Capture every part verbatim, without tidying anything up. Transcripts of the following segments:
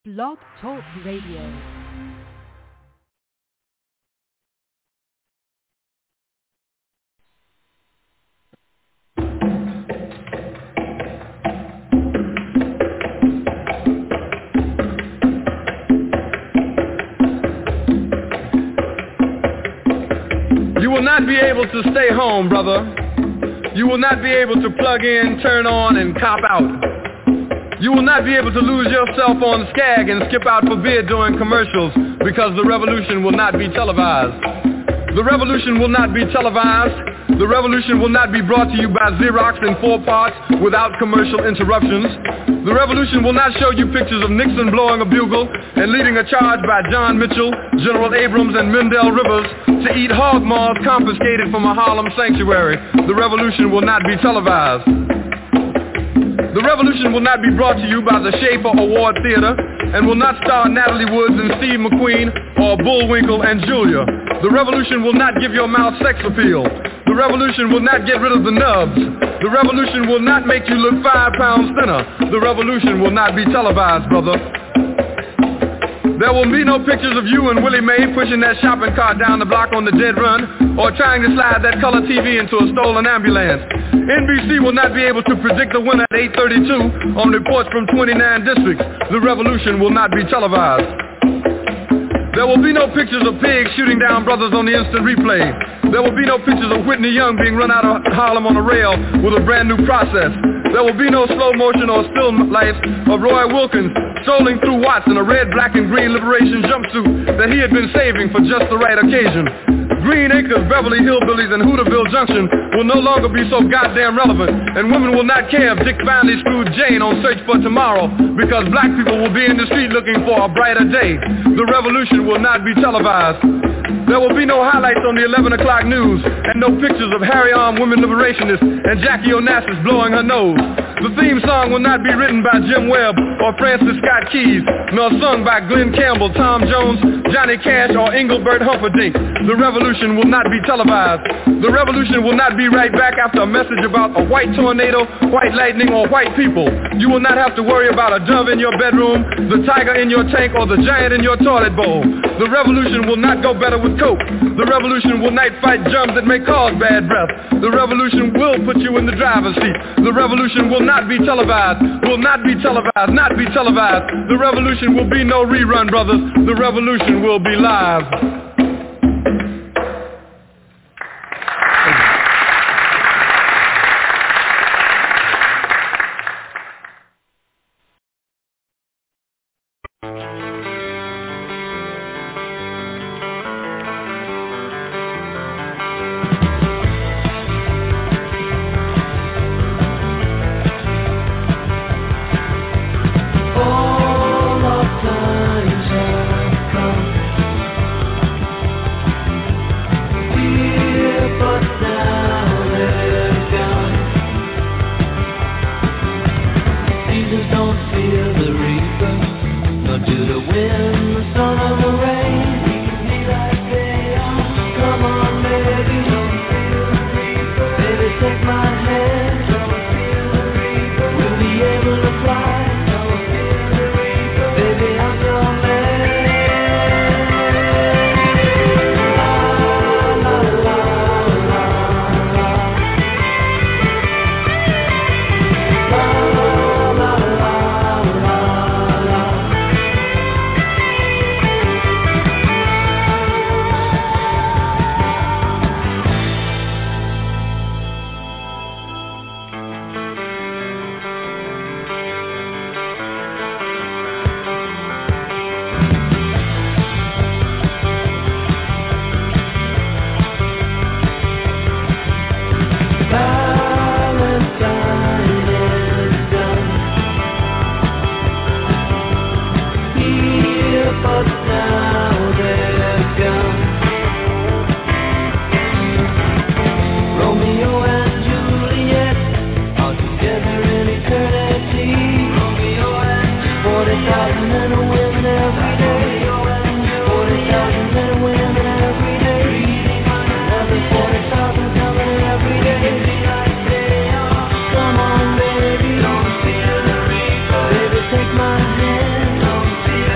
Blog Talk Radio. You will not be able to stay home, brother. You will not be able to plug in, turn on, and cop out. You will not be able to lose yourself on Skag and skip out for beer during commercials because the revolution will not be televised. The revolution will not be televised. The revolution will not be brought to you by Xerox in four parts without commercial interruptions. The revolution will not show you pictures of Nixon blowing a bugle and leading a charge by John Mitchell, General Abrams, and Mendel Rivers to eat hog maws confiscated from a Harlem sanctuary. The revolution will not be televised. The revolution will not be brought to you by the Schaefer Award Theater and will not star Natalie Woods and Steve McQueen or Bullwinkle and Julia. The revolution will not give your mouth sex appeal. The revolution will not get rid of the nubs. The revolution will not make you look five pounds thinner. The revolution will not be televised, brother. There will be no pictures of you and Willie Mae pushing that shopping cart down the block on the dead run or trying to slide that color T V into a stolen ambulance. N B C will not be able to predict the winner at eight thirty-two on reports from twenty-nine districts. The revolution will not be televised. There will be no pictures of pigs shooting down brothers on the instant replay. There will be no pictures of Whitney Young being run out of Harlem on a rail with a brand new process. There will be no slow motion or still life of Roy Wilkins strolling through Watts in a red, black, and green liberation jumpsuit that he had been saving for just the right occasion. Green Acres, Beverly Hillbillies, and Hooterville Junction will no longer be so goddamn relevant, and women will not care if Dick finally screwed Jane on Search for Tomorrow because black people will be in the street looking for a brighter day. The revolution will not be televised. There will be no highlights on the eleven o'clock news and no pictures of Harry-armed women liberationists and Jackie Onassis blowing her nose. The theme song will not be written by Jim Webb or Francis Scott Keys, nor sung by Glenn Campbell, Tom Jones, Johnny Cash, or Engelbert Humperdinck. The revolution will not be televised. The revolution will not be right back after a message about a white tornado, white lightning, or white people. You will not have to worry about a dove in your bedroom, the tiger in your tank, or the giant in your toilet bowl. The revolution will not go better with coke. The revolution will not fight germs that may cause bad breath. The revolution will put you in the driver's seat. The revolution will not be televised, will not be televised, not be televised. The revolution will be no rerun, brothers. The revolution will be live. Take my hand, don't feel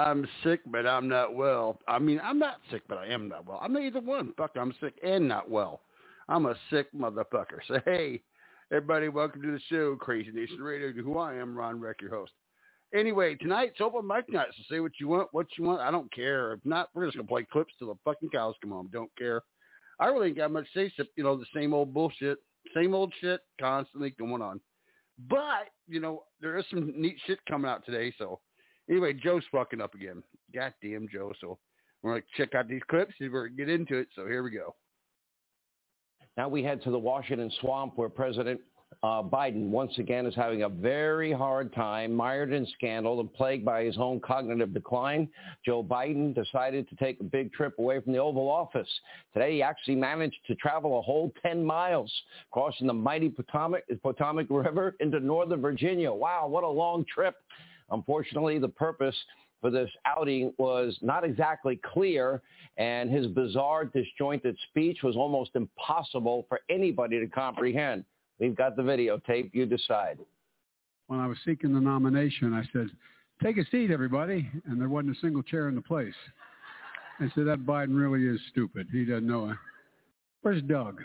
I'm sick, but I'm not well. I mean, I'm not sick, but I am not well. I'm not either one. Fuck, I'm sick and not well. I'm a sick motherfucker. So, hey, everybody, welcome to the show, Crazy Nation Radio, who I am, Ron Reck, your host. Anyway, tonight's open mic night, so say what you want, what you want. I don't care. If not, we're just going to play clips till the fucking cows come home. Don't care. I really ain't got much to say, except, you know, the same old bullshit, same old shit constantly going on. But, you know, there is some neat shit coming out today, so. Anyway, Joe's fucking up again. Goddamn Joe. So we're going to check out these clips, see if we can get into it. So here we go. Now we head to the Washington swamp where President uh, Biden once again is having a very hard time, mired in scandal and plagued by his own cognitive decline. Joe Biden decided to take a big trip away from the Oval Office. Today he actually managed to travel a whole ten miles, crossing the mighty Potomac, Potomac River into Northern Virginia. Wow, what a long trip. Unfortunately, the purpose for this outing was not exactly clear, and his bizarre, disjointed speech was almost impossible for anybody to comprehend. We've got the videotape. You decide. When I was seeking the nomination, I said, take a seat, everybody. And there wasn't a single chair in the place. I said, that Biden really is stupid. He doesn't know it. Where's Doug?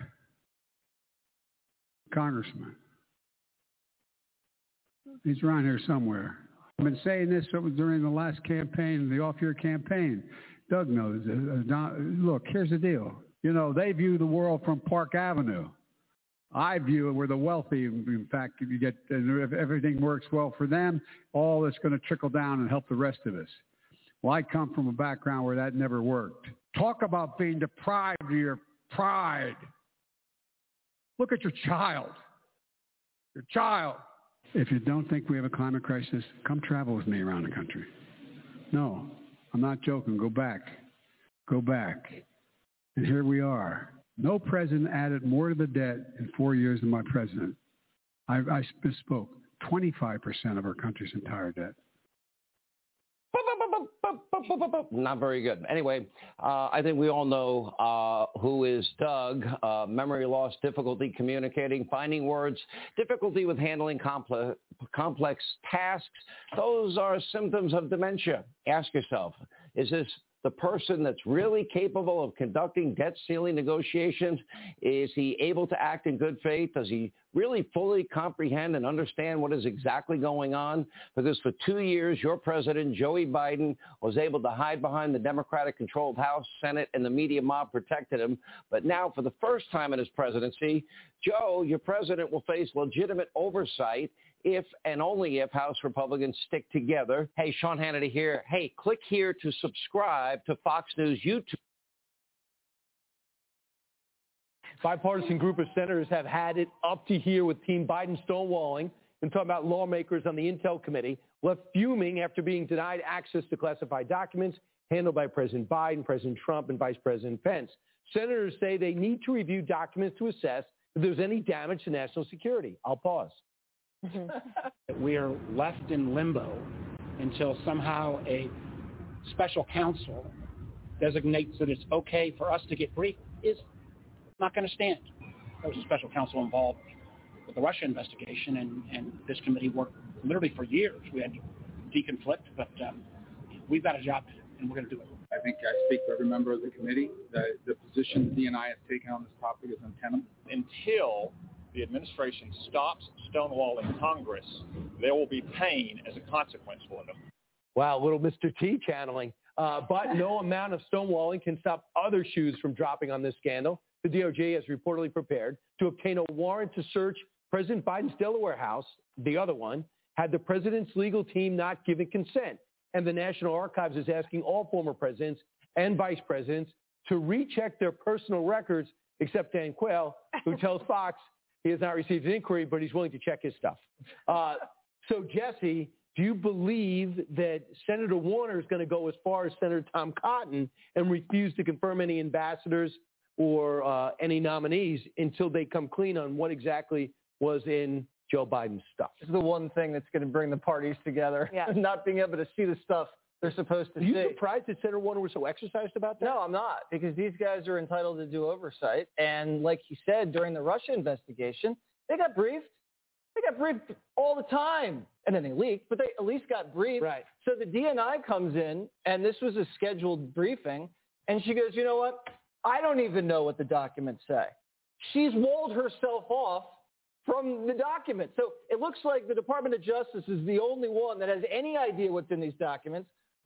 Congressman. He's around here somewhere. I've been saying this during the last campaign, the off-year campaign. Doug knows. Look, here's the deal. You know, they view the world from Park Avenue. I view it where the wealthy, in fact, if you get, if everything works well for them, all that's going to trickle down and help the rest of us. Well, I come from a background where that never worked. Talk about being deprived of your pride. Look at your child. Your child. If you don't think we have a climate crisis, come travel with me around the country. No, I'm not joking. Go back. Go back. And here we are. No president added more to the debt in four years than my president. I, I misspoke. twenty-five percent of our country's entire debt. Not very good. Anyway, uh, I think we all know uh, who is Doug. Uh, memory loss, difficulty communicating, finding words, difficulty with handling complex, complex tasks. Those are symptoms of dementia. Ask yourself, is this the person that's really capable of conducting debt ceiling negotiations? Is he able to act in good faith? Does he really fully comprehend and understand what is exactly going on? Because for two years, your president, Joey Biden, was able to hide behind the Democratic-controlled House, Senate, and the media mob protected him. But now, for the first time in his presidency, Joe, your president, will face legitimate oversight if and only if House Republicans stick together. Hey, Sean Hannity here. Hey, click here to subscribe to Fox News YouTube. Bipartisan group of senators have had it up to here with Team Biden stonewalling and talking about lawmakers on the Intel Committee left fuming after being denied access to classified documents handled by President Biden, President Trump, and Vice President Pence. Senators say they need to review documents to assess if there's any damage to national security. I'll pause. We are left in limbo until somehow a special counsel designates that it's okay for us to get briefed. Is not going to stand. There was a special counsel involved with the Russia investigation, and, and this committee worked literally for years. We had to deconflict, but um, we've got a job to do, and we're going to do it. I think I speak for every member of the committee. The, the position the D N I has taken on this topic is untenable. Until the administration stops stonewalling Congress, there will be pain as a consequence for them. Wow, little Mister T channeling. Uh, but no amount of stonewalling can stop other shoes from dropping on this scandal. The D O J has reportedly prepared to obtain a warrant to search President Biden's Delaware house, the other one, had the president's legal team not given consent. And the National Archives is asking all former presidents and vice presidents to recheck their personal records, except Dan Quayle, who tells Fox he has not received an inquiry, but he's willing to check his stuff. Uh, so, Jesse, do you believe that Senator Warner is going to go as far as Senator Tom Cotton and refuse to confirm any ambassadors or uh, any nominees until they come clean on what exactly was in Joe Biden's stuff? This is the one thing that's going to bring the parties together, yeah. Not being able to see the stuff they're supposed to see. Are you see. surprised that Senator Warner was so exercised about that? No, I'm not, because these guys are entitled to do oversight. And like he said, during the Russia investigation, they got briefed. They got briefed all the time. And then they leaked, but they at least got briefed. Right. So the D N I comes in, and this was a scheduled briefing, and she goes, you know what? I don't even know what the documents say. She's walled herself off from the document. So it looks like the Department of Justice is the only one that has any idea what's in these documents.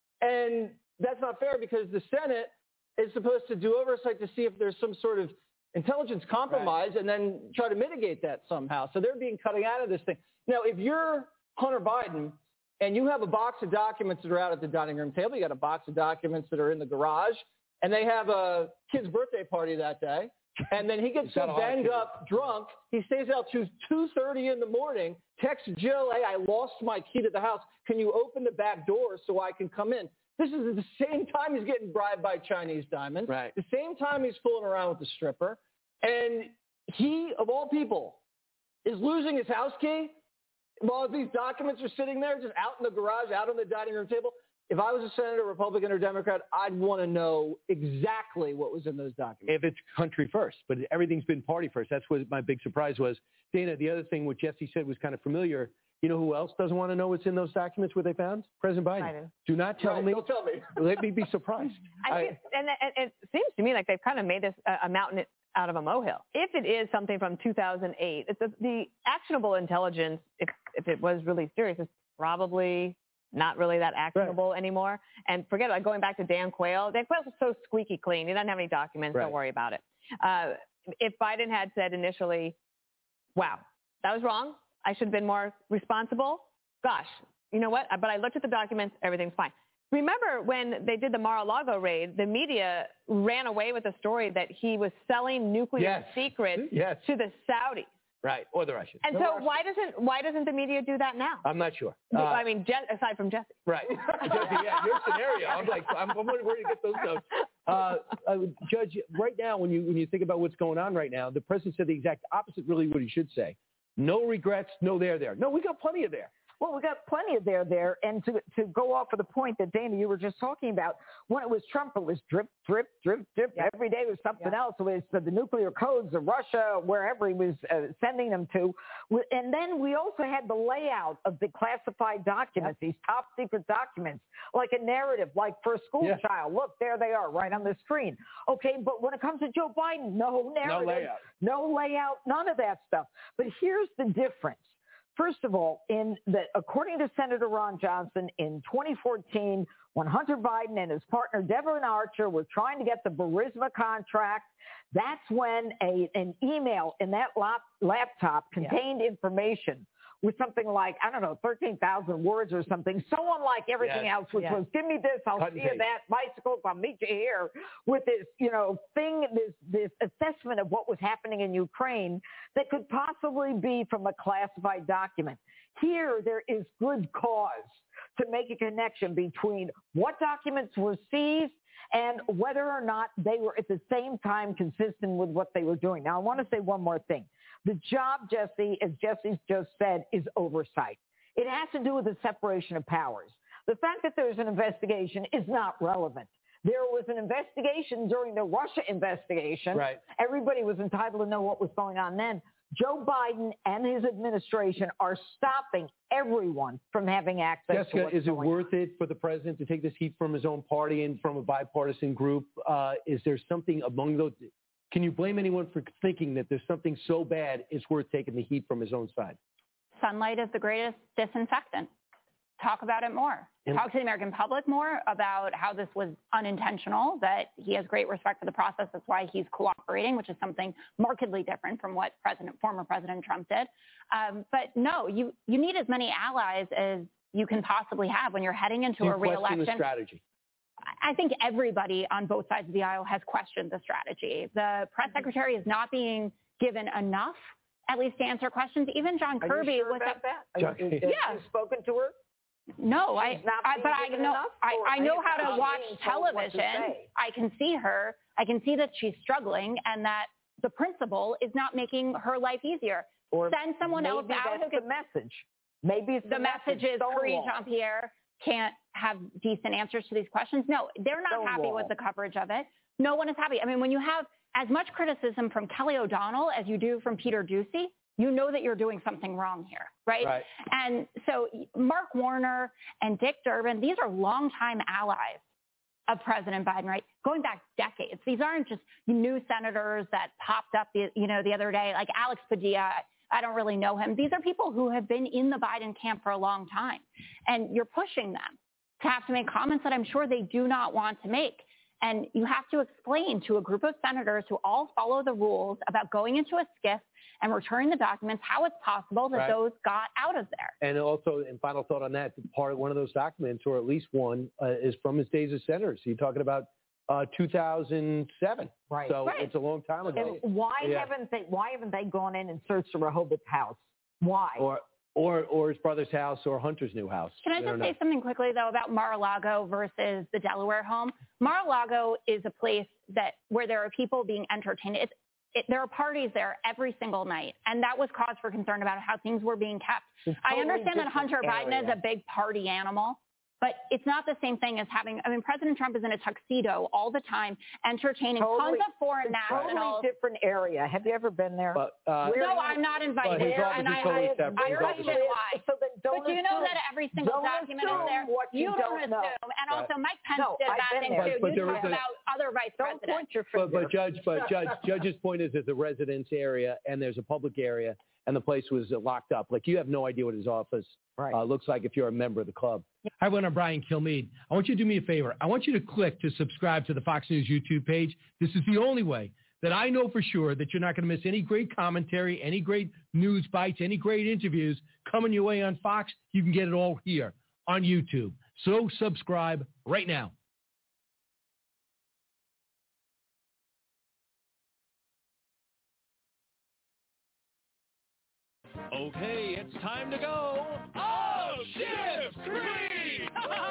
And that's not fair because the Senate is supposed to do oversight to see if there's some sort of intelligence compromise right. and then try to mitigate that somehow. So they're being cutting out of this thing. Now, if you're Hunter Biden and you have a box of documents that are out at the dining room table, you got a box of documents that are in the garage, and they have a kid's birthday party that day, and then he gets so banged up, drunk, he stays out to two thirty in the morning, texts Jill, hey, I lost my key to the house. Can you open the back door so I can come in? This is at the same time he's getting bribed by Chinese diamonds, right. the same time he's fooling around with the stripper, and he, of all people, is losing his house key while these documents are sitting there just out in the garage, out on the dining room table. If I was a senator, Republican or Democrat, I'd want to know exactly what was in those documents. If it's country first, but everything's been party first. That's what my big surprise was. Dana, the other thing what Jesse said was kind of familiar. You know who else doesn't want to know what's in those documents, what they found? President Biden. Biden. Do not tell right, me. Don't tell me. Let me be surprised. I I, think, and, and it seems to me like they've kind of made this a, a mountain out of a molehill. If it is something from two thousand eight, it's a, the actionable intelligence, if, if it was really serious, is probably not really that actionable right. anymore. And forget about going back to Dan Quayle. Dan Quayle's so squeaky clean. He doesn't have any documents. Right. Don't worry about it. Uh, if Biden had said initially, wow, that was wrong. I should have been more responsible. Gosh, you know what? But I looked at the documents. Everything's fine. Remember when they did the Mar-a-Lago raid, the media ran away with the story that he was selling nuclear yes. secrets yes. to the Saudis. Right, or the Russians. And the so Russians. why doesn't why doesn't the media do that now? I'm not sure. Uh, Uh, I mean, Je- aside from Jesse. Right. Jesse, yeah, your scenario. I'm like, I'm, I'm wondering where to get those notes. Uh, uh, Judge, right now, when you when you think about what's going on right now, the president said the exact opposite, really, what he should say. No regrets, no there there. No, we got plenty of there. Well, we got plenty of there there. And to to go off of the point that, Dana, you were just talking about, when it was Trump, it was drip, drip, drip, drip. Yep. Every day was something yep. else. It was the, the nuclear codes of Russia, wherever he was uh, sending them to. And then we also had the layout of the classified documents, yep. these top secret documents, like a narrative, like for a school yeah. child. Look, there they are right on the screen. Okay, but when it comes to Joe Biden, no narrative, no layout, no layout, none of that stuff. But here's the difference. First of all, in the, according to Senator Ron Johnson, in twenty fourteen, when Hunter Biden and his partner Devlin Archer were trying to get the Burisma contract, that's when a, an email in that lap, laptop contained yeah. information with something like, I don't know, thirteen thousand words or something, so unlike everything yes. else, which yes. was, give me this, I'll Cut see you that, bicycles, I'll meet you here, with this, you know, thing, this this assessment of what was happening in Ukraine that could possibly be from a classified document. Here, there is good cause to make a connection between what documents were seized and whether or not they were at the same time consistent with what they were doing. Now, I want to say one more thing. The job, Jesse, as Jesse just said, is oversight. It has to do with the separation of powers. The fact that there's an investigation is not relevant. There was an investigation during the Russia investigation. Right. Everybody was entitled to know what was going on then. Joe Biden and his administration are stopping everyone from having access Jessica, to what's is it going worth on. it for the president to take this heat from his own party and from a bipartisan group? Uh, is there something among those? Can you blame anyone for thinking that there's something so bad it's worth taking the heat from his own side? Sunlight is the greatest disinfectant. Talk about it more. And Talk to the American public more about how this was unintentional, that he has great respect for the process. That's why he's cooperating, which is something markedly different from what President, former President Trump did. Um, but no, you, you need as many allies as you can possibly have when you're heading into Do you a reelection. question the strategy? I think everybody on both sides of the aisle has questioned the strategy. The press secretary is not being given enough, at least to answer questions. Even John Are Kirby you sure was about a, that? John, Have you, yeah. have you spoken to her? No, I, She's not I being but I given know enough, I, or I know are how you to watch being told what to television. say? I can see her. I can see that she's struggling and that the principal is not making her life easier. Or Send someone maybe else out that's who the can. message. Maybe it's The the message is Karine Jean-Pierre can't have decent answers to these questions. No, they're not Stonewall. happy with the coverage of it. No one is happy. I mean, when you have as much criticism from Kelly O'Donnell as you do from Peter Doocy, you know that you're doing something wrong here, right? Right. And so Mark Warner and Dick Durbin, these are longtime allies of President Biden, right? Going back decades. These aren't just new senators that popped up, the, you know, the other day, like Alex Padilla. I don't really know him. These are people who have been in the Biden camp for a long time. And you're pushing them to have to make comments that I'm sure they do not want to make. And you have to explain to a group of senators who all follow the rules about going into a skiff and returning the documents how it's possible that Right. those got out of there. And also, and final thought on that, part of one of those documents, or at least one, uh, is from his days as senator. So you're talking about uh, two thousand seven. Right. So Right. it's a long time ago. And why Yeah. haven't they? Why haven't they gone in and searched the Rehoboth house? Why? Or, or, or his brother's house or Hunter's new house. Can I We just don't say know. something quickly, though, about Mar-a-Lago versus the Delaware home? Mar-a-Lago is a place that where there are people being entertained. It's, it, there are parties there every single night, and that was cause for concern about how things were being kept. It's I totally understand that different Hunter Biden is area. a big party animal, but it's not the same thing as having, I mean, President Trump is in a tuxedo all the time, entertaining Totally- tons of foreign it's nationals. Totally different area. Have you ever been there? But, uh, We're No, not- I'm not But invited his there, office and is I, totally I, separate. I His office question is- why. So then don't But do you know assume- that every single don't document is assume there? what you don't don't assume. know. And also, Right. Mike Pence No, did a I've bad been thing, there. too. But You there talk is a- about other vice Don't presidents. point your But, finger. but Judge, but Judge, Judge's point is there's a residence area and there's a public area, and the place was uh, locked up. Like, you have no idea what his office Right. uh, looks like if you're a member of the club. Hi, everyone. I'm Brian Kilmeade. I want you to do me a favor. I want you to click to subscribe to the Fox News YouTube page. This is the only way that I know for sure that you're not going to miss any great commentary, any great news bites, any great interviews coming your way on Fox. You can get it all here on YouTube. So subscribe right now. Okay, it's time to go. Oh, shift three!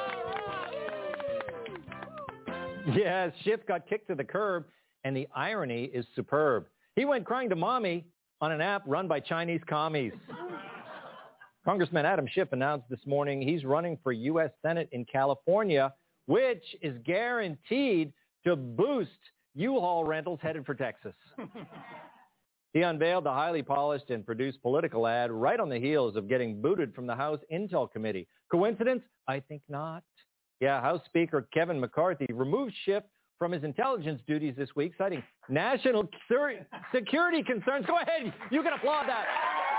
Yes, Schiff got kicked to the curb, and the irony is superb. He went crying to mommy on an app run by Chinese commies. Congressman Adam Schiff announced this morning he's running for U S Senate in California, which is guaranteed to boost U-Haul rentals headed for Texas. He unveiled the highly polished and produced political ad right on the heels of getting booted from the House Intel Committee. Coincidence? I think not. Yeah, House Speaker Kevin McCarthy removed Schiff from his intelligence duties this week, citing national security concerns. Go ahead. You can applaud that.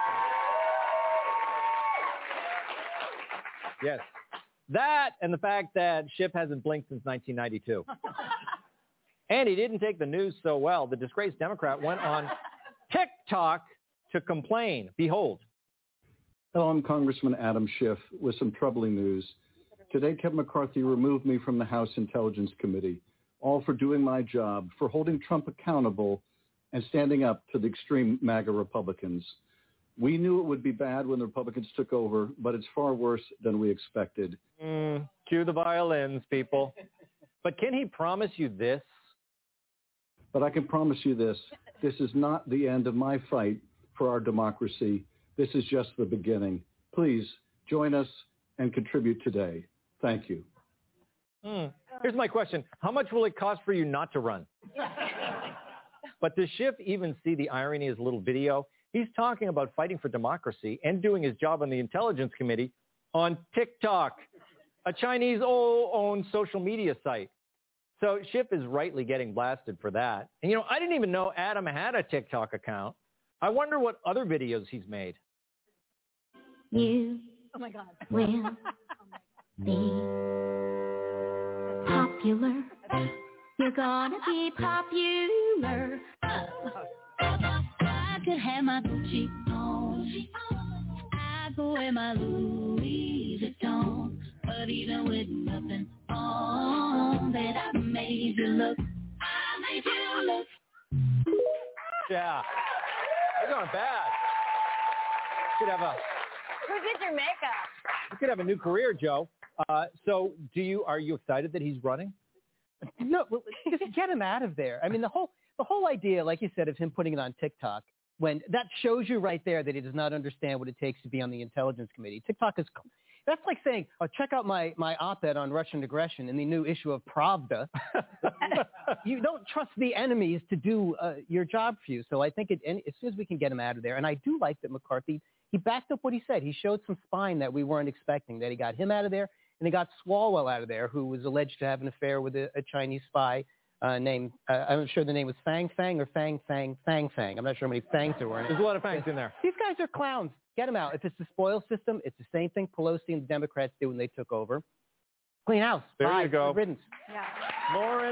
Yes. That and the fact that Schiff hasn't blinked since nineteen ninety-two. And he didn't take the news so well. The disgraced Democrat went on TikTok to complain. Behold. Hello, I'm Congressman Adam Schiff with some troubling news. Today, Kevin McCarthy removed me from the House Intelligence Committee, all for doing my job, for holding Trump accountable and standing up to the extreme MAGA Republicans. We knew it would be bad when the Republicans took over, but it's far worse than we expected. Mm, cue the violins, people. But can he promise you this? But I can promise you this. This is not the end of my fight for our democracy. This is just the beginning. Please join us and contribute today. Thank you. Hmm. Here's my question. How much will it cost for you not to run? But does Schiff even see the irony in his little video? He's talking about fighting for democracy and doing his job on the Intelligence Committee on TikTok, a Chinese-owned social media site. So Schiff is rightly getting blasted for that. And, you know, I didn't even know Adam had a TikTok account. I wonder what other videos he's made. You Oh my God. will be popular. You're gonna be popular. I could have my Gucci on. I go wear my Louis Vuitton. But even with nothing on, that I made you look. I made you look. Yeah. You're going bad. Could have a Who did your makeup? you could have a new career, Joe. Uh, so do you are you excited that he's running? No, well, just get him out of there. I mean, the whole the whole idea, like you said, of him putting it on TikTok, when that shows you right there that he does not understand what it takes to be on the Intelligence Committee. TikTok is That's like saying, oh, check out my, my op-ed on Russian aggression in the new issue of Pravda. You don't trust the enemies to do uh, your job for you. So I think it, and as soon as we can get him out of there, and I do like that McCarthy, he backed up what he said. He showed some spine that we weren't expecting, that he got him out of there, and he got Swalwell out of there, who was alleged to have an affair with a, a Chinese spy uh, named, uh, I'm not sure the name was Fang Fang or Fang Fang Fang Fang. I'm not sure how many fangs there were in it. There's a lot of fangs in there. These guys are clowns. Get them out. If it's the spoil system, it's the same thing Pelosi and the Democrats did when they took over. Clean house. There Bye. you go. Good riddance. Yeah. Lauren,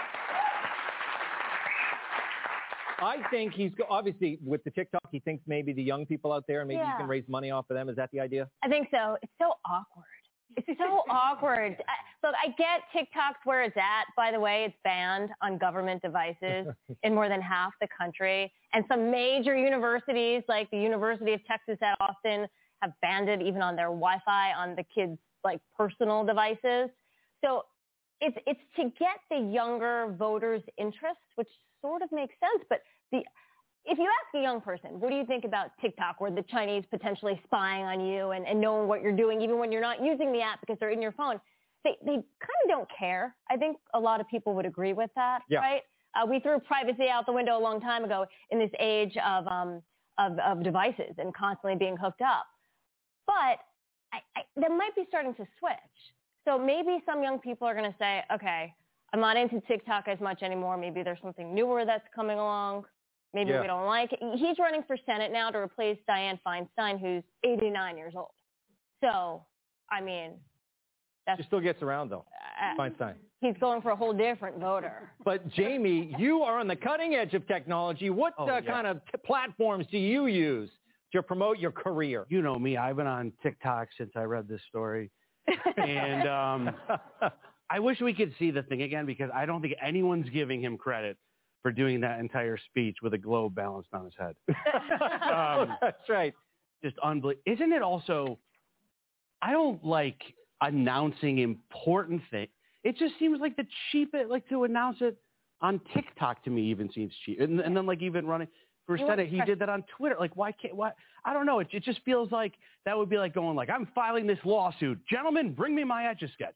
I think he's go- obviously with the TikTok, he thinks maybe the young people out there, maybe Yeah. he can raise money off of them. Is that the idea? I think so. It's so awkward. It's so awkward. I, look, I get TikTok's where it's at. By the way, it's banned on government devices in more than half the country. And some major universities, like the University of Texas at Austin, have banned it even on their Wi-Fi on the kids' like personal devices. So it's it's to get the younger voters' interest, which sort of makes sense. But the if you ask a young person, what do you think about TikTok, where the Chinese potentially spying on you and, and knowing what you're doing, even when you're not using the app because they're in your phone? They they kind of don't care. I think a lot of people would agree with that, yeah. right? Uh, we threw privacy out the window a long time ago in this age of um of, of devices and constantly being hooked up. But I, I, that might be starting to switch. So maybe some young people are going to say, okay, I'm not into TikTok as much anymore. Maybe there's something newer that's coming along. Maybe yeah. we don't like it. He's running for Senate now to replace Dianne Feinstein, who's eighty-nine years old. So, I mean, that's... She still gets around, though, uh, Feinstein. He's going for a whole different voter. But, Jamie, you are on the cutting edge of technology. What oh, uh, yeah. kind of t- platforms do you use to promote your career? You know me. I've been on TikTok since I read this story. And um, I wish we could see the thing again, because I don't think anyone's giving him credit for doing that entire speech with a globe balanced on his head. um, That's right. Just unbelievable. Isn't it also, I don't like announcing important things. It just seems like the cheapest, like to announce it on TikTok to me even seems cheap. And, and then like even running for Senate, he did that on Twitter. Like why can't, why? I don't know. It, it just feels like that would be like going like, I'm filing this lawsuit. Gentlemen, bring me my Etch-a-Sketch.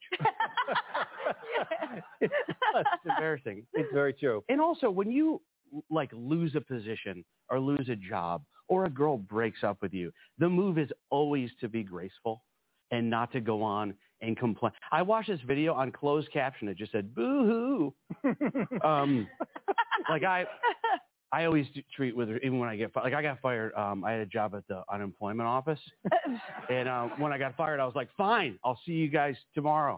It's embarrassing. It's very true. And also, when you like lose a position or lose a job or a girl breaks up with you, the move is always to be graceful and not to go on and complain. I watched this video on closed caption. It just said boo hoo. um, like I, I always do treat with her, even when I get fired. Like I got fired. Um, I had a job at the unemployment office, and uh, when I got fired, I was like, fine, I'll see you guys tomorrow.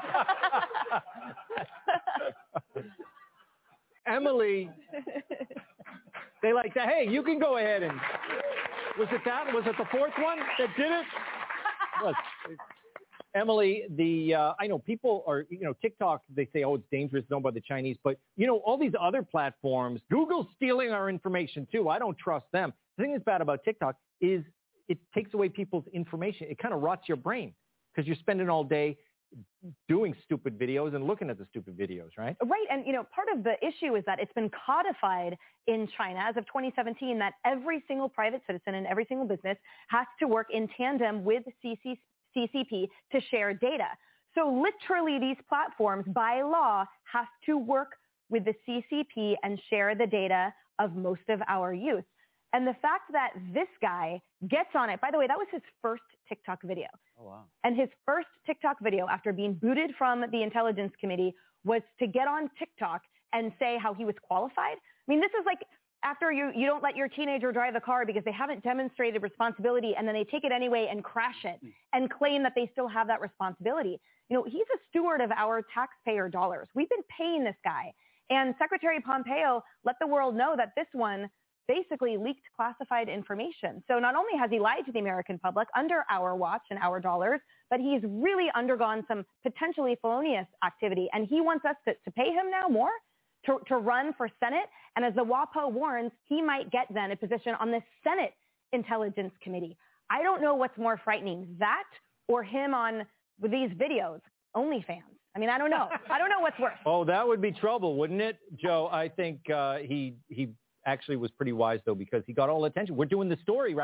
Emily, they like that. Hey, you can go ahead and was it that? Was it the fourth one that did it? Look, Emily, the uh, I know people are you know TikTok. They say, oh, it's dangerous, known by the Chinese, but you know all these other platforms. Google's stealing our information too. I don't trust them. The thing that's bad about TikTok is it takes away people's information. It kind of rots your brain because you're spending all day doing stupid videos and looking at the stupid videos, right? Right. And, you know, part of the issue is that it's been codified in China as of twenty seventeen that every single private citizen and every single business has to work in tandem with C C P to share data. So literally these platforms by law have to work with the C C P and share the data of most of our youth. And the fact that this guy gets on it, by the way, that was his first TikTok video. Oh, wow. And his first TikTok video after being booted from the Intelligence Committee was to get on TikTok and say how he was qualified. I mean, this is like after you, you don't let your teenager drive a car because they haven't demonstrated responsibility, and then they take it anyway and crash it and claim that they still have that responsibility. You know, he's a steward of our taxpayer dollars. We've been paying this guy. And Secretary Pompeo let the world know that this one basically leaked classified information. So not only has he lied to the American public under our watch and our dollars, but he's really undergone some potentially felonious activity. And he wants us to, to pay him now more to, to run for Senate. And as the WAPO warns, he might get then a position on the Senate Intelligence Committee. I don't know what's more frightening, that or him on with these videos, OnlyFans. I mean, I don't know. I don't know what's worse. Oh, that would be trouble, wouldn't it, Joe? I think uh, he he actually was pretty wise, though, because he got all the attention. We're doing the story, right?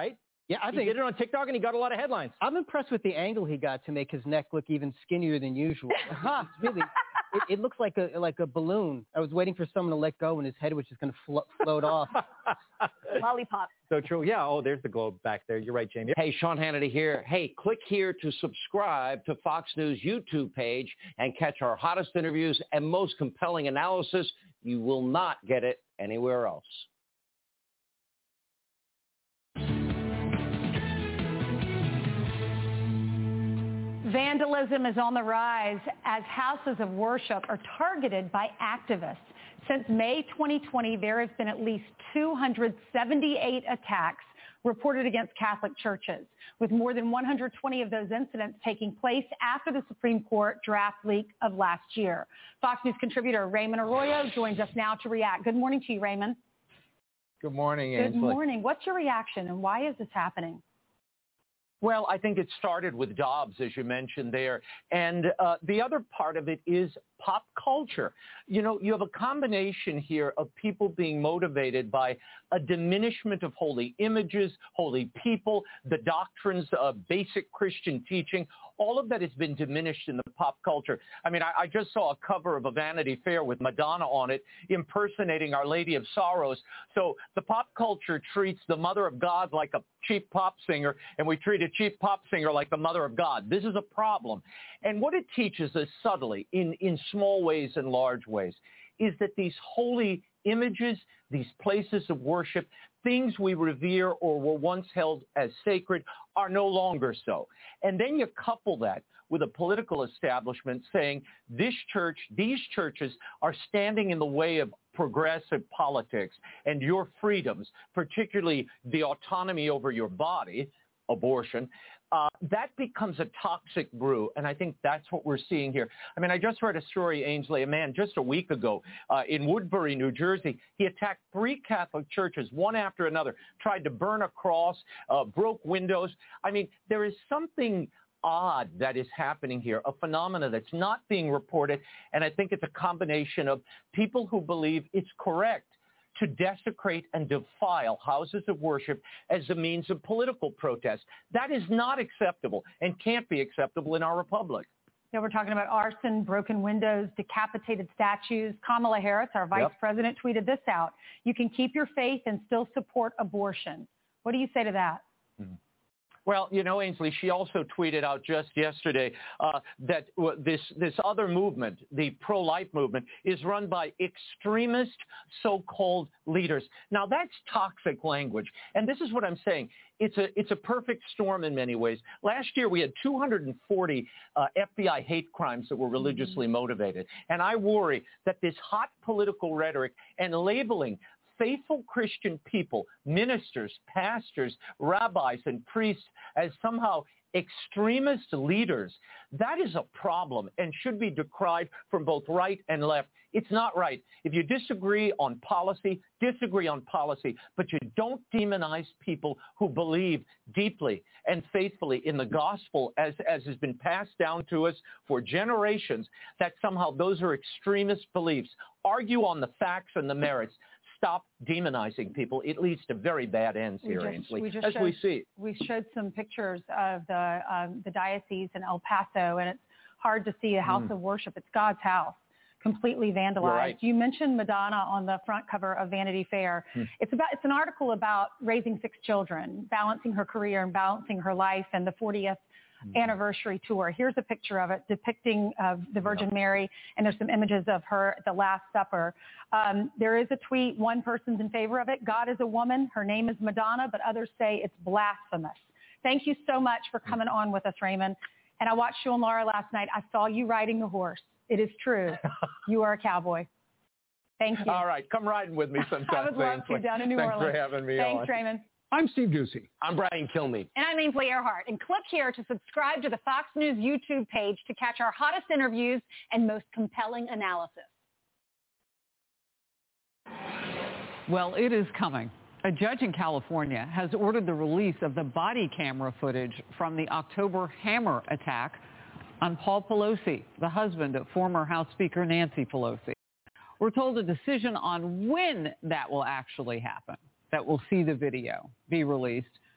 Yeah, I he think did it on TikTok, and he got a lot of headlines. I'm impressed with the angle he got to make his neck look even skinnier than usual. It's really, it, it looks like a like a balloon. I was waiting for someone to let go, and his head was just going to flo- float off. Lollipop. So true. Yeah. Oh, there's the globe back there. You're right, Jamie. Hey, Sean Hannity here. Hey, click here to subscribe to Fox News YouTube page and catch our hottest interviews and most compelling analysis. You will not get it anywhere else. Vandalism is on the rise as houses of worship are targeted by activists. Since May twenty twenty, there have been at least two hundred seventy-eight attacks reported against Catholic churches, with more than one hundred twenty of those incidents taking place after the Supreme Court draft leak of last year. Fox News contributor Raymond Arroyo joins us now to react. Good morning to you, Raymond. Good morning, Good Ainsley. morning. What's your reaction, and why is this happening? Well, I think it started with Dobbs, as you mentioned there. And uh, the other part of it is pop culture. You know, you have a combination here of people being motivated by a diminishment of holy images, holy people, the doctrines of basic Christian teaching. All of that has been diminished in the pop culture. I mean, I, I just saw a cover of a Vanity Fair with Madonna on it, impersonating Our Lady of Sorrows. So the pop culture treats the Mother of God like a cheap pop singer, and we treat a cheap pop singer like the Mother of God. This is a problem. And what it teaches us subtly, in, in small ways and large ways, is that these holy images, these places of worship, things we revere or were once held as sacred, are no longer so. And then you couple that with a political establishment saying this church, these churches are standing in the way of progressive politics and your freedoms, particularly the autonomy over your body, abortion. Uh, that becomes a toxic brew, and I think that's what we're seeing here. I mean, I just read a story, Ainsley, a man just a week ago uh, in Woodbury, New Jersey. He attacked three Catholic churches, one after another, tried to burn a cross, uh, broke windows. I mean, there is something odd that is happening here, a phenomena that's not being reported, and I think it's a combination of people who believe it's correct to desecrate and defile houses of worship as a means of political protest. That is not acceptable and can't be acceptable in our republic. Yeah, we're talking about arson, broken windows, decapitated statues. Kamala Harris, our vice Yep. president, tweeted this out. You can keep your faith and still support abortion. What do you say to that? Mm-hmm. Well, you know, Ainsley, she also tweeted out just yesterday uh, that w- this this other movement, the pro-life movement, is run by extremist so-called leaders. Now, that's toxic language, and this is what I'm saying. It's a it's a perfect storm in many ways. Last year, we had two hundred forty uh, F B I hate crimes that were religiously motivated, and I worry that this hot political rhetoric and labeling faithful Christian people, ministers, pastors, rabbis, and priests as somehow extremist leaders, that is a problem and should be decried from both right and left. It's not right. If you disagree on policy, disagree on policy, but you don't demonize people who believe deeply and faithfully in the gospel as, as has been passed down to us for generations, that somehow those are extremist beliefs. Argue on the facts and the merits. Stop demonizing people. It leads to very bad ends We here, just- Ainsley, we just as showed- we see. We showed some pictures of the um, the diocese in El Paso, and it's hard to see a house Mm. of worship. It's God's house, completely vandalized. You're right. You mentioned Madonna on the front cover of Vanity Fair. Hmm. It's about it's an article about raising six children, balancing her career and balancing her life, and the fortieth anniversary tour. Here's a picture of it depicting uh, the Virgin Mary, and there's some images of her at the Last Supper. Um, there is a tweet, one person's in favor of it. God is a woman. Her name is Madonna, but others say it's blasphemous. Thank you so much for coming on with us, Raymond. And I watched you and Laura last night. I saw you riding the horse. It is true. You are a cowboy. Thank you. All right, come riding with me sometime. I would love to, Ainsley. down in New Thanks Orleans. for having me Thanks, on. Raymond. I'm Steve Ducey. I'm Brian Kilmeade. And I'm Ainsley Earhart. And click here to subscribe to the Fox News YouTube page to catch our hottest interviews and most compelling analysis. Well, it is coming. A judge in California has ordered the release of the body camera footage from the October hammer attack on Paul Pelosi, the husband of former House Speaker Nancy Pelosi. We're told a decision on when that will actually happen, that we'll see the video be released,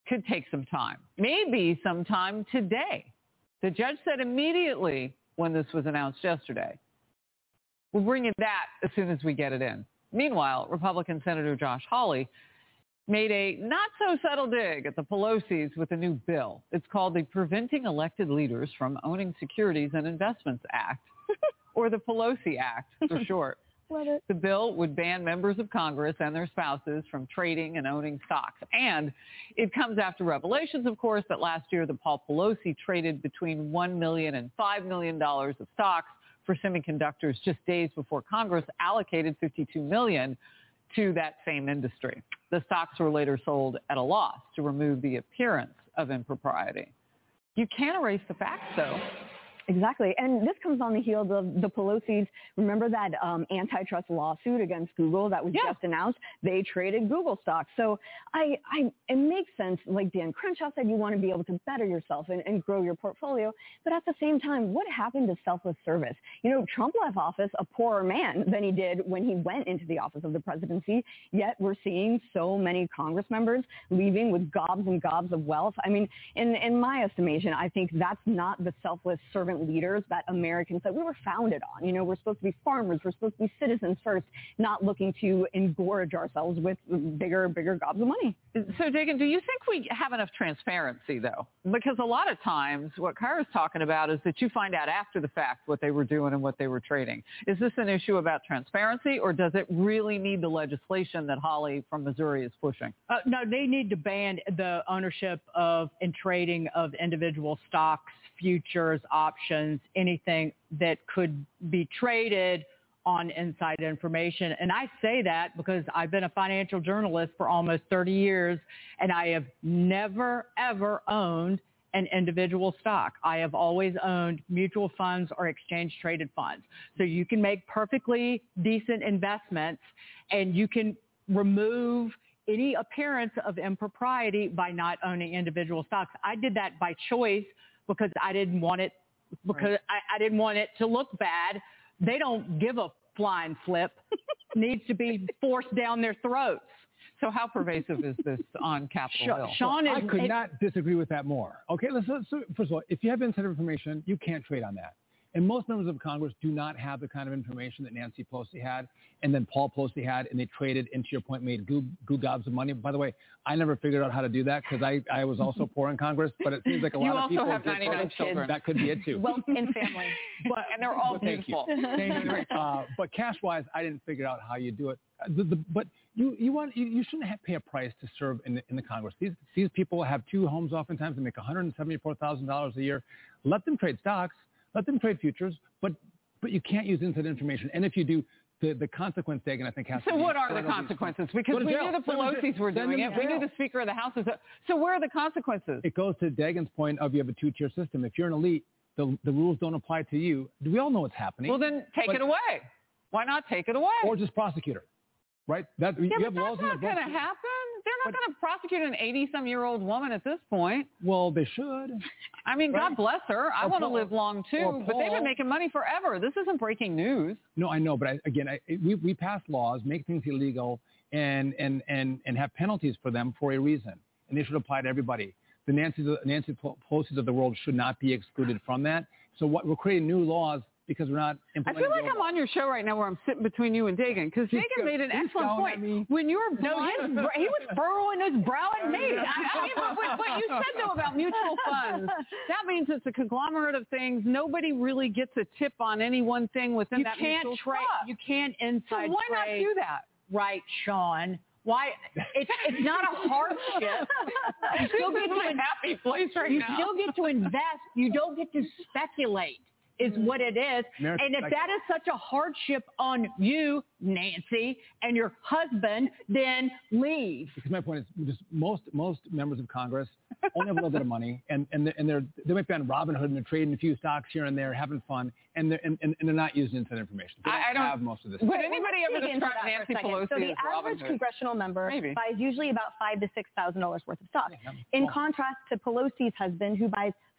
could take some time, maybe sometime today. The judge said immediately when this was announced yesterday. We'll bring you that as soon as we get it in. Meanwhile, Republican Senator Josh Hawley made a not-so-subtle dig at the Pelosi's with a new bill. It's called the Preventing Elected Leaders from Owning Securities and Investments Act, or the Pelosi Act for short. The bill would ban members of Congress and their spouses from trading and owning stocks. And it comes after revelations, of course, that last year the Paul Pelosi traded between one million dollars and five million dollars of stocks for semiconductors just days before Congress allocated fifty-two million dollars to that same industry. The stocks were later sold at a loss to remove the appearance of impropriety. You can't erase the facts, though. Exactly. And this comes on the heels of the Pelosi's. Remember that um, antitrust lawsuit against Google that was yeah. just announced? They traded Google stocks. So I, I, it makes sense, like Dan Crenshaw said, you want to be able to better yourself and, and grow your portfolio. But at the same time, what happened to selfless service? You know, Trump left office a poorer man than he did when he went into the office of the presidency. Yet we're seeing so many Congress members leaving with gobs and gobs of wealth. I mean, in, in my estimation, I think that's not the selfless servant leaders that Americans that we were founded on. You know, we're supposed to be farmers. We're supposed to be citizens first, not looking to engorge ourselves with bigger, bigger gobs of money. So, Dagan, do you think we have enough transparency, though? Because a lot of times what Kyra's talking about is that you find out after the fact what they were doing and what they were trading. Is this an issue about transparency, or does it really need the legislation that Hawley from Missouri is pushing? Uh, no, they need to ban the ownership of and trading of individual stocks, futures, options, anything that could be traded on inside information. And I say that because I've been a financial journalist for almost thirty years, and I have never, ever owned an individual stock. I have always owned mutual funds or exchange-traded funds. So you can make perfectly decent investments, and you can remove any appearance of impropriety by not owning individual stocks. I did that by choice because I didn't want it because right. I, I didn't want it to look bad. They don't give a flying flip. Needs to be forced down their throats. So how pervasive is this on Capitol Hill? Sean, is, I could it, not disagree with that more. Okay, let's, let's first of all, if you have insider information, you can't trade on that. And most members of Congress do not have the kind of information that Nancy Pelosi had and then Paul Pelosi had, and they traded, into your point, made goo, goo gobs of money. By the way, I never figured out how to do that because I, I was also poor in Congress, but it seems like a you lot of people. You also have ninety-nine children. That could be it, too. Wealth in family. But, and they're all thank beautiful. You. Thank you. Uh, but cash-wise, I didn't figure out how you do it. The, the, but you, you, want, you, you shouldn't have pay a price to serve in the, in the Congress. These, these people have two homes oftentimes. They make one hundred seventy-four thousand dollars a year. Let them trade stocks. Let them trade futures, but but you can't use inside information. And if you do, the, the consequence, Dagan, I think has so to be. So what are the consequences? Because we knew the Pelosi's were doing it. We knew the Speaker of the House was. So where are the consequences? It goes to Dagan's point of you have a two-tier system. If you're an elite, the, the rules don't apply to you. We all know what's happening. Well, then take but, it away. Why not take it away? Or just prosecute her, right? That, yeah, you but have that's laws not going to happen. They're not going to prosecute an eighty-some-year-old woman at this point. Well, they should. I mean, right? God bless her. I want to live long, too. But they've been making money forever. This isn't breaking news. No, I know. But, I, again, I, we, we pass laws, make things illegal, and, and, and, and have penalties for them for a reason. And they should apply to everybody. The Nancy, Nancy Pelosi's of the world should not be excluded from that. So what, we're creating new laws because we're not implementing. I feel like I'm on your show right now where I'm sitting between you and Dagan, because Dagan made an excellent point. When you're blind, no, he was furrowing his brow at me. I, I mean, but what, what you said, though, about mutual funds, that means it's a conglomerate of things. Nobody really gets a tip on any one thing within you that can't mutual trade. trust. You can't inside So why trade. not do that? Right, Sean. Why? It's it's not a hardship. You still this get is to my happy place right you now. still get to invest. You don't get to speculate. Is what it is. America, and if like, that is such a hardship on you, Nancy, and your husband, then leave. Because my point is, just most most members of Congress only have a little bit of money, and and they're, and they're they might be on Robinhood and they're trading a few stocks here and there, having fun, and they're and, and they're not using inside information. They don't, I don't have most of this. Would stuff. anybody ever describe Nancy Pelosi So the as average Robinhood? congressional member Maybe. buys usually about five to six thousand dollars worth of stock. Yeah, In well, contrast to Pelosi's husband, who buys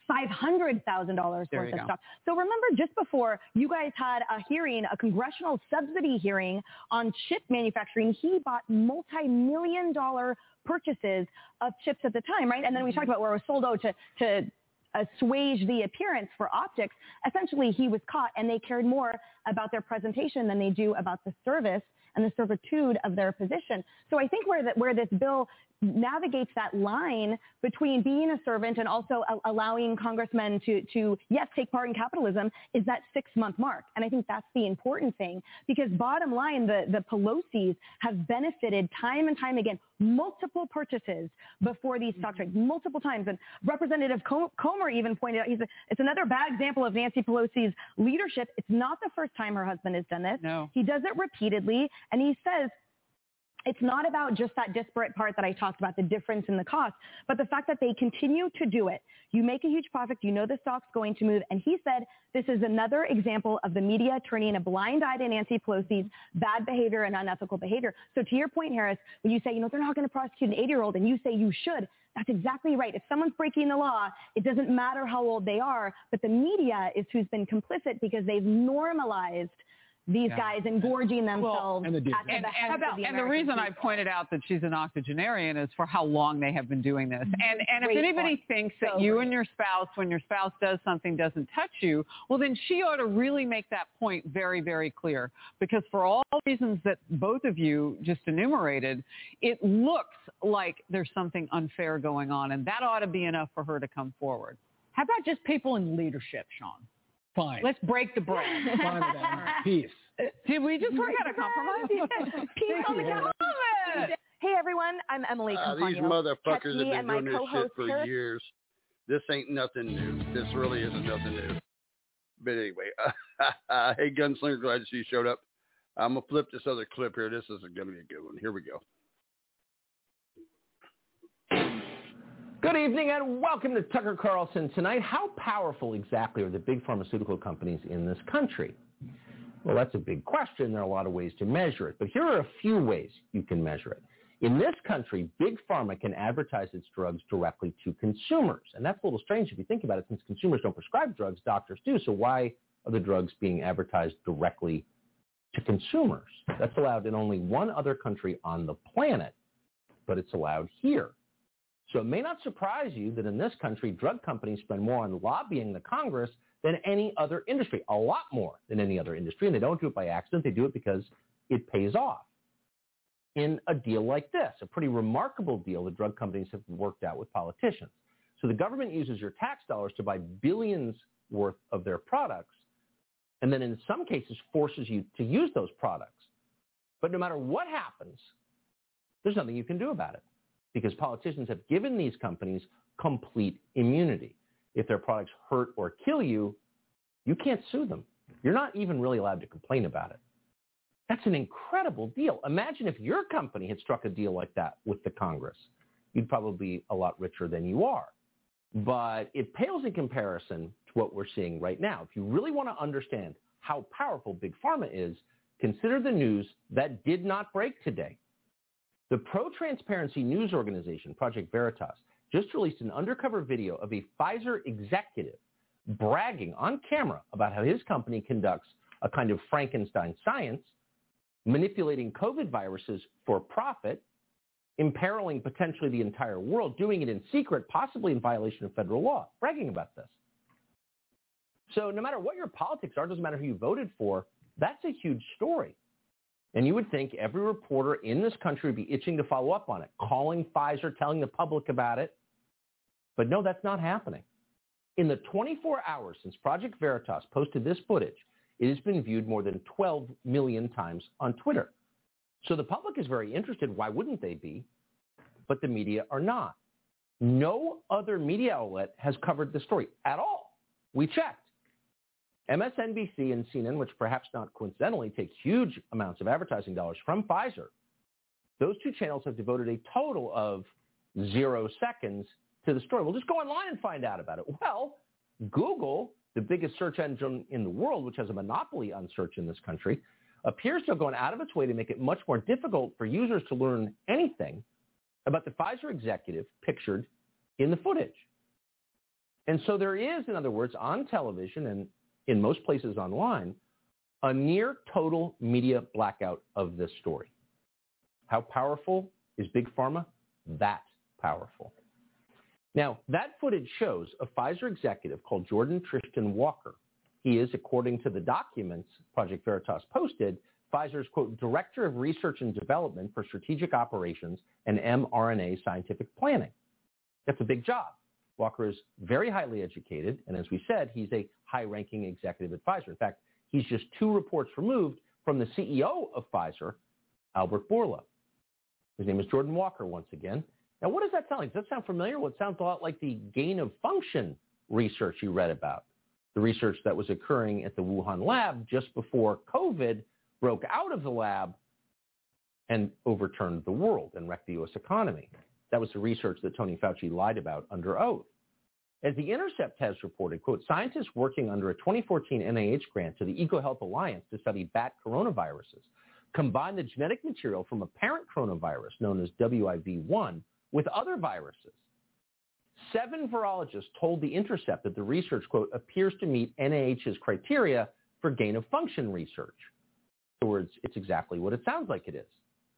five hundred thousand dollars There worth you of go. stock. So remember, just before you guys had a hearing, a congressional subsidy hearing on chip manufacturing, he bought multi-million dollar purchases of chips at the time, right? And then we talked about where it was sold out to, to assuage the appearance for optics. Essentially, he was caught, and they cared more about their presentation than they do about the service and the servitude of their position. So I think where, the, where this bill navigates that line between being a servant and also a- allowing congressmen to, to, yes, take part in capitalism is that six-month mark. And I think that's the important thing, because bottom line, the, the Pelosi's have benefited time and time again, multiple purchases before these stock trades, multiple times. And Representative Com- Comer even pointed out, he's a, it's another bad example of Nancy Pelosi's leadership. It's not the first time her husband has done this. No. He does it repeatedly, and he says, it's not about just that disparate part that I talked about, the difference in the cost, but the fact that they continue to do it. You make a huge profit, you know the stock's going to move, and he said this is another example of the media turning a blind eye to Nancy Pelosi's bad behavior and unethical behavior. So to your point, Harris, when you say, you know, they're not going to prosecute an eighty-year-old, and you say you should, that's exactly right. If someone's breaking the law, it doesn't matter how old they are, but the media is who's been complicit because they've normalized these Yeah. guys engorging themselves and, at the and, behest and, of the and the American reason I people. pointed out that she's an octogenarian is for how long they have been doing this. And and if Great anybody point. thinks that So you great. and your spouse, when your spouse does something, doesn't touch you, well, then she ought to really make that point very, very clear. Because for all reasons that both of you just enumerated, it looks like there's something unfair going on. And that ought to be enough for her to come forward. How about just people in leadership, Sean? Fine. Let's break the bread. Fine with that. Peace. Did we just work out a compromise? Peace on the job. Hey everyone, I'm Emily Uh, these Campagno. Catch motherfuckers me have and been my doing this shit co-host for Harris. years. This ain't nothing new. This really isn't nothing new. But anyway, uh, hey Gunslinger, glad to see you showed up. I'm gonna flip this other clip here. This is gonna be a good one. Here we go. Good evening and welcome to Tucker Carlson Tonight. How powerful exactly are the big pharmaceutical companies in this country? Well, that's a big question. There are a lot of ways to measure it, but here are a few ways you can measure it. In this country, big pharma can advertise its drugs directly to consumers, and that's a little strange if you think about it, since consumers don't prescribe drugs, doctors do, so why are the drugs being advertised directly to consumers? That's allowed in only one other country on the planet, but it's allowed here. So it may not surprise you that in this country, drug companies spend more on lobbying the Congress than any other industry, a lot more than any other industry, and they don't do it by accident. They do it because it pays off. In a deal like this, a pretty remarkable deal the drug companies have worked out with politicians. So the government uses your tax dollars to buy billions worth of their products, and then in some cases forces you to use those products. But no matter what happens, there's nothing you can do about it, because politicians have given these companies complete immunity. If their products hurt or kill you, you can't sue them. You're not even really allowed to complain about it. That's an incredible deal. Imagine if your company had struck a deal like that with the Congress. You'd probably be a lot richer than you are. But it pales in comparison to what we're seeing right now. If you really want to understand how powerful Big Pharma is, consider the news that did not break today. The pro-transparency news organization, Project Veritas, just released an undercover video of a Pfizer executive bragging on camera about how his company conducts a kind of Frankenstein science, manipulating COVID viruses for profit, imperiling potentially the entire world, doing it in secret, possibly in violation of federal law, bragging about this. So no matter what your politics are, doesn't matter who you voted for, that's a huge story. And you would think every reporter in this country would be itching to follow up on it, calling Pfizer, telling the public about it. But no, that's not happening. In the twenty-four hours since Project Veritas posted this footage, it has been viewed more than twelve million times on Twitter. So the public is very interested. Why wouldn't they be? But the media are not. No other media outlet has covered the story at all. We checked. M S N B C and C N N, which perhaps not coincidentally take huge amounts of advertising dollars from Pfizer, those two channels have devoted a total of zero seconds to the story. Well, just go online and find out about it. Well, Google, the biggest search engine in the world, which has a monopoly on search in this country, appears to have gone out of its way to make it much more difficult for users to learn anything about the Pfizer executive pictured in the footage. And so there is, in other words, on television and in most places online, a near total media blackout of this story. How powerful is Big Pharma? That powerful. Now, that footage shows a Pfizer executive called Jordan Tristan Walker. He is, according to the documents Project Veritas posted, Pfizer's, quote, Director of Research and Development for Strategic Operations and mRNA Scientific Planning. That's a big job. Walker is very highly educated, and as we said, he's a high-ranking executive at Pfizer. In fact, he's just two reports removed from the C E O of Pfizer, Albert Bourla. His name is Jordan Walker once again. Now, what does that sound like? Does that sound familiar? Well, it sounds a lot like the gain-of-function research you read about, the research that was occurring at the Wuhan lab just before COVID broke out of the lab and overturned the world and wrecked the U S economy. That was the research that Tony Fauci lied about under oath. As The Intercept has reported, quote, scientists working under a twenty fourteen N I H grant to the EcoHealth Alliance to study bat coronaviruses combined the genetic material from a parent coronavirus known as W I V one with other viruses. Seven virologists told The Intercept that the research, quote, appears to meet N I H's criteria for gain-of-function research. In other words, it's exactly what it sounds like it is.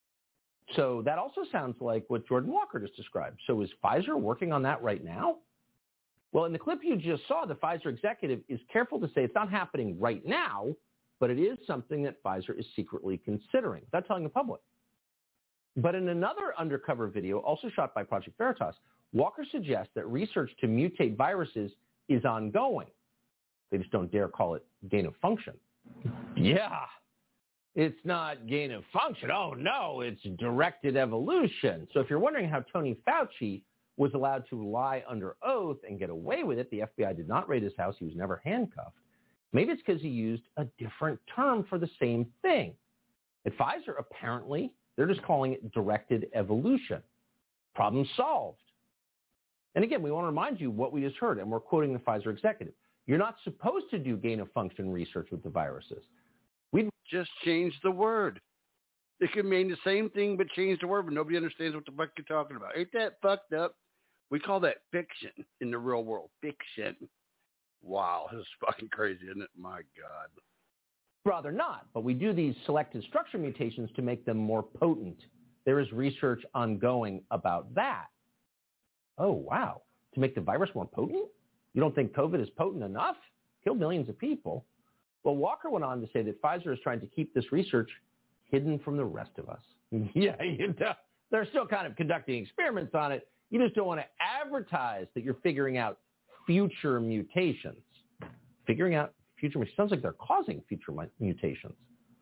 So that also sounds like what Jordan Walker just described. So is Pfizer working on that right now? Well, in the clip you just saw, the Pfizer executive is careful to say it's not happening right now, but it is something that Pfizer is secretly considering, without telling the public. But in another undercover video, also shot by Project Veritas, Walker suggests that research to mutate viruses is ongoing. They just don't dare call it gain of function. Yeah. It's not gain of function. Oh, no, it's directed evolution. So if you're wondering how Tony Fauci was allowed to lie under oath and get away with it, the F B I did not raid his house. He was never handcuffed. Maybe it's because he used a different term for the same thing. At Pfizer, apparently, they're just calling it directed evolution. Problem solved. And again, we want to remind you what we just heard, and we're quoting the Pfizer executive. You're not supposed to do gain-of-function research with the viruses. We just changed the word. It could mean the same thing, but change the word, but nobody understands what the fuck you're talking about. Ain't that fucked up? We call that fiction in the real world. Fiction. Wow, this is fucking crazy, isn't it? My God. Rather not, but we do these selected structure mutations to make them more potent. There is research ongoing about that. Oh, wow. To make the virus more potent? You don't think COVID is potent enough? Killed millions of people. Well, Walker went on to say that Pfizer is trying to keep this research hidden from the rest of us. Yeah, you know, they're still kind of conducting experiments on it. You just don't want to advertise that you're figuring out future mutations. Figuring out future mutations. Sounds like they're causing future mutations.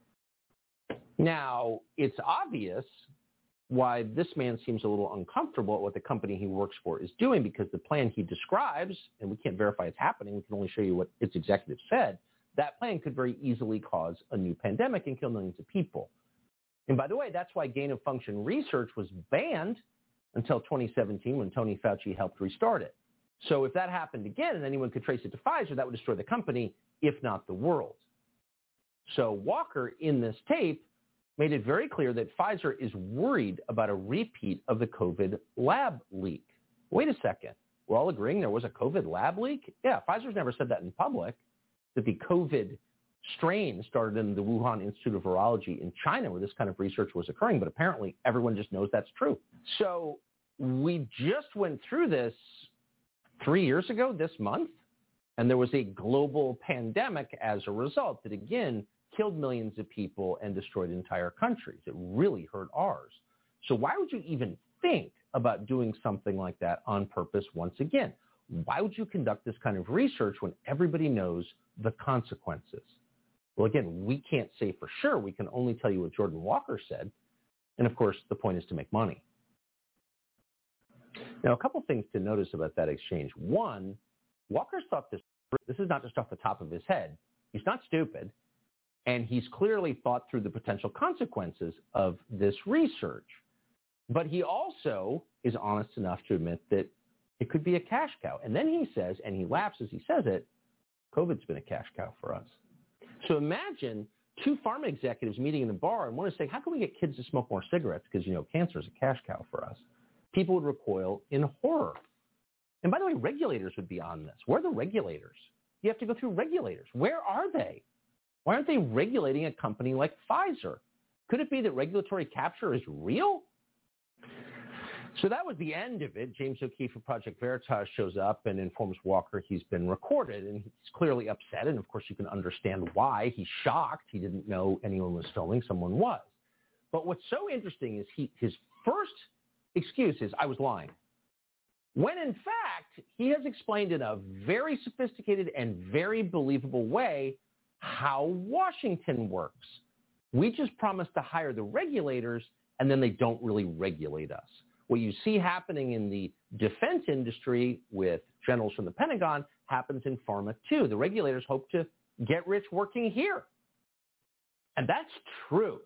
Now, it's obvious why this man seems a little uncomfortable at what the company he works for is doing, because the plan he describes, and we can't verify it's happening, we can only show you what its executive said, that plan could very easily cause a new pandemic and kill millions of people. And by the way, that's why gain-of-function research was banned until twenty seventeen when Tony Fauci helped restart it. So if that happened again and anyone could trace it to Pfizer, that would destroy the company, if not the world. So Walker, in this tape, made it very clear that Pfizer is worried about a repeat of the COVID lab leak. Wait a second. We're all agreeing there was a COVID lab leak? Yeah, Pfizer's never said that in public, that the COVID strain started in the Wuhan Institute of Virology in China, where this kind of research was occurring, but apparently everyone just knows that's true. So we just went through this three years ago this month, and there was a global pandemic as a result that, again, killed millions of people and destroyed entire countries. It really hurt ours. So why would you even think about doing something like that on purpose once again? Why would you conduct this kind of research when everybody knows the consequences? Well, again, we can't say for sure. We can only tell you what Jordan Walker said. And of course, the point is to make money. Now, a couple things to notice about that exchange. One, Walker's thought this, this is not just off the top of his head. He's not stupid. And he's clearly thought through the potential consequences of this research. But he also is honest enough to admit that it could be a cash cow. And then he says, and he laughs as he says it, COVID's been a cash cow for us. So imagine two pharma executives meeting in the bar and one is saying, how can we get kids to smoke more cigarettes? Because, you know, cancer is a cash cow for us. People would recoil in horror. And by the way, regulators would be on this. Where are the regulators? You have to go through regulators. Where are they? Why aren't they regulating a company like Pfizer? Could it be that regulatory capture is real? So that was the end of it. James O'Keefe of Project Veritas shows up and informs Walker he's been recorded, and he's clearly upset, and of course you can understand why. He's shocked. He didn't know anyone was filming. Someone was. But what's so interesting is he his first excuse is, I was lying. When in fact, he has explained in a very sophisticated and very believable way how Washington works. We just promise to hire the regulators, and then they don't really regulate us. What you see happening in the defense industry with generals from the Pentagon happens in pharma too. The regulators hope to get rich working here. And that's true.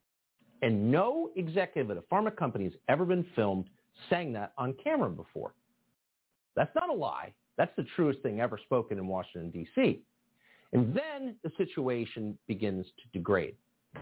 And no executive at a pharma company has ever been filmed saying that on camera before. That's not a lie. That's the truest thing ever spoken in Washington, D C. And then the situation begins to degrade.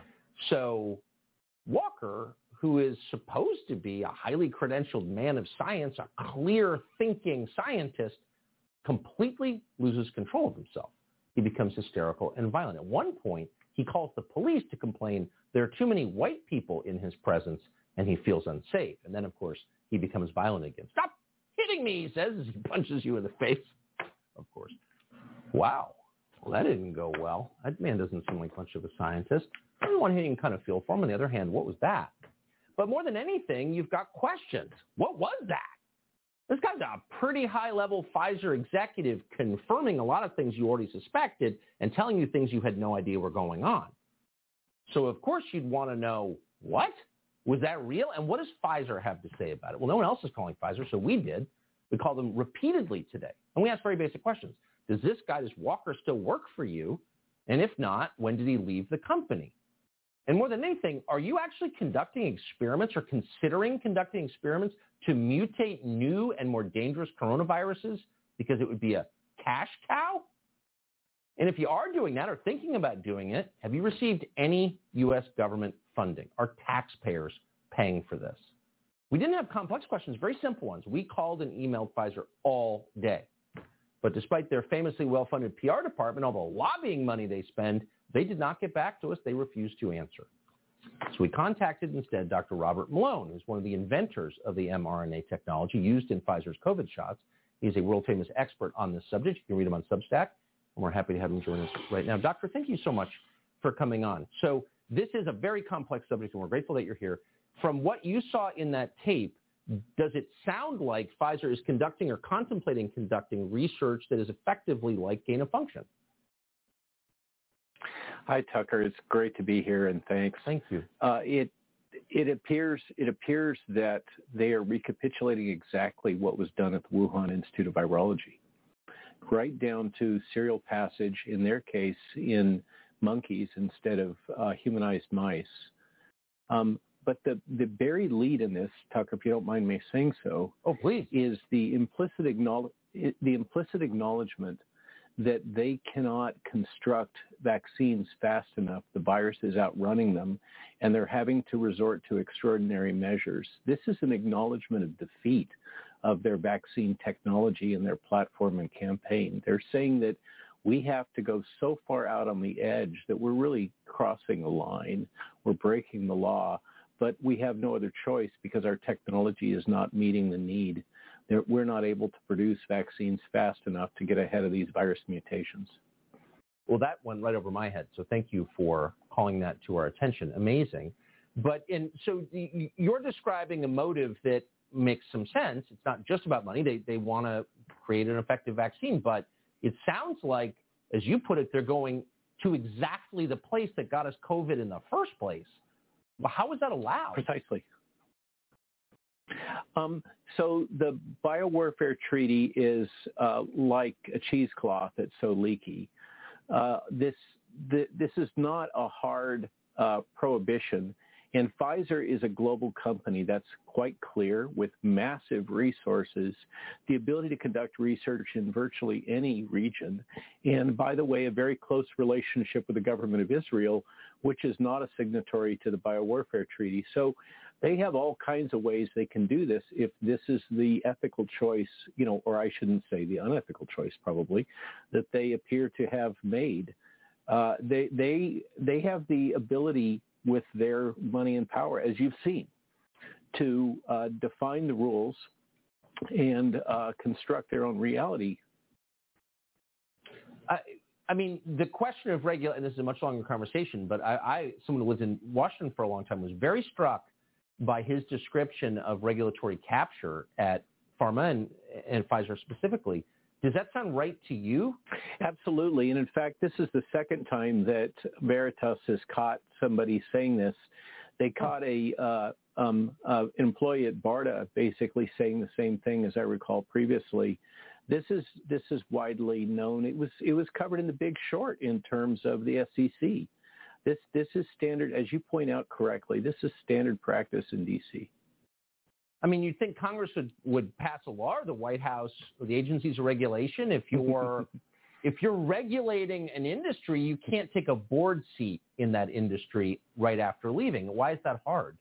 So Walker, who is supposed to be a highly credentialed man of science, a clear-thinking scientist, completely loses control of himself. He becomes hysterical and violent. At one point, he calls the police to complain there are too many white people in his presence, and he feels unsafe. And then, of course, he becomes violent again. Stop hitting me, he says, as he punches you in the face, of course. Wow. Well, that didn't go well. That man doesn't seem like much of a scientist. On the one hand, you can kind of feel for him. On the other hand, what was that? But more than anything, you've got questions. What was that? This guy's a pretty high-level Pfizer executive confirming a lot of things you already suspected and telling you things you had no idea were going on. So, of course, you'd want to know, what? Was that real? And what does Pfizer have to say about it? Well, no one else is calling Pfizer, so we did. We called them repeatedly today. And we asked very basic questions. Does this guy, does Walker still work for you? And if not, when did he leave the company? And more than anything, are you actually conducting experiments or considering conducting experiments to mutate new and more dangerous coronaviruses because it would be a cash cow? And if you are doing that or thinking about doing it, have you received any U S government funding? Are taxpayers paying for this? We didn't have complex questions, very simple ones. We called and emailed Pfizer all day. But despite their famously well-funded P R department, all the lobbying money they spend, they did not get back to us. They refused to answer. So we contacted instead Doctor Robert Malone, who's one of the inventors of the mRNA technology used in Pfizer's COVID shots. He's a world-famous expert on this subject. You can read him on Substack, and we're happy to have him join us right now. Doctor, thank you so much for coming on. So this is a very complex subject, and we're grateful that you're here. From what you saw in that tape, does it sound like Pfizer is conducting or contemplating conducting research that is effectively like gain of function? Hi, Tucker. It's great to be here, and thanks. Thank you. Uh, it it appears it appears that they are recapitulating exactly what was done at the Wuhan Institute of Virology, right down to serial passage, in their case, in monkeys instead of uh, humanized mice. Um, but the, the buried lead in this, Tucker, if you don't mind me saying so, oh please, is the implicit acknowledge, the implicit acknowledgement that they cannot construct vaccines fast enough. The virus is outrunning them, and they're having to resort to extraordinary measures. This is an acknowledgement of defeat of their vaccine technology and their platform and campaign. They're saying that we have to go so far out on the edge that we're really crossing a line. We're breaking the law, but we have no other choice because our technology is not meeting the need. We're not able to produce vaccines fast enough to get ahead of these virus mutations. Well, that went right over my head. So thank you for calling that to our attention. Amazing. But in, so you're describing a motive that makes some sense. It's not just about money. They, they want to create an effective vaccine. But it sounds like, as you put it, they're going to exactly the place that got us COVID in the first place. Well, how is that allowed? Precisely. Um, so the biowarfare treaty is uh, like a cheesecloth that's so leaky. Uh, this th- this is not a hard uh, prohibition, and Pfizer is a global company that's quite clear with massive resources, the ability to conduct research in virtually any region, and by the way, a very close relationship with the government of Israel, which is not a signatory to the biowarfare treaty. So They have all kinds of ways they can do this if this is the ethical choice, you know, or I shouldn't say the unethical choice probably, that they appear to have made. Uh, they they they have the ability with their money and power, as you've seen, to uh, define the rules and uh, construct their own reality. I, I mean, the question of regular, and this is a much longer conversation, but I, I, someone who lived in Washington for a long time, was very struck by his description of regulatory capture at pharma and, and Pfizer specifically. Does that sound right to you? Absolutely. And in fact, this is the second time that Veritas has caught somebody saying this. They caught a uh, um, uh, employee at BARDA basically saying the same thing as I recall previously. This is this is widely known. It was it was covered in The Big Short in terms of the S E C. This this is standard, as you point out correctly. This is standard practice in D C. I mean, you'd think Congress would, would pass a law, or the White House, or the agencies of regulation. If you're if you're regulating an industry, you can't take a board seat in that industry right after leaving. Why is that hard?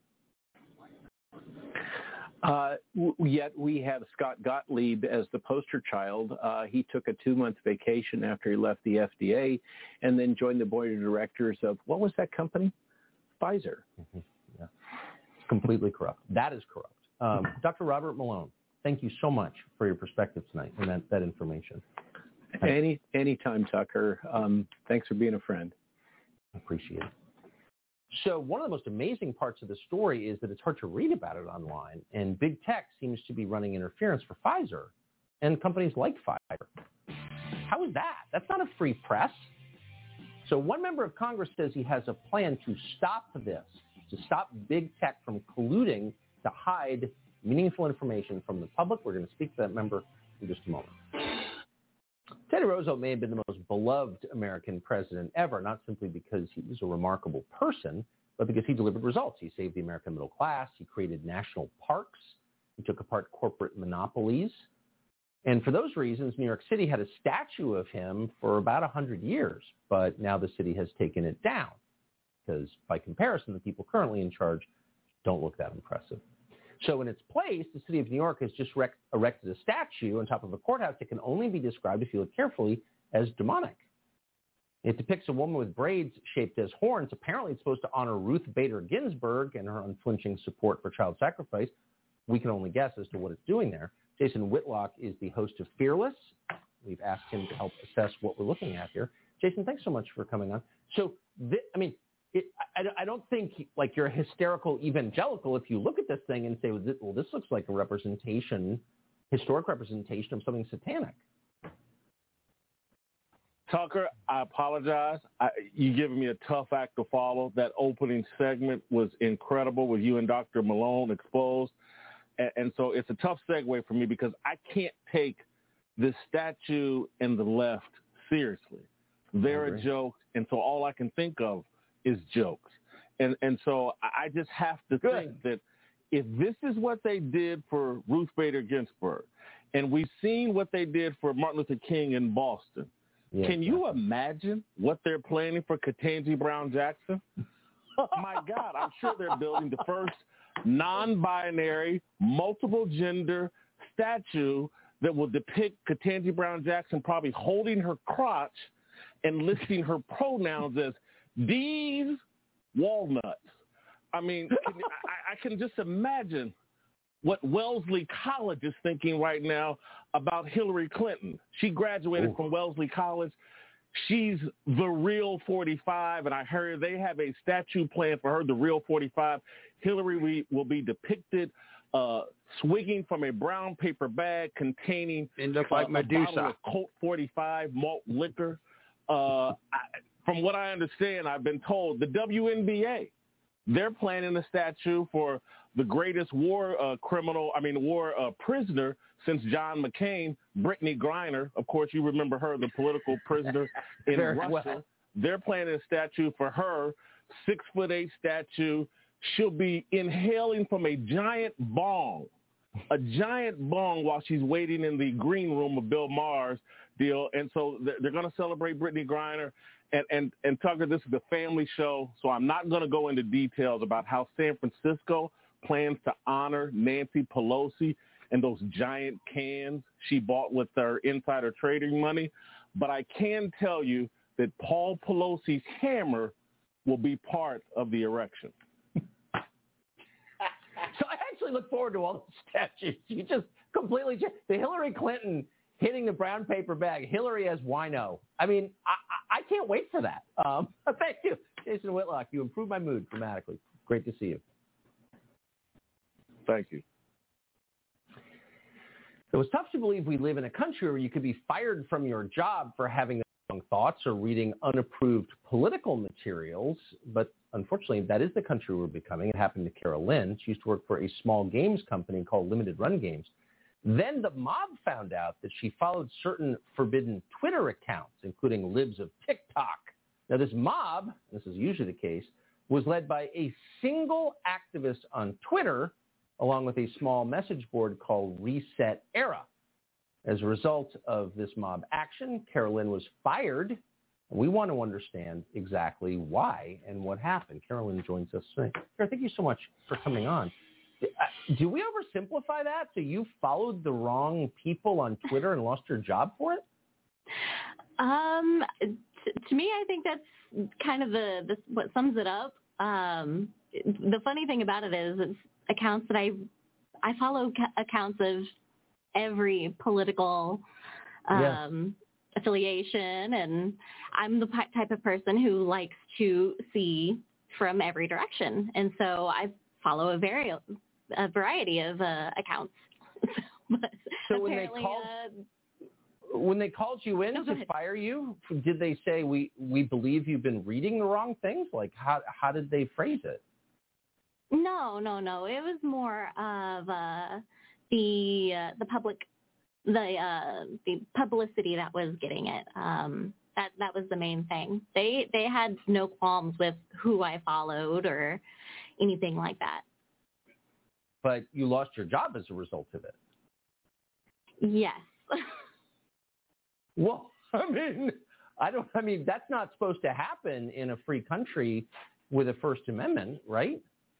Uh, w- yet we have Scott Gottlieb as the poster child. Uh, he took a two-month vacation after he left the F D A and then joined the board of directors of, what was that company? Pfizer. Mm-hmm. Yeah. It's completely corrupt. That is corrupt. Um, Doctor Robert Malone, thank you so much for your perspective tonight and that, that information. Any anytime, Tucker. Um, thanks for being a friend. Appreciate it. So one of the most amazing parts of the story is that it's hard to read about it online, and big tech seems to be running interference for Pfizer and companies like Pfizer. How is that? That's not a free press. So one member of Congress says he has a plan to stop this, to stop big tech from colluding to hide meaningful information from the public. We're going to speak to that member in just a moment. Teddy Roosevelt may have been the most beloved American president ever, not simply because he was a remarkable person, but because he delivered results. He saved the American middle class. He created national parks. He took apart corporate monopolies. And for those reasons, New York City had a statue of him for about one hundred years, but now the city has taken it down because, by comparison, the people currently in charge don't look that impressive. So in its place, the city of New York has just rec- erected a statue on top of a courthouse that can only be described, if you look carefully, as demonic. It depicts a woman with braids shaped as horns. Apparently, it's supposed to honor Ruth Bader Ginsburg and her unflinching support for child sacrifice. We can only guess as to what it's doing there. Jason Whitlock is the host of Fearless. We've asked him to help assess what we're looking at here. Jason, thanks so much for coming on. So, th- I mean, It, I, I don't think like you're a hysterical evangelical if you look at this thing and say, well, this, well, this looks like a representation, historic representation of something satanic. Tucker, I apologize. I, you giving me a tough act to follow. That opening segment was incredible with you and Doctor Malone exposed. And, and so it's a tough segue for me because I can't take this statue and the left seriously. They're a joke. And so all I can think of is jokes. And and so I just have to Good. think that if this is what they did for Ruth Bader Ginsburg, and we've seen what they did for Martin Luther King in Boston, yeah, can you imagine what they're planning for Ketanji Brown Jackson? My God, I'm sure they're building the first non-binary, multiple gender statue that will depict Ketanji Brown Jackson probably holding her crotch and listing her pronouns as these walnuts. I mean, I, I can just imagine what Wellesley College is thinking right now about Hillary Clinton. She graduated Ooh. from Wellesley College. She's the real forty-five, and I heard they have a statue plan for her, the real forty-five. Hillary will be depicted uh, swigging from a brown paper bag containing and look uh, like Medusa. a bottle of Colt forty-five malt liquor. Uh, I, from what I understand, I've been told the W N B A, they're planning a statue for the greatest war uh, criminal, I mean, war uh, prisoner since John McCain, Brittany Griner. Of course, you remember her, the political prisoner in Very Russia. well. They're planning a statue for her, six foot eight statue. She'll be inhaling from a giant bong, a giant bong while she's waiting in the green room of Bill Maher's deal. And so they're going to celebrate Brittany Griner. And, and, and Tucker, this is the family show, so I'm not going to go into details about how San Francisco plans to honor Nancy Pelosi and those giant cans she bought with her insider trading money. But I can tell you that Paul Pelosi's hammer will be part of the erection. So I actually look forward to all the statues. You just completely changed. The Hillary Clinton hitting the brown paper bag, Hillary as wino. I mean, I, I can't wait for that. Um, thank you, Jason Whitlock. You improved my mood dramatically. Great to see you. Thank you. It was tough to believe we live in a country where you could be fired from your job for having the wrong thoughts or reading unapproved political materials, but unfortunately, that is the country we're becoming. It happened to Carol Lynn. She used to work for a small games company called Limited Run Games. Then the mob found out that she followed certain forbidden Twitter accounts, including libs of TikTok. Now, this mob, this is usually the case, was led by a single activist on Twitter, along with a small message board called Reset Era. As a result of this mob action, Carol Lynn was fired. We want to understand exactly why and what happened. Carol Lynn joins us tonight. Carol, thank you so much for coming on. Do we oversimplify that? So you followed the wrong people on Twitter and lost your job for it? Um, t- to me, I think that's kind of the, the what sums it up. Um, the funny thing about it is it's accounts that I I follow ca- accounts of every political um, yeah. affiliation, and I'm the p- type of person who likes to see from every direction, and so I follow a very a variety of uh, accounts. but so when they called uh, when they called you in no, to fire you, did they say we we believe you've been reading the wrong things? Like how how did they phrase it? No, no, no. It was more of uh, the uh, the public the uh, the publicity that was getting it. Um, that that was the main thing. They they had no qualms with who I followed or anything like that. But you lost your job as a result of it. Yes. Well, I mean, I don't. I mean, that's not supposed to happen in a free country with a First Amendment, right?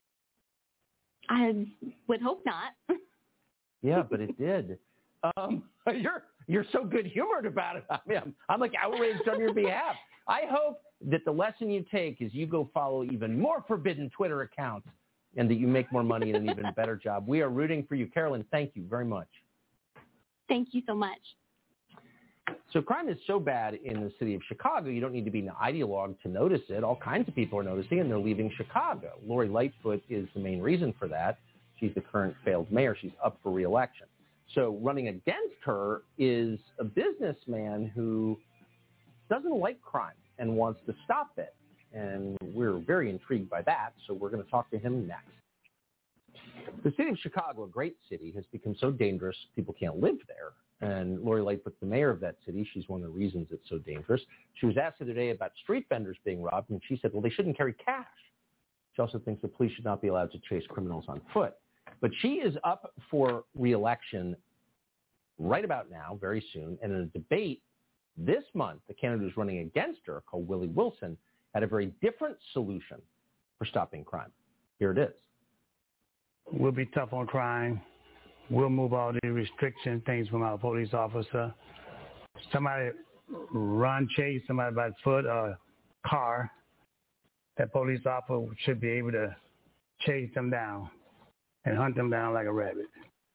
I would hope not. Yeah, but it did. Um, you're you're so good humored about it. I mean, I'm, I'm like outraged on your behalf. I hope that the lesson you take is you go follow even more forbidden Twitter accounts and that you make more money and an even better job. We are rooting for you. Carolyn, thank you very much. Thank you so much. So crime is so bad in the city of Chicago, you don't need to be an ideologue to notice it. All kinds of people are noticing, and they're leaving Chicago. Lori Lightfoot is the main reason for that. She's the current failed mayor. She's up for re-election. So running against her is a businessman who doesn't like crime and wants to stop it. And we're very intrigued by that, so we're going to talk to him next. The city of Chicago, a great city, has become so dangerous people can't live there. And Lori Lightfoot's the mayor of that city. She's one of the reasons it's so dangerous. She was asked the other day about street vendors being robbed, and she said, well, they shouldn't carry cash. She also thinks the police should not be allowed to chase criminals on foot. But she is up for re-election right about now, very soon. And in a debate this month, the candidate who's running against her, called Willie Wilson, had a very different solution for stopping crime. Here it is. We'll be tough on crime. We'll move all the restriction things from our police officer. Somebody run, chase somebody by foot or car, that police officer should be able to chase them down and hunt them down like a rabbit.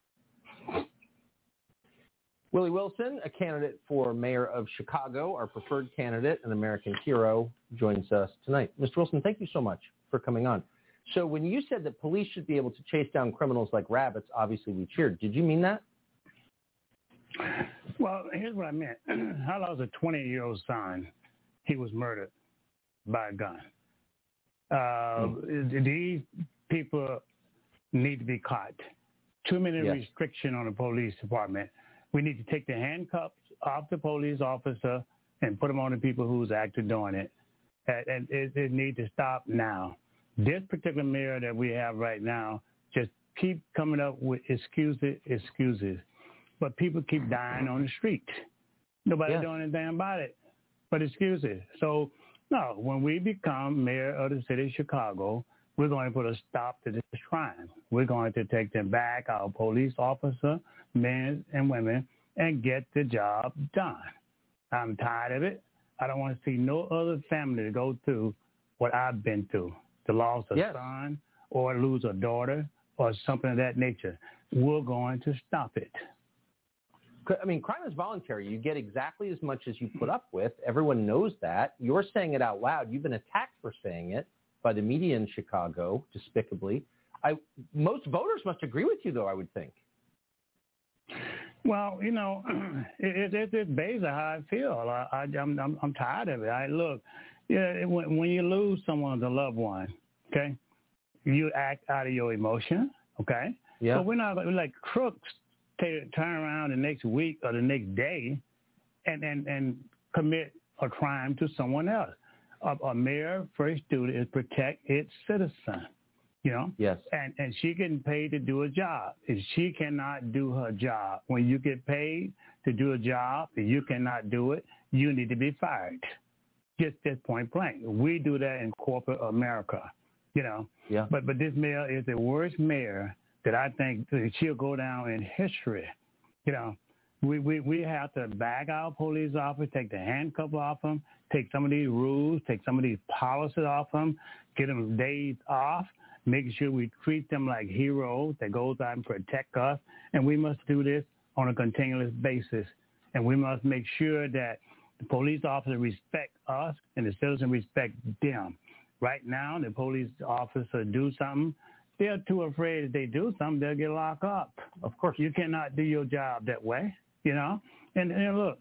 Willie Wilson, a candidate for mayor of Chicago, our preferred candidate, an American hero, joins us tonight. Mister Wilson, thank you so much for coming on. So when you said that police should be able to chase down criminals like rabbits, obviously we cheered. Did you mean that? Well, here's what I meant. I lost a twenty-year-old son. He was murdered by a gun. Uh, mm. These people need to be caught. Too many yes. restrictions on the police department. We need to take the handcuffs off the police officer and put them on the people who's actually doing it. And it, it needs to stop now. This particular mayor that we have right now just keep coming up with excuses, excuses. But people keep dying on the street. Nobody yes. doing anything about it but excuses. So, no, when we become mayor of the city of Chicago, we're going to put a stop to this crime. We're going to take them back, our police officer, men and women, and get the job done. I'm tired of it. I don't want to see no other family to go through what I've been through, to lose a yes. son or lose a daughter or something of that nature. We're going to stop it. I mean, crime is voluntary. You get exactly as much as you put up with. Everyone knows that. You're saying it out loud. You've been attacked for saying it by the media in Chicago, despicably. I, most voters must agree with you, though, I would think. Well, you know, it, it, it's basically how I feel. I, I, I'm, I'm, I'm tired of it. I look, yeah, when, when you lose someone, a loved one, okay, you act out of your emotion, okay? Yeah. But we're not we're like crooks. Take, turn around the next week or the next day and, and, and commit a crime to someone else. A, a mayor's first duty is protect its citizen, you know? Yes. And, and she getting paid to do a job. If she cannot do her job, when you get paid to do a job and you cannot do it, you need to be fired. Just this point blank. We do that in corporate America, you know? Yeah. But, but this mayor is the worst mayor that I think that she'll go down in history. You know, we, we, we have to back our police officers, take the handcuff off them, take some of these rules, take some of these policies off them, get them days off, making sure we treat them like heroes that goes out and protect us. And we must do this on a continuous basis. And we must make sure that the police officers respect us and the citizens respect them. Right now, the police officer do something, they're too afraid if they do something, they'll get locked up. Of course. You cannot do your job that way, you know? And, and look,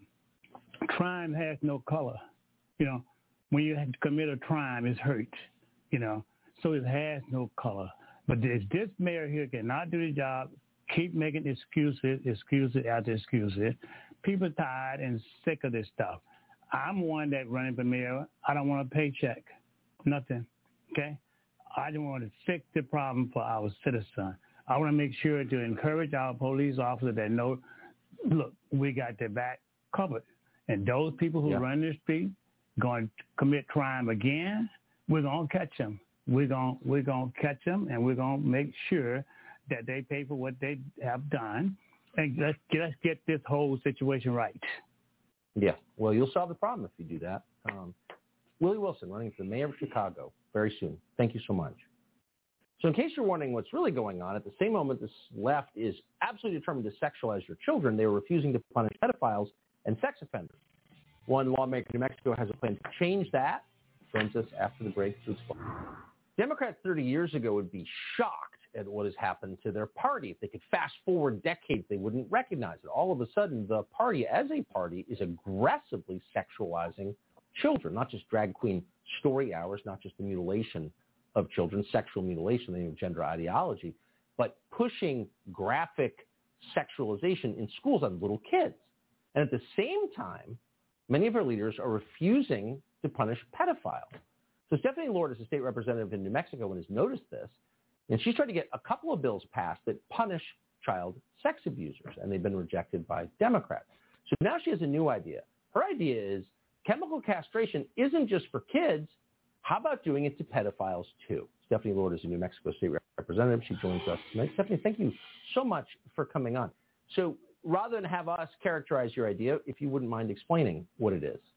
crime has no color. You know, when you commit a crime, it's hurt, you know? So it has no color. But if this mayor here cannot do the job, keep making excuses, excuses after excuses, people are tired and sick of this stuff. I'm one that running for mayor. I don't want a paycheck, nothing, okay? I just want to fix the problem for our citizens. I want to make sure to encourage our police officers that know, look, we got their back covered. And those people who yeah. run the street going to commit crime again, we're going to catch them. We're going we're going to catch them, and we're going to make sure that they pay for what they have done. And let's get, let's get this whole situation right. Yeah. Well, you'll solve the problem if you do that. Um, Willie Wilson running for the mayor of Chicago very soon. Thank you so much. So in case you're wondering what's really going on, at the same moment this left is absolutely determined to sexualize your children, they are refusing to punish pedophiles and sex offenders. One lawmaker in New Mexico has a plan to change that. Joins us after the break to explain. Democrats thirty years ago would be shocked at what has happened to their party. If they could fast forward decades, they wouldn't recognize it. All of a sudden, the party as a party is aggressively sexualizing children, not just drag queen story hours, not just the mutilation of children, sexual mutilation, the gender ideology, but pushing graphic sexualization in schools on little kids. And at the same time, many of our leaders are refusing to punish pedophiles. So Stephanie Lord is a state representative in New Mexico and has noticed this, and she's tried to get a couple of bills passed that punish child sex abusers, and they've been rejected by Democrats. So now she has a new idea. Her idea is chemical castration isn't just for kids. How about doing it to pedophiles too? Stephanie Lord is a New Mexico state representative. She joins us tonight. Stephanie, thank you so much for coming on. So rather than have us characterize your idea, if you wouldn't mind explaining what it is.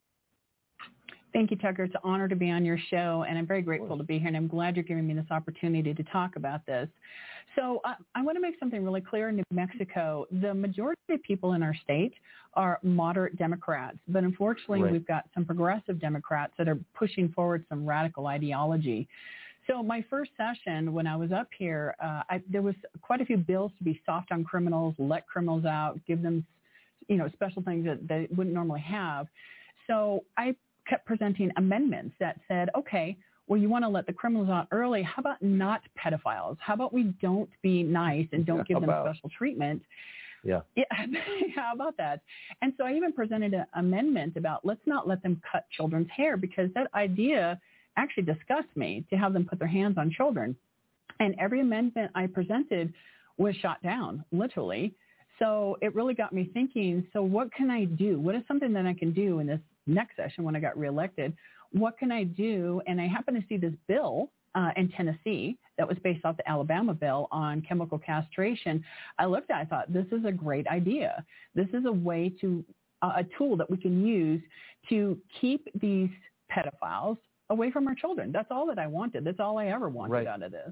Thank you, Tucker. It's an honor to be on your show, and I'm very grateful to be here, and I'm glad you're giving me this opportunity to talk about this. So uh, I want to make something really clear. In New Mexico, the majority of people in our state are moderate Democrats, but unfortunately right. we've got some progressive Democrats that are pushing forward some radical ideology. So my first session when I was up here, uh, I, there was quite a few bills to be soft on criminals, let criminals out, give them, you know, special things that they wouldn't normally have. So I kept presenting amendments that said, okay, well, you want to let the criminals out early. How about not pedophiles? How about we don't be nice and don't give them special treatment? Yeah. Yeah. How about that? And so I even presented an amendment about let's not let them cut children's hair, because that idea actually disgusts me, to have them put their hands on children. And every amendment I presented was shot down, literally. So it really got me thinking, so what can I do? What is something that I can do in this next session when I got reelected? What can I do? And I happened to see this bill uh, in Tennessee that was based off the Alabama bill on chemical castration, I looked at it, I thought, this is a great idea. This is a way to, uh, a tool that we can use to keep these pedophiles away from our children. That's all that I wanted. That's all I ever wanted Right. out of this.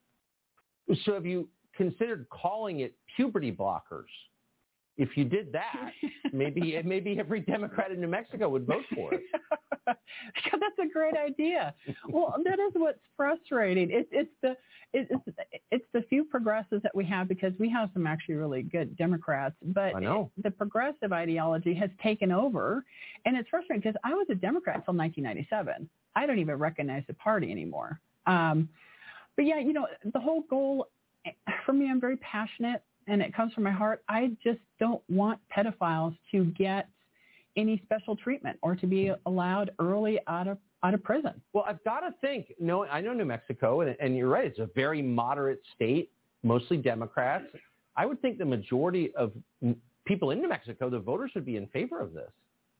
So have you considered calling it puberty blockers? If you did that, maybe maybe every Democrat in New Mexico would vote for it. That's a great idea. Well, that is what's frustrating. It, it's the it, it's it's the few progressives that we have, because we have some actually really good Democrats, but I know. the progressive ideology has taken over, and it's frustrating because I was a Democrat until nineteen ninety-seven. I don't even recognize the party anymore. Um, but yeah, you know, the whole goal for me, I'm very passionate, and it comes from my heart. I just don't want pedophiles to get any special treatment or to be allowed early out of out of prison. Well, I've got to think. No, I know New Mexico, and, and you're right. It's a very moderate state, mostly Democrats. I would think the majority of people in New Mexico, the voters, would be in favor of this.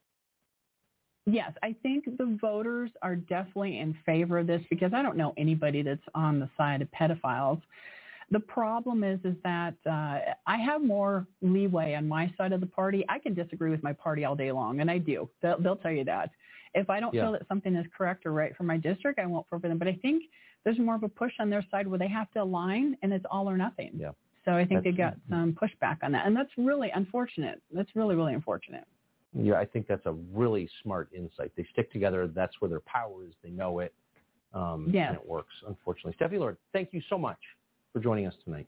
Yes, I think the voters are definitely in favor of this, because I don't know anybody that's on the side of pedophiles. The problem is, is that uh, I have more leeway on my side of the party. I can disagree with my party all day long, and I do. They'll, they'll tell you that. If I don't Yeah. feel that something is correct or right for my district, I won't vote for them. But I think there's more of a push on their side where they have to align, and it's all or nothing. Yeah. So I think That's- they got some pushback on that, and that's really unfortunate. That's really, really unfortunate. Yeah, I think that's a really smart insight. They stick together. That's where their power is. They know it. Um, Yes. And it works, unfortunately. Stephanie Lord, thank you so much for joining us tonight.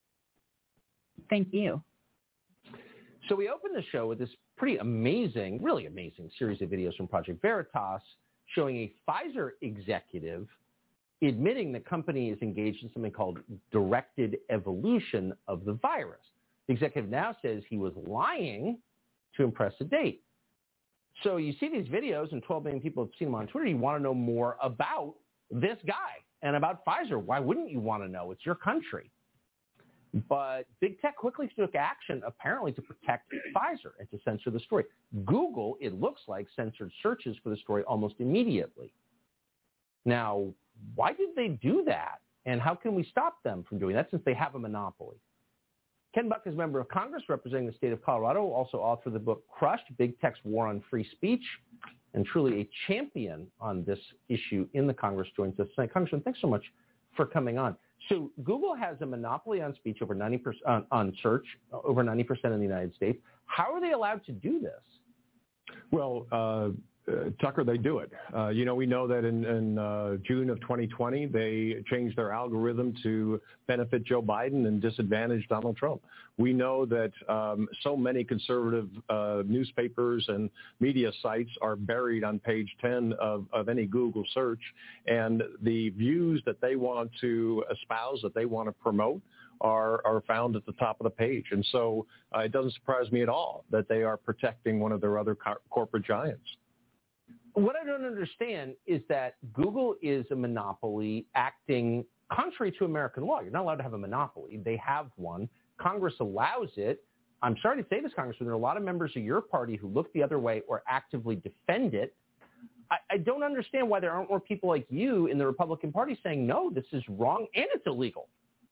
Thank you. So we opened the show with this pretty amazing, really amazing series of videos from Project Veritas showing a Pfizer executive admitting the company is engaged in something called directed evolution of the virus. The executive now says he was lying to impress a date. So you see these videos, and twelve million people have seen them on Twitter. You want to know more about this guy and about Pfizer. Why wouldn't you want to know? It's your country. But big tech quickly took action, apparently, to protect Pfizer and to censor the story. Google, it looks like, censored searches for the story almost immediately. Now, why did they do that? And how can we stop them from doing that, since they have a monopoly? Ken Buck is a member of Congress representing the state of Colorado, also authored the book Crushed, Big Tech's War on Free Speech, and truly a champion on this issue in the Congress, joins us tonight. Congressman, thanks so much for coming on. So Google has a monopoly on speech, over ninety percent on, on search, over ninety percent in the United States. How are they allowed to do this? Well, uh, uh, Tucker, they do it. Uh, you know, we know that in, in uh, June of twenty twenty, they changed their algorithm to benefit Joe Biden and disadvantage Donald Trump. We know that um, so many conservative uh, newspapers and media sites are buried on page ten of, of any Google search, and the views that they want to espouse, that they want to promote, are, are found at the top of the page. And so uh, it doesn't surprise me at all that they are protecting one of their other co- corporate giants. What I don't understand is that Google is a monopoly acting contrary to American law. You're not allowed to have a monopoly. They have one. Congress allows it. I'm sorry to say this, Congressman, there are a lot of members of your party who look the other way or actively defend it. I, I don't understand why there aren't more people like you in the Republican Party saying, no, this is wrong and it's illegal.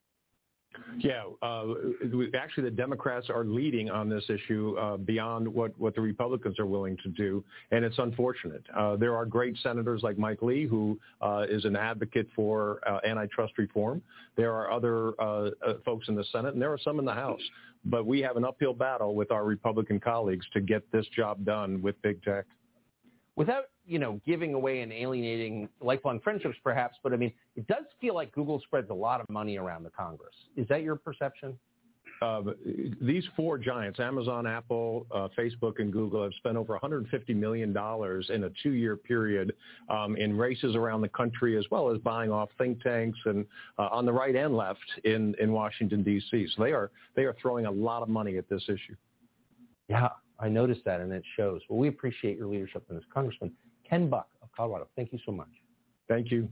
Yeah, uh, actually, the Democrats are leading on this issue uh, beyond what, what the Republicans are willing to do, and it's unfortunate. Uh, there are great senators like Mike Lee, who uh, is an advocate for uh, antitrust reform. There are other uh, uh, folks in the Senate, and there are some in the House. But we have an uphill battle with our Republican colleagues to get this job done with big tech. Without, you know, giving away and alienating lifelong friendships, perhaps, but I mean, it does feel like Google spreads a lot of money around the Congress. Is that your perception? Uh, these four giants, Amazon, Apple, uh, Facebook, and Google, have spent over one hundred fifty million dollars in a two-year period um, in races around the country, as well as buying off think tanks and uh, on the right and left in, in Washington, D C. So they are they are throwing a lot of money at this issue. Yeah, I noticed that, and it shows. Well, we appreciate your leadership in this, Congressman Ken Buck of Colorado. Thank you so much. Thank you.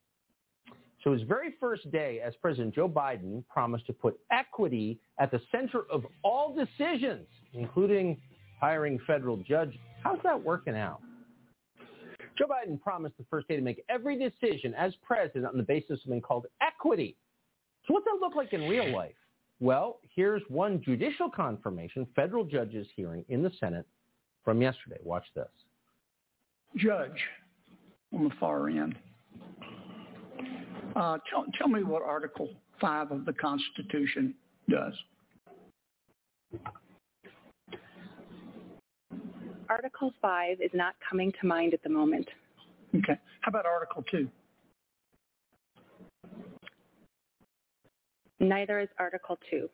So his very first day as President, Joe Biden promised to put equity at the center of all decisions, including hiring federal judges. How's that working out? Joe Biden promised the first day to make every decision as president on the basis of something called equity. So what's that look like in real life? Well, here's one judicial confirmation, federal judge's hearing in the Senate from yesterday. Watch this. Judge on the far end, uh, tell, tell me what Article five of the Constitution does. Article five is not coming to mind at the moment. Okay. How about Article two? Neither is Article two.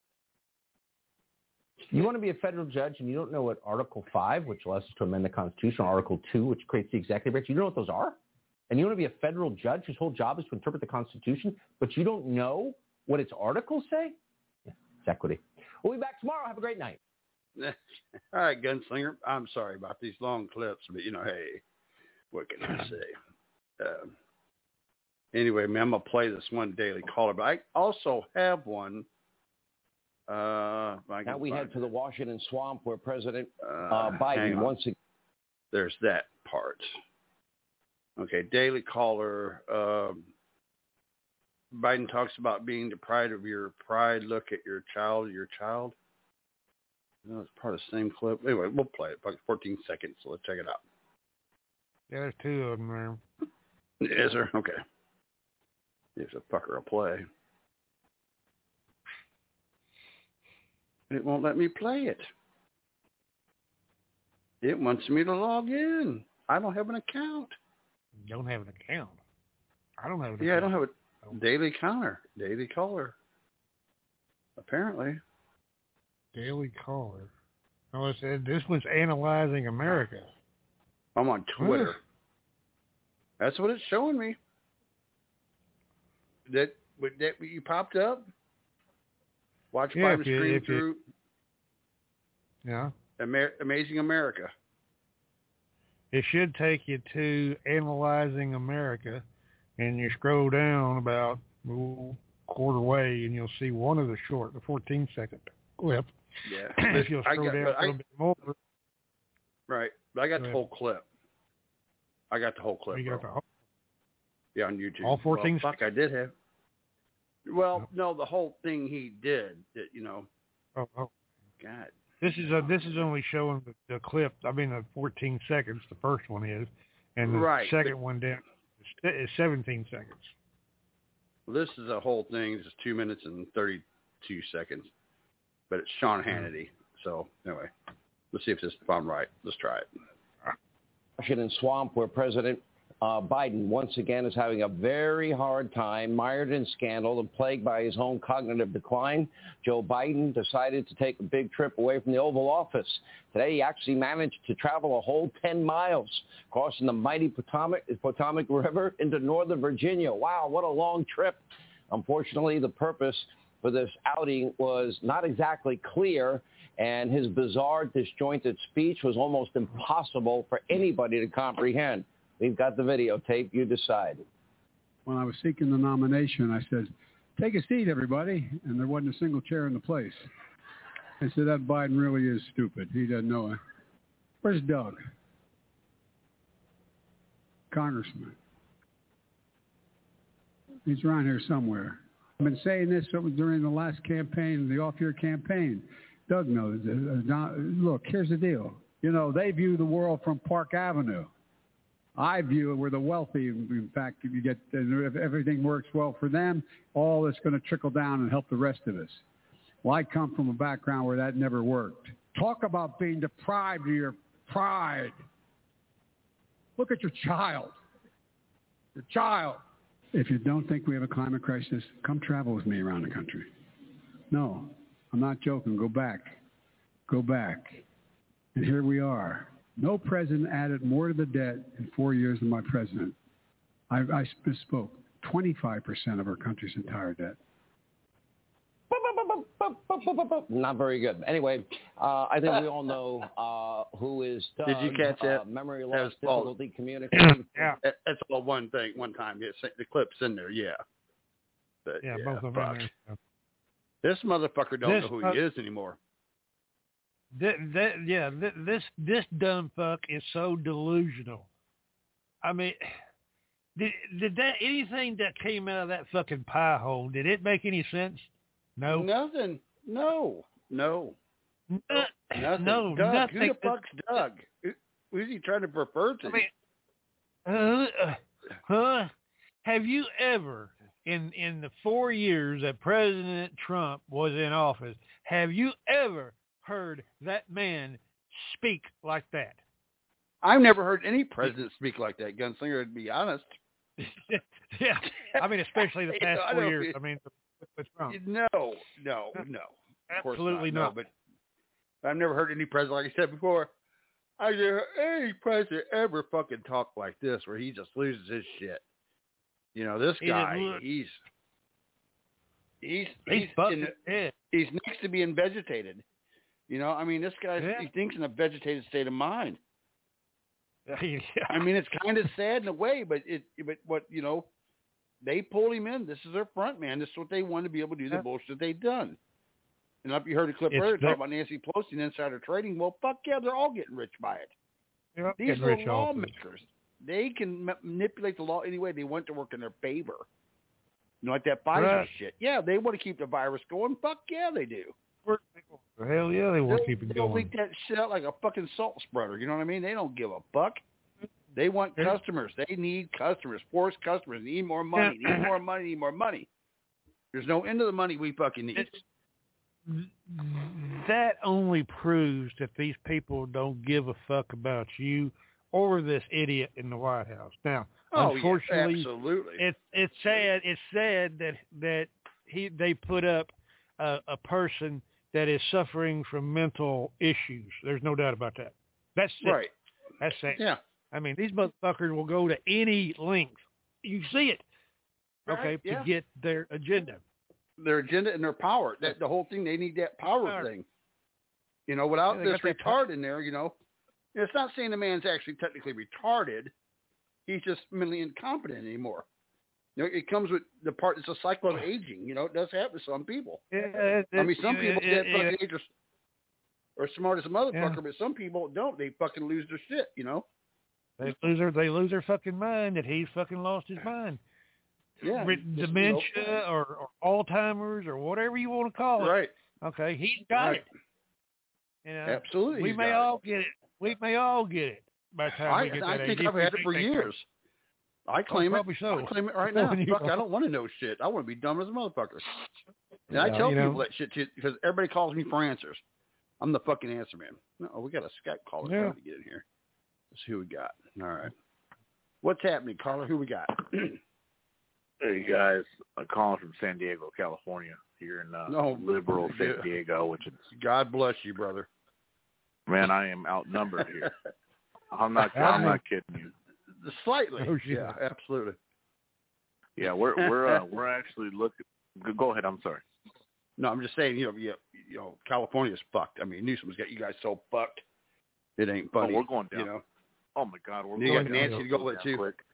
You want to be a federal judge and you don't know what Article five, which allows us to amend the Constitution, or Article two, which creates the executive branch, you don't know what those are? And you want to be a federal judge whose whole job is to interpret the Constitution, but you don't know what its articles say? Yeah, it's equity. We'll be back tomorrow. Have a great night. All right, Gunslinger. I'm sorry about these long clips, but, you know, hey, what can I say? Um, anyway, man, I'm going to play this one Daily Caller, but I also have one. Uh, now we head to the Washington swamp where President uh, uh, Biden once again. There's that part. Okay, Daily Caller. Um, Biden talks about being deprived of your pride. Look at your child, your child. No, it's part of the same clip. Anyway, we'll play it. About fourteen seconds, so let's check it out. Yeah, there's two of them there. Is there? Okay. It's a fucker a play. It won't let me play it. It wants me to log in. I don't have an account. You don't have an account. I don't have an yeah, account. I don't have a Daily Counter. Daily Caller. Apparently. Daily Caller. Oh, it's, uh, this one's Analyzing America. I'm on Twitter. That's what it's showing me. That, that you popped up? Watch Yeah, Biden if you- stream if you- through Yeah. Amer- Amazing America. It should take you to Analyzing America, and you scroll down about ooh, quarter way, and you'll see one of the short, the fourteen second clip. Yeah. If you'll I scroll got- down but a I- little bit more, Right. But I got Go the ahead. whole clip. I got the whole clip. you got bro. the whole, Yeah, on YouTube. all fourteen Well, fuck, I did have. Well, no, the whole thing he did. That, you know. oh, oh. God. This is a, this is only showing the, the clip. I mean, the fourteen seconds. The first one is, and the Right, second but- one down is, is seventeen seconds. Well, this is a whole thing. It's two minutes and thirty-two seconds. But it's Sean Hannity. So anyway, let's see if this if I'm right. Let's try it. Washington swamp where President uh, Biden once again is having a very hard time, mired in scandal and plagued by his own cognitive decline. Joe Biden decided to take a big trip away from the Oval Office. Today, he actually managed to travel a whole ten miles, crossing the mighty Potomac, Potomac River into Northern Virginia. Wow, what a long trip. Unfortunately, the purpose for this outing was not exactly clear, and his bizarre, disjointed speech was almost impossible for anybody to comprehend. We've got the videotape. You decide. When I was seeking the nomination, I said, take a seat, everybody. And there wasn't a single chair in the place. I said, that Biden really is stupid. He doesn't know it. Where's Doug? Congressman. He's around here somewhere. I've been saying this during the last campaign, the off-year campaign. Doug knows it. Look, here's the deal. You know, they view the world from Park Avenue. I view it, we're the wealthy. In fact, if you get, if everything works well for them, all that's going to trickle down and help the rest of us. Well, I come from a background where that never worked. Talk about being deprived of your pride. Look at your child. Your child. If you don't think we have a climate crisis, come travel with me around the country. No, I'm not joking. Go back. Go back. And here we are. No president added more to the debt in four years than my president. I, I misspoke. twenty-five percent of our country's entire debt. Not very good. Anyway, uh, I think we all know uh, who is Doug. Did you catch that? Uh, memory That loss, was Paul. difficulty communicating. Yeah. That- That's all one thing, one time. Yes, the clip's in there, yeah. But, Yeah, yeah, both of fuck. them. are- This motherfucker don't This know who fuck- he is anymore. That, that, yeah, th- this this dumb fuck is so delusional I mean, did did that anything that came out of that fucking pie hole? Did it make any sense? No. Nothing. No. No. No. Nothing. No. Doug. Nothing. Who the fuck's Doug? Who, who's he trying to refer to? I mean, uh, uh, huh? Have you ever, in in the four years that President Trump was in office, have you ever heard that man speak like that? I've never heard any president speak like that, Gunslinger, to be honest. Yeah, I mean, especially the past You know, I four don't- years. I mean, with, with Trump. No, no, no. Of course Absolutely not. not. No, but I've never heard any president, like I said before, I never heard any president ever fucking talk like this, where he just loses his shit. You know, this He guy, didn't look- he's he's He's he's, fucked in his head. he's next to being vegetated. You know, I mean, this guy Yeah. he thinks in a vegetated state of mind. Yeah. I mean, it's kind of sad in a way, but it, but what you know, they pulled him in. This is their front man. This is what they wanted to be able to do. The Yeah. bullshit they've done. And if you heard a clip It's earlier their- talking about Nancy Pelosi and insider trading, well, fuck yeah, they're all getting rich by it. They're all These getting are rich off of it. lawmakers. They can ma- manipulate the law any way they want to work in their favor. You know, like that Pfizer Right. shit. Yeah, they want to keep the virus going. Fuck yeah, they do. Hell yeah, they want to They'll, keep it they'll going. leak that shit out like a fucking salt spreader. You know what I mean? They don't give a fuck. They want Yeah. customers. They need customers. Force customers. Need more money. Yeah. Need more money. Need more money. There's no end to the money we fucking need. That only proves that these people don't give a fuck about you or this idiot in the White House. Now, Oh, yeah, unfortunately, absolutely. it's it's sad. It's sad that that he they put up a, a person that is suffering from mental issues. There's no doubt about that. That's it. Right. That's sad. Yeah. I mean, these motherfuckers will go to any length. You see it, okay, Right, yeah. to get their agenda. Their agenda and their power. That the whole thing. They need that power Power. thing. You know, without Yeah, they this got that retard in there, you know, it's not saying the man's actually technically retarded. He's just mentally incompetent anymore. You know, it comes with the part. It's a cycle of aging. You know, it does happen to some people. Yeah, it, I mean, some it- people it- get it- fucking age are, are smart as a motherfucker, Yeah. but some people don't. They fucking lose their shit. You know. They lose their they lose their fucking mind that he's fucking lost his mind. Yeah. Re- just, you know, dementia or, or Alzheimer's or whatever you want to call it. Right. Okay, he's got Right. it. You know, Absolutely. we he's may got all get it. We may all get it by the time I, we get I that think age. I've had it for years. I claim Oh, it. probably so. I claim it right Oh, now. you Fuck, are. I don't want to know shit. I want to be dumb as a motherfucker. And I Yeah, tell you people know. that shit too, because everybody calls me for answers. I'm the fucking answer man. No, we got a Skype caller Yeah. trying to get in here. Let's see who we got. All right. What's happening, caller? Who we got? Hey guys, I'm calling from San Diego, California, here in uh, No. liberal San Yeah. Diego, which is, God bless you, brother. man, I am outnumbered here. I'm not, I'm not kidding you. Slightly. Oh, shit. Yeah, absolutely. Yeah, we're we're uh, we're actually looking. Go ahead. I'm sorry. No, I'm just saying, you know, you, you know, California's fucked. I mean, Newsom's got you guys so fucked. It ain't Oh, funny. we're going down. You know, Oh my God, we're you going got down Nancy to so go with damn too. quick.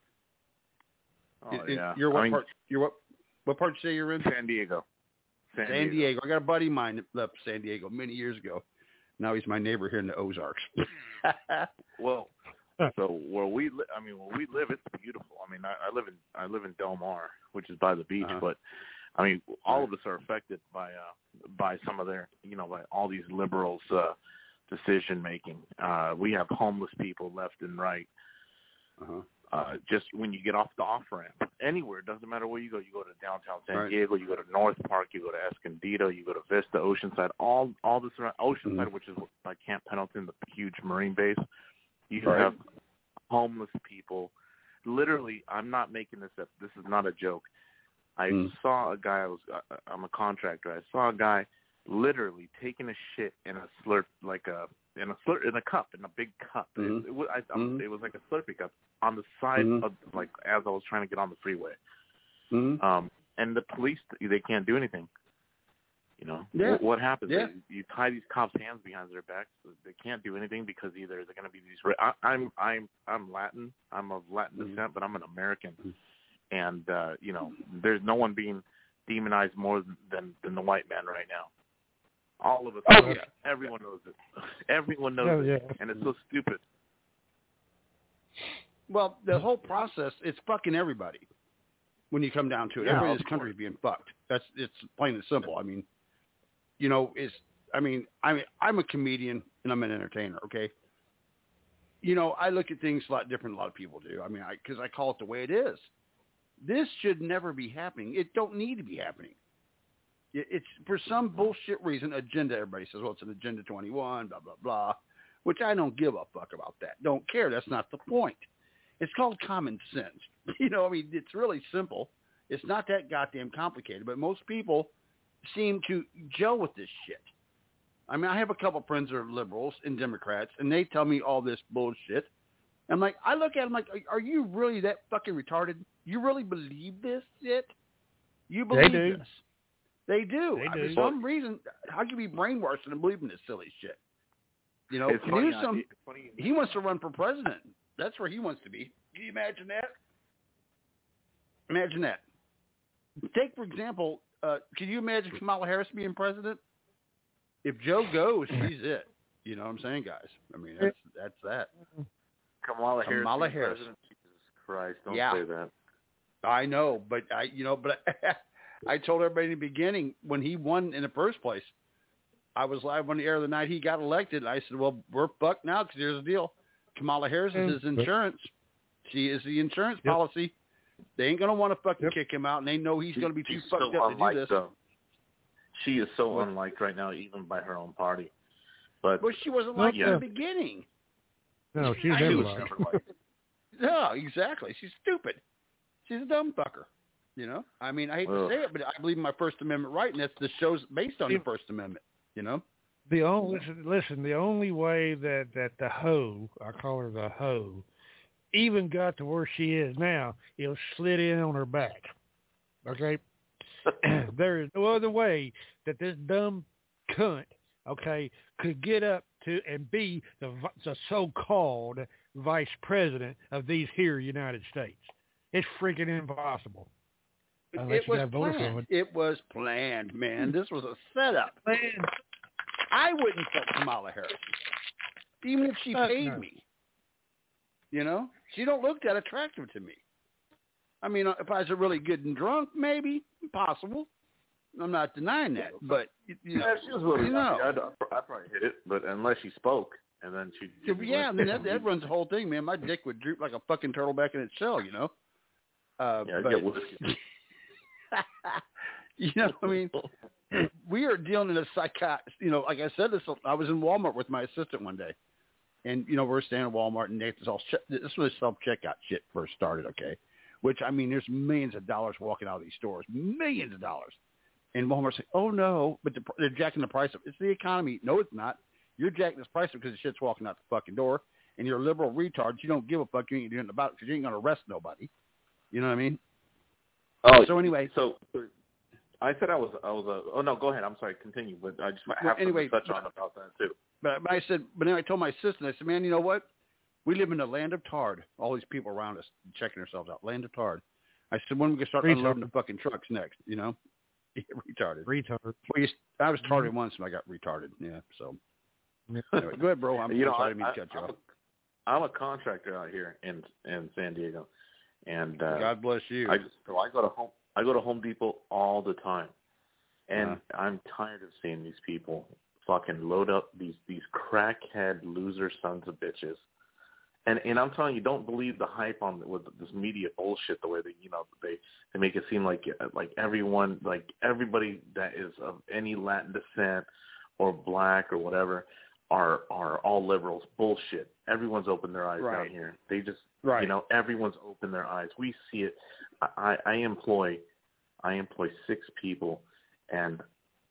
Oh In- in- yeah. You're what I mean, part? You're what? What part you say you're in? San Diego. San, San Diego. I got a buddy of mine that left San Diego many years ago. Now he's my neighbor here in the Ozarks. Well, so where we, li- I mean, where we live, it's beautiful. I mean, I, I live in I live in Del Mar, which is by the beach, Uh-huh. but I mean, all of us are affected by uh by some of their, you know, by all these liberals' uh, decision making. Uh, we have homeless people left and right. Uh-huh. Uh, just when you get off the off ramp, anywhere, it doesn't matter where you go. You go to downtown San Right. Diego, you go to North Park, you go to Escondido, you go to Vista, Oceanside, all all this around Oceanside, Mhm. which is by Camp Pendleton, the huge Marine base. You Right. have homeless people. Literally, I'm not making this up. This is not a joke. I Mm. saw a guy. I was. I- I'm a contractor. I saw a guy literally taking a shit in a slurp, like a in a slurp in a cup, in a big cup. Mhm. It, it, was, I, Mhm. it was like a Slurpee cup on the side Mhm. of, like, as I was trying to get on the freeway. Mhm. Um, and the police, they can't do anything. You know, Yeah. what, what happens? Yeah. You, you tie these cops' hands behind their backs. They can't do anything because either they're going to be these. ra- I, I'm I'm I'm Latin. I'm of Latin Mhm. descent, but I'm an American. Mhm. And uh, you know, there's no one being demonized more than than, than the white man right now. All of us. Oh, know it. yeah. Everyone knows it. Everyone knows Oh, it, yeah. and it's so stupid. Well, the whole process, it's fucking everybody. When you come down to it, Yeah, everybody in of this country is being fucked. That's it's plain and simple. I mean, you know, it's. I mean, I mean, I'm a comedian and I'm an entertainer. Okay. You know, I look at things a lot different than a lot of people do. I mean, I because I call it the way it is. This should never be happening. It don't need to be happening. It, it's for some bullshit reason, agenda. Everybody says, well, it's an agenda twenty-one, blah blah blah, which I don't give a fuck about that. Don't care. That's not the point. It's called common sense. You know, I mean, it's really simple. It's not that goddamn complicated, but most people seem to gel with this shit. I mean, I have a couple friends that are liberals and Democrats, and they tell me all this bullshit. I'm like, I look at them like, are, are you really that fucking retarded? You really believe this shit? You believe They do. this? They do. They I do. mean, for some reason, how can you be brainwashed into believing this silly shit? You know, It's funny, Newsom, it's funny. he wants to run for president. That's where he wants to be. Can you imagine that? Imagine that. Take, for example, uh, can you imagine Kamala Harris being president? If Joe goes, she's it. You know what I'm saying, guys? I mean, that's that's that. Kamala Harris. Kamala being Harris. president? Jesus Christ, don't Yeah. say that. I know, but I, you know, but I told everybody in the beginning when he won in the first place, I was live on the air the night he got elected. I said, well, we're fucked now because here's the deal. Kamala Harris is his insurance. She is the insurance Yep. policy. They ain't going to want to fucking kick him out, and they know he's going to be too She's fucked so up to do unliked, this. though. She is so What? unliked right now, even by her own party. But Well, she wasn't like yeah. in the beginning. No, she was I never knew like. she- No, exactly. She's stupid. She's a dumb fucker. You know? I mean, I hate Ugh. to say it, but I believe in my First Amendment right, and that's the show's based on the First Amendment. You know? The only listen, listen, the only way that that the hoe, I call her the hoe, even got to where she is now, it was slid in on her back. Okay, there is no other way that this dumb cunt, okay, could get up to and be the, vi- the so-called vice president of these here United States. It's freaking impossible. Unless It you was got voted from planned. it. It was planned, man. This was a setup. Planned. I wouldn't fuck Kamala Harris, even if she Fuck paid no. me. You know, she don't look that attractive to me. I mean, if I was really good and drunk, maybe possible. I'm not denying that, but you know, yeah, if she was really you know. lucky, I'd, I'd probably hit it. But unless she spoke, and then she Yeah, I mean that, that runs the whole thing, man. My dick would droop like a fucking turtle back in its shell, you know. Uh, Yeah, I'd but, get whiskey. you know, I mean, we are dealing in a psychot. You know, like I said, this. I was in Walmart with my assistant one day, and you know we're standing at Walmart, and Nathan's all. This was self checkout shit first started, okay? Which I mean, there's millions of dollars walking out of these stores, millions of dollars, and Walmart's like, oh no, but the, they're jacking the price up. It's the economy. No, it's not. You're jacking this price up because the shit's walking out the fucking door, and you're liberal retards. You don't give a fuck. You ain't doing about it because you ain't gonna arrest nobody. You know what I mean? Oh, so anyway, so I said I was I was a. Oh no, go ahead. I'm sorry. Continue. But I just Well, have anyway, to touch on about that too. But, but I said, but then I told my assistant, I said, man, you know what? We live in the land of tard. All these people around us checking themselves out. Land of tard. I said, when are we going to start Retard. unloading the fucking trucks next? You know? Yeah, retarded. Retard. Well, you, I was retarded once and I got retarded. Yeah, so. Anyway, go ahead, bro. I'm, you know, I'm sorry I, to mean I, to cut you I'm, off. a, I'm a contractor out here in in San Diego, and uh, God bless you. I just so I go to home I go to Home Depot all the time, and Uh-huh. I'm tired of seeing these people fucking load up these these crackhead loser sons of bitches. And and I'm telling you, don't believe the hype on with this media bullshit. The way that you know they they make it seem like like everyone like everybody that is of any Latin descent or black or whatever are are all liberals. Bullshit. Everyone's opened their eyes Right. down here. They just Right. you know everyone's opened their eyes. We see it. I, I employ I employ six people, and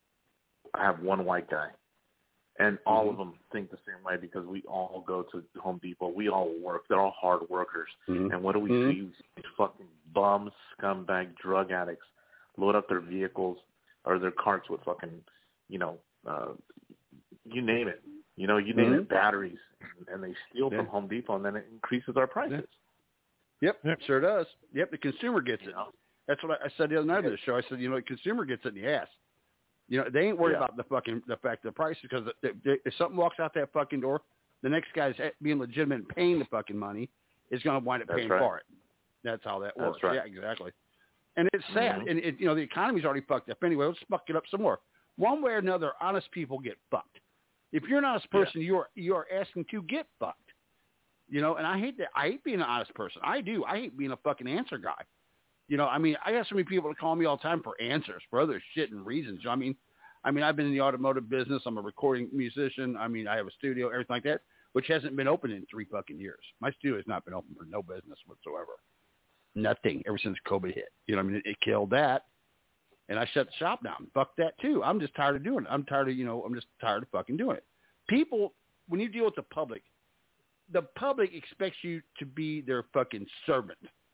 I have one white guy. And all Mhm. of them think the same way because we all go to Home Depot. We all work. They're all hard workers. Mhm. And what do we Mhm. see? We see these fucking bums, scumbag, drug addicts load up their vehicles or their carts with fucking, you know, uh, you name it. You know, you name Mhm. it, batteries. And they steal Yeah. from Home Depot, and then it increases our prices. Yep, it sure does. Yep, the consumer gets You it. know? That's what I, I said the other night on the show. I said, you know, the consumer gets it in the ass. You know, they ain't worried Yeah. about the fucking the fact of the price because if, if something walks out that fucking door, the next guy's being legitimate and paying the fucking money, is going to wind up That's paying right. for it. That's how that works. That's right. Yeah, exactly. And it's sad. Mm-hmm. And, it, you know, the economy's already fucked up anyway. Let's fuck it up some more. One way or another, honest people get fucked. If you're an honest person, yeah. you're you're asking to get fucked. You know, and I hate that. I hate being an honest person. I do. I hate being a fucking answer guy. You know, I mean, I got so many people that call me all the time for answers, for other shit and reasons. I mean, I mean, I've been in the automotive business. I'm a recording musician. I mean, I have a studio, everything like that, which hasn't been open in three fucking years. My studio has not been open for no business whatsoever. Nothing ever since COVID hit. You know, I mean, it, it killed that, and I shut the shop down. Fuck that too. I'm just tired of doing it. I'm tired of, you know, I'm just tired of fucking doing it. People, when you deal with the public, the public expects you to be their fucking servant.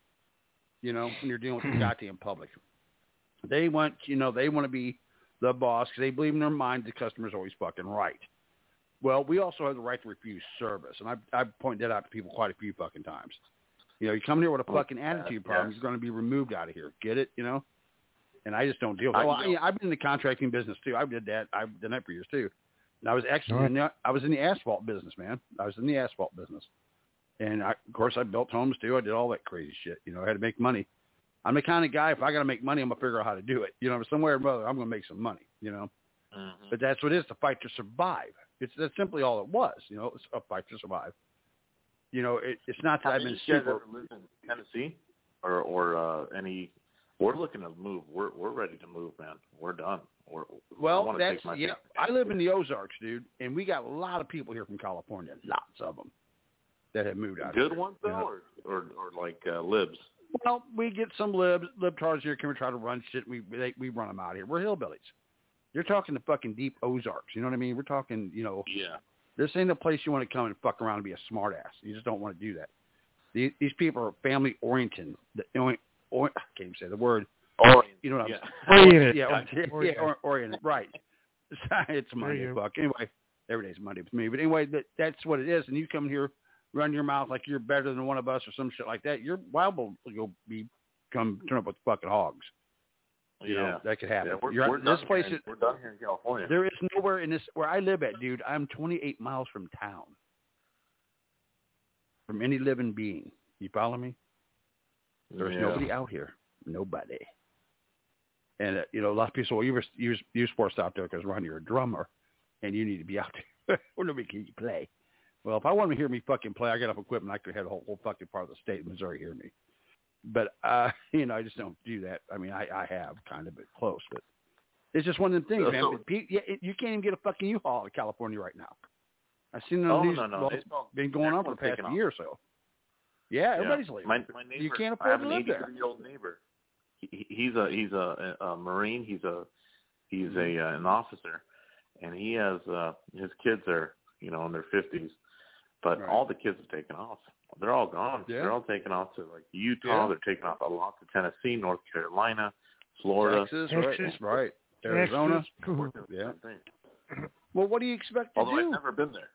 You know, when you're dealing with the goddamn public, they want, you know, they want to be the boss because they believe in their mind the customer's always fucking right. Well, we also have the right to refuse service, and I've, I've pointed that out to people quite a few fucking times. You know, you come here with a fucking attitude problem, you're going to be removed out of here. Get it? You know? And I just don't deal with it. Well, I, I've been in the contracting business too. I did that. I've done that for years too. And I was actually in the, I was in the asphalt business, man. I was in the asphalt business. And I, of course, I built homes too. I did all that crazy shit. You know, I had to make money. I'm the kind of guy, if I got to make money, I'm going to figure out how to do it. You know, somewhere or other, I'm going to make some money, you know. Mm-hmm. But that's what it is, to fight to survive. It's that's simply all it was, you know, it's a fight to survive. You know, it, it's not that I've been super. You guys ever lived in Tennessee or or uh, any? We're looking to move. We're we're ready to move, man. We're done. We're, well, I that's yeah. I live in the Ozarks, dude, and we got a lot of people here from California, lots of them that have moved out. Good here, ones though, you know? or, or or like uh, libs. Well, we get some libs, libtards here. Can we try to run shit? We they, we run them out here. We're hillbillies. You're talking the fucking deep Ozarks. You know what I mean? We're talking, you know. Yeah. This ain't a place you want to come and fuck around and be a smart ass. You just don't want to do that. These, these people are family oriented. The, or, or, I can't even say the word. Oriented. You know what yeah. I'm saying? Oriented. Yeah, oriented. Yeah, or, oriented. Right. It's Monday, fuck. Anyway, every day's Monday with me. But anyway, that, that's what it is. And you come here, run your mouth like you're better than one of us or some shit like that. You're liable to go be come turn up with fucking hogs. You yeah, know, that could happen. Yeah, we're, You're, we're, this done place here, is, we're done here in California. There is nowhere in this where I live at, dude. I'm twenty-eight miles from town, from any living being. You follow me? There's yeah. nobody out here. Nobody. And uh, you know, a lot of people say, "Well, you were you was, you was forced out there because Ron, you're a drummer, and you need to be out there. Or nobody can play." Well, if I wanted to hear me fucking play, I got enough equipment. I could have the whole, whole fucking part of the state of Missouri hear me. But, uh, you know, I just don't do that. I mean, I, I have kind of, but close. But it's just one of them things, so, man. So, but Pete, yeah, it, you can't even get a fucking U-Haul in California right now. I've seen it oh, on these. no, no. Well, it's been going on for the past year or so. Yeah, Yeah, everybody's leaving. My, my neighbor, you can't I have afford to an live there. eighty-three-year-old neighbor. He, he's a he's a, a Marine. He's a he's a uh, an officer, and he has uh, his kids are you know in their fifties, but right. all the kids have taken off. They're all gone. Yeah. They're all taken off to like Utah. Yeah. They're taking off a lot to Tennessee, North Carolina, Florida, Texas, Texas. right, right, Arizona. Cool. Yeah. Well, what do you expect to Although do? I've never been there.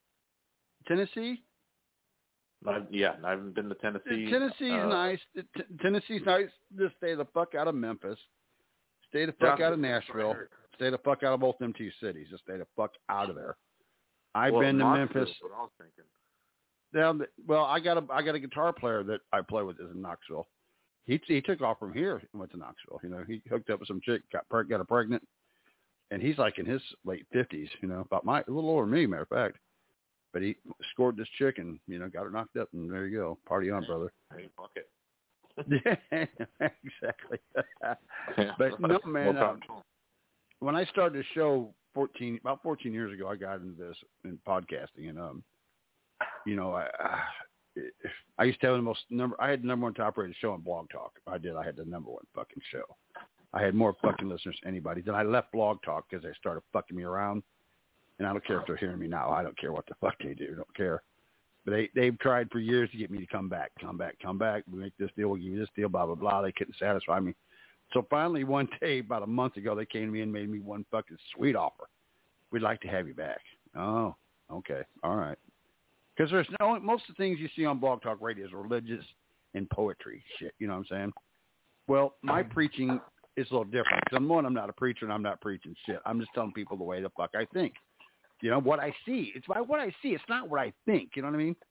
Tennessee. I've, yeah, I haven't been to Tennessee. Tennessee's uh, nice. T- Tennessee's nice. Just stay the fuck out of Memphis. Stay the fuck Yeah, out of Nashville. Stay the fuck out of both them two cities. Just stay the fuck out of there. I've well, been to Knoxville Memphis. is what I was thinking. Down the, well, I got a I got a guitar player that I play with is in Knoxville. He he took off from here and went to Knoxville. You know, he hooked up with some chick, got got her pregnant, and he's like in his late fifties. You know, about my a little older than me, matter of fact. But he scored this chick and, you know, got her knocked up, and there you go. Party on, brother. Hey, fuck it. Yeah, exactly. But no, man, uh, when I started the show fourteen, about fourteen years ago, I got into this in podcasting, and um, you know, I I, I used to have the most number. I had the number one top rated show on Blog Talk. I did. I had the number one fucking show. I had more fucking listeners than anybody. Then I left Blog Talk because they started fucking me around. And I don't care if they're hearing me now. I don't care what the fuck they do. I don't care. But they, they've tried for years to get me to come back, come back, come back. We make this deal. We'll give you this deal, blah, blah, blah. They couldn't satisfy me. So finally, one day, about a month ago, they came to me and made me one fucking sweet offer. We'd like to have you back. Oh, okay. All right. Because there's no, most of the things you see on Blog Talk Radio is religious and poetry shit. You know what I'm saying? Well, my preaching is a little different. Because I'm one, I'm not a preacher, and I'm not preaching shit. I'm just telling people the way the fuck I think. You know, what I see. It's by what I see. It's not what I think. You know what I mean?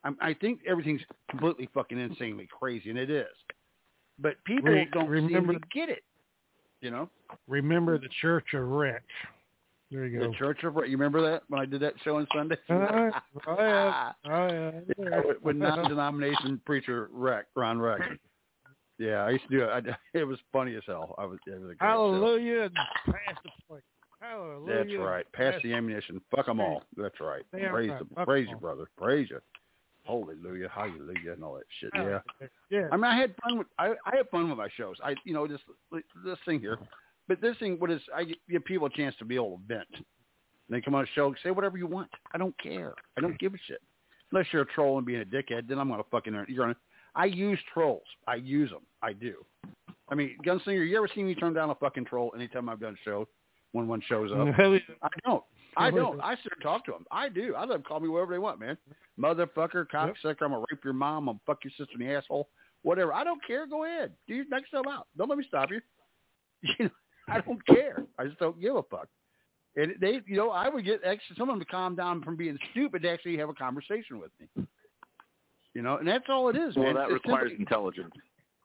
I'm, I think everything's completely fucking insanely crazy, and it is. But people Re- don't remember, seem to get it. You know. Remember the Church of Rex. There you go. The Church of Rex. You remember that when I did that show on Sunday? Uh, oh yeah. Oh yeah. Yeah, with, with non-denomination preacher Rex, Ron Rex. Yeah, I used to do it. I, it was funny as hell. I was. It was a great Hallelujah. show. Pass the plate. Hallelujah. That's right. Pass the ammunition. Fuck them all. That's right. Damn Praise right. the, Fuck praise them you, all. brother. Praise you. Hallelujah, hallelujah, and all that shit. Yeah. Yeah. I mean, I had fun with I, I had fun with my shows. I, you know, this this thing here, but this thing, what is, I give people a chance to be able to vent. They come on a show, say whatever you want. I don't care. I don't give a shit. Unless you're a troll and being a dickhead, then I'm gonna fucking. You're gonna. I use trolls. I use them. I do. I mean, Gunslinger, you ever seen me turn down a fucking troll anytime I've done shows? When one shows up, I don't. I don't. I sit and talk to them. I do. I let them call me whatever they want, man. Motherfucker, cocksucker, I'm going to rape your mom. I'm going to fuck your sister in the asshole. Whatever. I don't care. Go ahead. Do your next stuff out. Don't let me stop you. You know, I don't care. I just don't give a fuck. And they, you know, I would get extra, someone to calm down from being stupid to actually have a conversation with me. You know, and that's all it is, well, man. that It's requires simply, intelligence.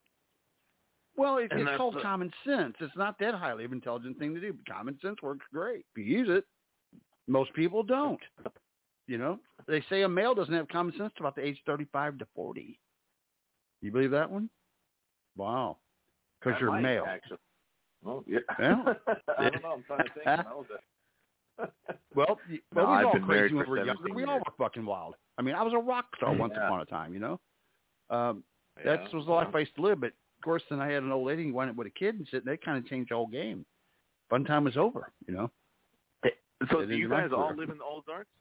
well, it, And it's that's called the- common sense. It's not that highly of an intelligent thing to do, but common sense works great. If you use it, most people don't. You know, they say a male doesn't have common sense till about the age thirty-five to forty. You believe that one? Wow. Because I you're might, male. Actually. Well, yeah. Yeah. I don't know. I'm trying to think. I was a... Well, y- No, well, we I've was all been married crazy when for we were younger. seventeen We all years. were fucking wild. I mean, I was a rock star once Yeah. upon a time, you know. Um, Yeah, that was the life I used to live. But, of course, then I had an old lady who went with a kid and shit, and that kind of changed the whole game. Fun time was over, you know. So It do you ended my guys all career. live in the Ozarks?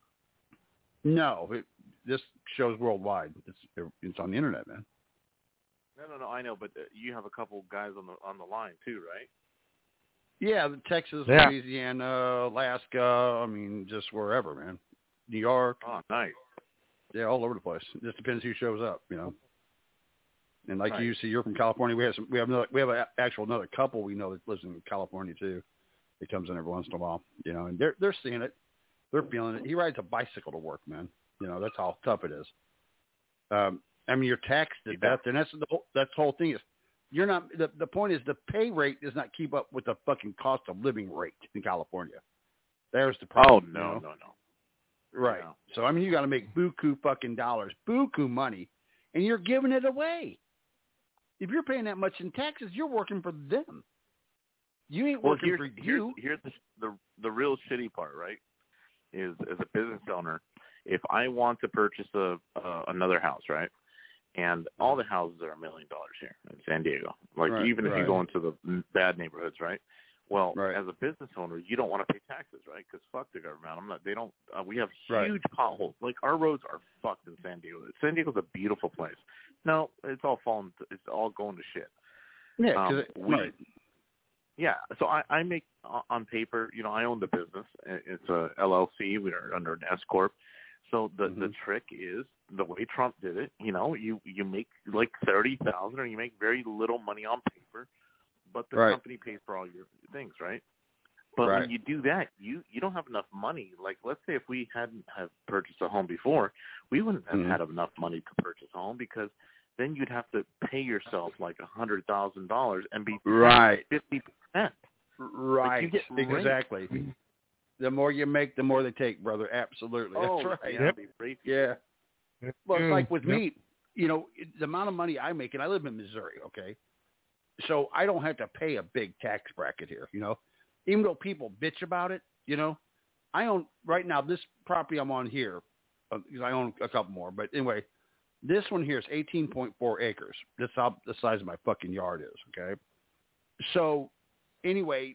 No, it, this show's worldwide. It's it's on the internet, man. No, no, no. I know, but uh, you have a couple guys on the on the line too, right? Yeah, Texas, Yeah. Louisiana, Alaska. I mean, just wherever, man. New York. Oh, nice. Yeah, all over the place. It just depends who shows up, you know. And like Right. you see, you're from California. We have some. We have another. We have an actual another couple we know that lives in California too. He comes in every once in a while, you know, and they're they're seeing it. They're feeling it. He rides a bicycle to work, man. You know, that's how tough it is. Um, I mean, you're taxed to death, and that's the whole, that's the whole thing is, you're not. The, the point is, the pay rate does not keep up with the fucking cost of living rate in California. There's the problem. Oh no, you know? no, no. Right. So I mean, you got to make buku fucking dollars, buku money, and you're giving it away. If you're paying that much in taxes, you're working for them. You ain't Well, working here's, for here's, you. here's the, the the real shitty part, right? Is as a business owner, if I want to purchase a uh, another house, right, and all the houses are a million dollars here in San Diego, like Right, even if right. you go into the bad neighborhoods, right? Well, Right. as a business owner, you don't want to pay taxes, right? Because fuck the government. I'm not. They don't. Uh, we have Right. huge potholes. Like our roads are fucked in San Diego. San Diego's a beautiful place. No, it's all falling. It's all going to shit. Yeah, 'cause Um, it- we, right. Yeah, so I, I make uh, on paper, you know, I own the business. It's a L L C. We are under an S corp. So the Mm-hmm. the trick is the way Trump did it. You know, you you make like thirty thousand, or you make very little money on paper, but the Right. company pays for all your things, right? But Right. when you do that, you you don't have enough money. Like, let's say if we hadn't have purchased a home before, we wouldn't have Mhm. had enough money to purchase a home, because then you'd have to pay yourself like a hundred thousand dollars and be Right. fifty percent. Right. you get raped. Exactly. The more you make, the more they take, brother. Absolutely. Oh, That's right. yeah, they rape you. Yeah. Well, it's like with Yep. me, you know, the amount of money I make, and I live in Missouri, okay? So I don't have to pay a big tax bracket here, you know? Even though people bitch about it, you know? I own, right now, this property I'm on here, uh, because I own a couple more, but anyway, this one here is eighteen point four acres. That's how the size of my fucking yard is, okay? So anyway,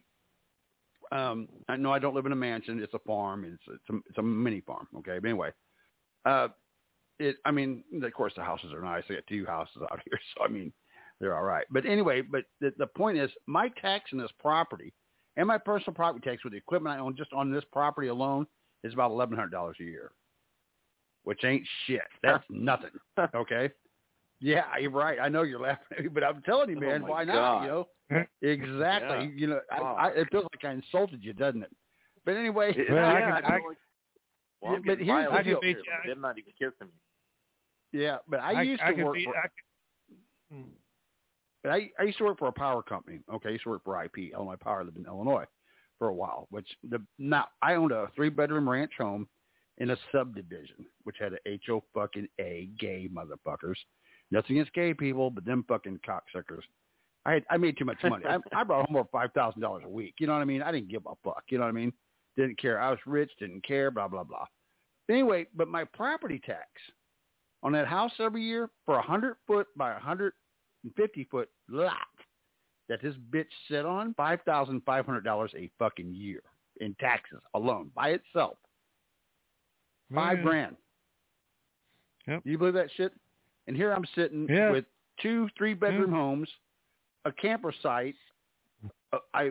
um, I know I don't live in a mansion. It's a farm. It's it's a, it's a mini farm, okay? But anyway, uh, it. I mean, of course, the houses are nice. I got two houses out here, so I mean, they're all right. But anyway, but the, the point is, my tax on this property and my personal property tax with the equipment I own just on this property alone is about eleven hundred dollars a year, which ain't shit. That's nothing. Okay. Yeah, you're right. I know you're laughing at me, but I'm telling you, man, Oh, my why not? God. You know, exactly. Yeah. You know, I, Wow. I, it feels like I insulted you, doesn't it? But anyway, It- yeah, yeah, I- I feel like- well, I'm but getting here's the violent deal. here, but they're not even kissing me. Yeah, but I, I used I to can work be, for. I can, But I, I used to work for a power company. Okay, I used to work for I P, Illinois Power. I lived in Illinois for a while. Which the now I owned a three bedroom ranch home in a subdivision, which had a H O fucking A gay motherfuckers. Nothing against gay people, but them fucking cocksuckers. I had, I made too much money. I, I brought home over five thousand dollars a week. You know what I mean? I didn't give a fuck. You know what I mean? Didn't care. I was rich. Didn't care. Blah blah blah. Anyway, but my property tax on that house every year for a hundred foot by a hundred and fifty foot lot that this bitch sit on, five thousand five hundred dollars a fucking year in taxes alone by itself. Five yeah. grand. Yep. Do you believe that shit? And here I'm sitting yeah. with two three bedroom yeah. homes, a camper site, a, I,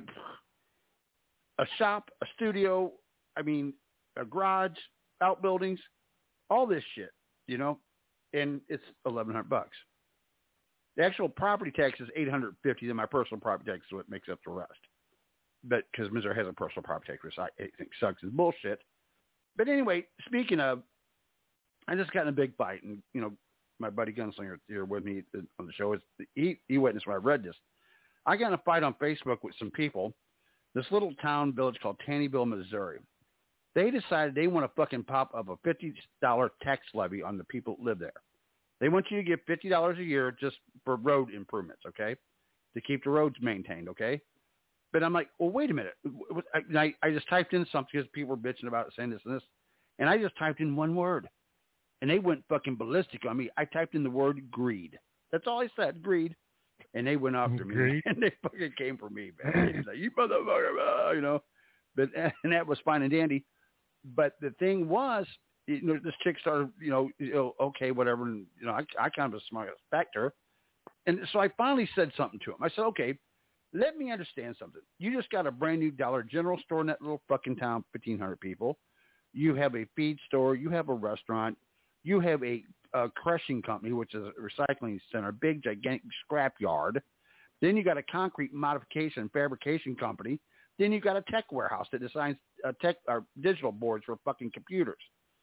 a shop, a studio. I mean, a garage, outbuildings, all this shit. You know, and it's eleven hundred bucks. The actual property tax is eight hundred fifty. Then my personal property tax is what makes up the rest. But because Missouri has a personal property tax, which I think sucks, is bullshit. But anyway, speaking of, I just got in a big fight, and you know, my buddy Gunslinger here with me on the show is he he witnessed when I read this. I got in a fight on Facebook with some people. This little town village called Taneyville, Missouri. They decided they want to fucking pop up a fifty dollars tax levy on the people that live there. They want you to give fifty dollars a year just for road improvements, okay, to keep the roads maintained, okay? But I'm like, well, wait a minute. I, I just typed in something because people were bitching about it, saying this and this, and I just typed in one word, and they went fucking ballistic on me. I typed in the word greed. That's all I said, greed, and they went after greed. me, and they fucking came for me, man. They was like, you motherfucker, you know. But and that was fine and dandy. But the thing was, you know, this chick started, you know, you know okay, whatever, and you know, I, I kind of respect her, and so I finally said something to him. I said, okay, let me understand something. You just got a brand new Dollar General store in that little fucking town, fifteen hundred people. You have a feed store. You have a restaurant. You have a, a crushing company, which is a recycling center, big, gigantic scrap yard. Then you got a concrete modification and fabrication company. Then you got a tech warehouse that designs uh, tech or digital boards for fucking computers.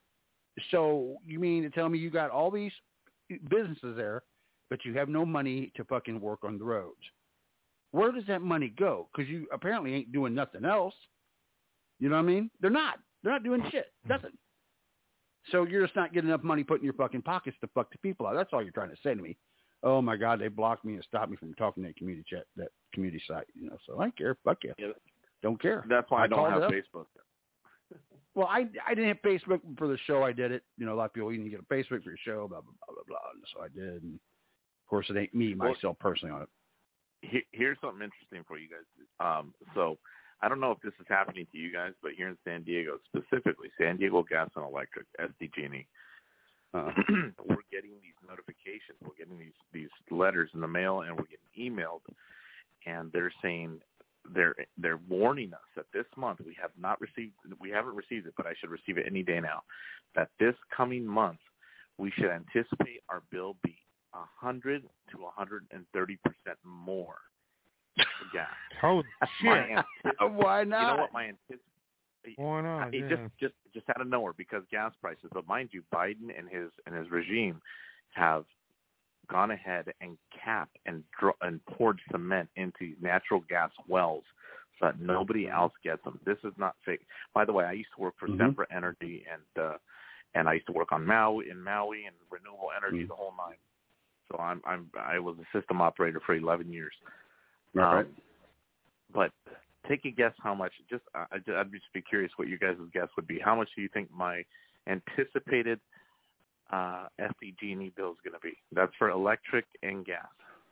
So you mean to tell me you got all these businesses there, but you have no money to fucking work on the roads? Where does that money go? Because you apparently ain't doing nothing else. You know what I mean? They're not. They're not doing shit. Nothing. So you're just not getting enough money put in your fucking pockets to fuck the people out. That's all you're trying to say to me. Oh my God, they blocked me and stopped me from talking to that community chat, that community site. You know, so I don't care. Fuck you. Yeah, don't care. That's why I, I don't have up. Facebook. Well, I I didn't have Facebook for the show. I did it. You know, a lot of people, you can get a Facebook for your show, blah blah blah blah blah. And so I did. And of course, it ain't me myself well, personally on it. Here's something interesting for you guys. Um, so I don't know if this is happening to you guys, but here in San Diego specifically, San Diego Gas and Electric, S D G and E, uh, we're getting these notifications. We're getting these, these letters in the mail, and we're getting emailed, and they're saying they're they're warning us that this month we have not received we haven't received it, but I should receive it any day now. That this coming month we should anticipate our bill be a hundred to a hundred and thirty percent more for gas. Holy shit! Why not? You know what my anticipation? Why not? It Yeah. just just just out of nowhere because gas prices. But mind you, Biden and his and his regime have gone ahead and capped and dro- and poured cement into natural gas wells so that nobody else gets them. This is not fake. By the way, I used to work for mm-hmm. Sempra Energy and uh, and I used to work on Maui in Maui and renewable energy, mm-hmm. the whole nine. So I'm I'm I was a system operator for eleven years. Um, right. But take a guess how much. Just I, I'd just be curious what you guys' guess would be. How much do you think my anticipated uh, S D G and E bill is going to be? That's for electric and gas.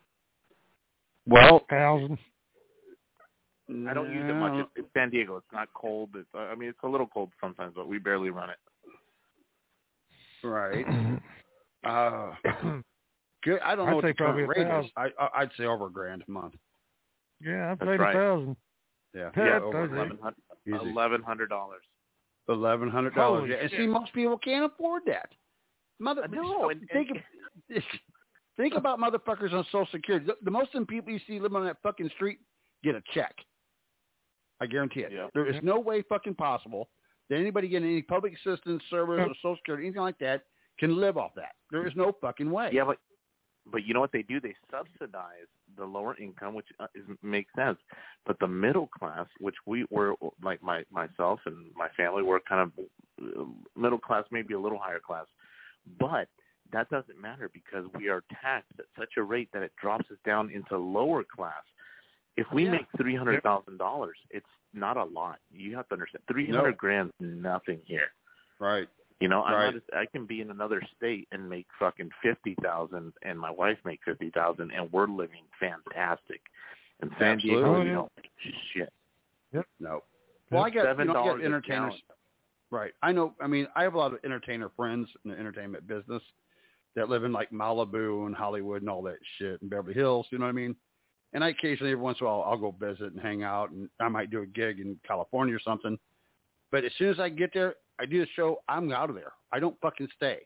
Well, thousand. I don't use it much. It's, it's San Diego. It's not cold. It's I mean it's a little cold sometimes, but we barely run it. Right. uh, good. I don't know I'd what say the current probably rate is. I, I I'd say over a grand a month. Yeah, I'd That's say right. a thousand. Yeah, yeah, yeah over eleven hundred. Eleven hundred dollars. Eleven hundred dollars. Yeah, and shit. see, most people can't afford that. Mother, no, and, think and, of, think about motherfuckers on Social Security. The, the most of the people you see living on that fucking street get a check. I guarantee it. Yeah. There is no way fucking possible that anybody getting any public assistance service or Social Security, anything like that, can live off that. There is no fucking way. Yeah, but but you know what they do? They subsidize the lower income, which uh, is, makes sense. But the middle class, which we were, like my myself and my family, were kind of uh, middle class, maybe a little higher class. But that doesn't matter because we are taxed at such a rate that it drops us down into lower class. If we Yeah. make three hundred thousand dollars, it's not a lot. You have to understand, three hundred No. grand is nothing here. Right. You know, I'm Right. not, I can be in another state and make fucking fifty thousand, and my wife make fifty thousand, and we're living fantastic. In San Diego, Absolutely. we don't make shit. Yep. No. Well, I got, you seven know, I dollars got a entertainers. gallon. Right. I know. I mean, I have a lot of entertainer friends in the entertainment business that live in like Malibu and Hollywood and all that shit and Beverly Hills. You know what I mean? And I occasionally, every once in a while, I'll go visit and hang out, and I might do a gig in California or something. But as soon as I get there, I do the show, I'm out of there. I don't fucking stay.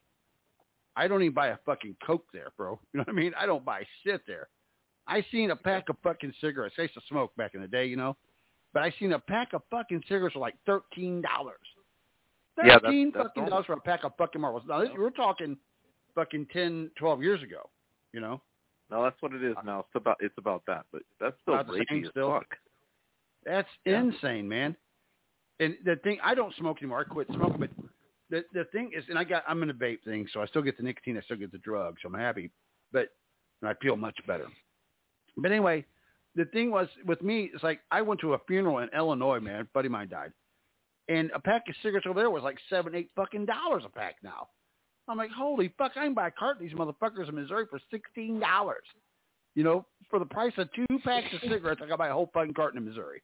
I don't even buy a fucking Coke there, bro. You know what I mean? I don't buy shit there. I seen a pack of fucking cigarettes. I used to smoke back in the day, you know. But I seen a pack of fucking cigarettes for like thirteen dollars. Yeah, that's- Thirteen that's fucking normal. dollars for a pack of fucking Marlboros. Now this, we're talking fucking ten, twelve years ago. You know. No, that's what it is now. It's about it's about that, but that's still About the same rapey as still. fuck. That's Yeah. insane, man. And the thing, I don't smoke anymore. I quit smoking, but the the thing is, and I got, I'm in a vape thing, so I still get the nicotine, I still get the drug, so I'm happy, but and I feel much better. But anyway, the thing was with me, it's like I went to a funeral in Illinois, man. A buddy of mine died, and a pack of cigarettes over there was like seven, eight fucking dollars a pack now. I'm like, holy fuck, I can buy a carton of these motherfuckers in Missouri for sixteen dollars. You know, for the price of two packs of cigarettes, I got to buy a whole fucking carton in Missouri.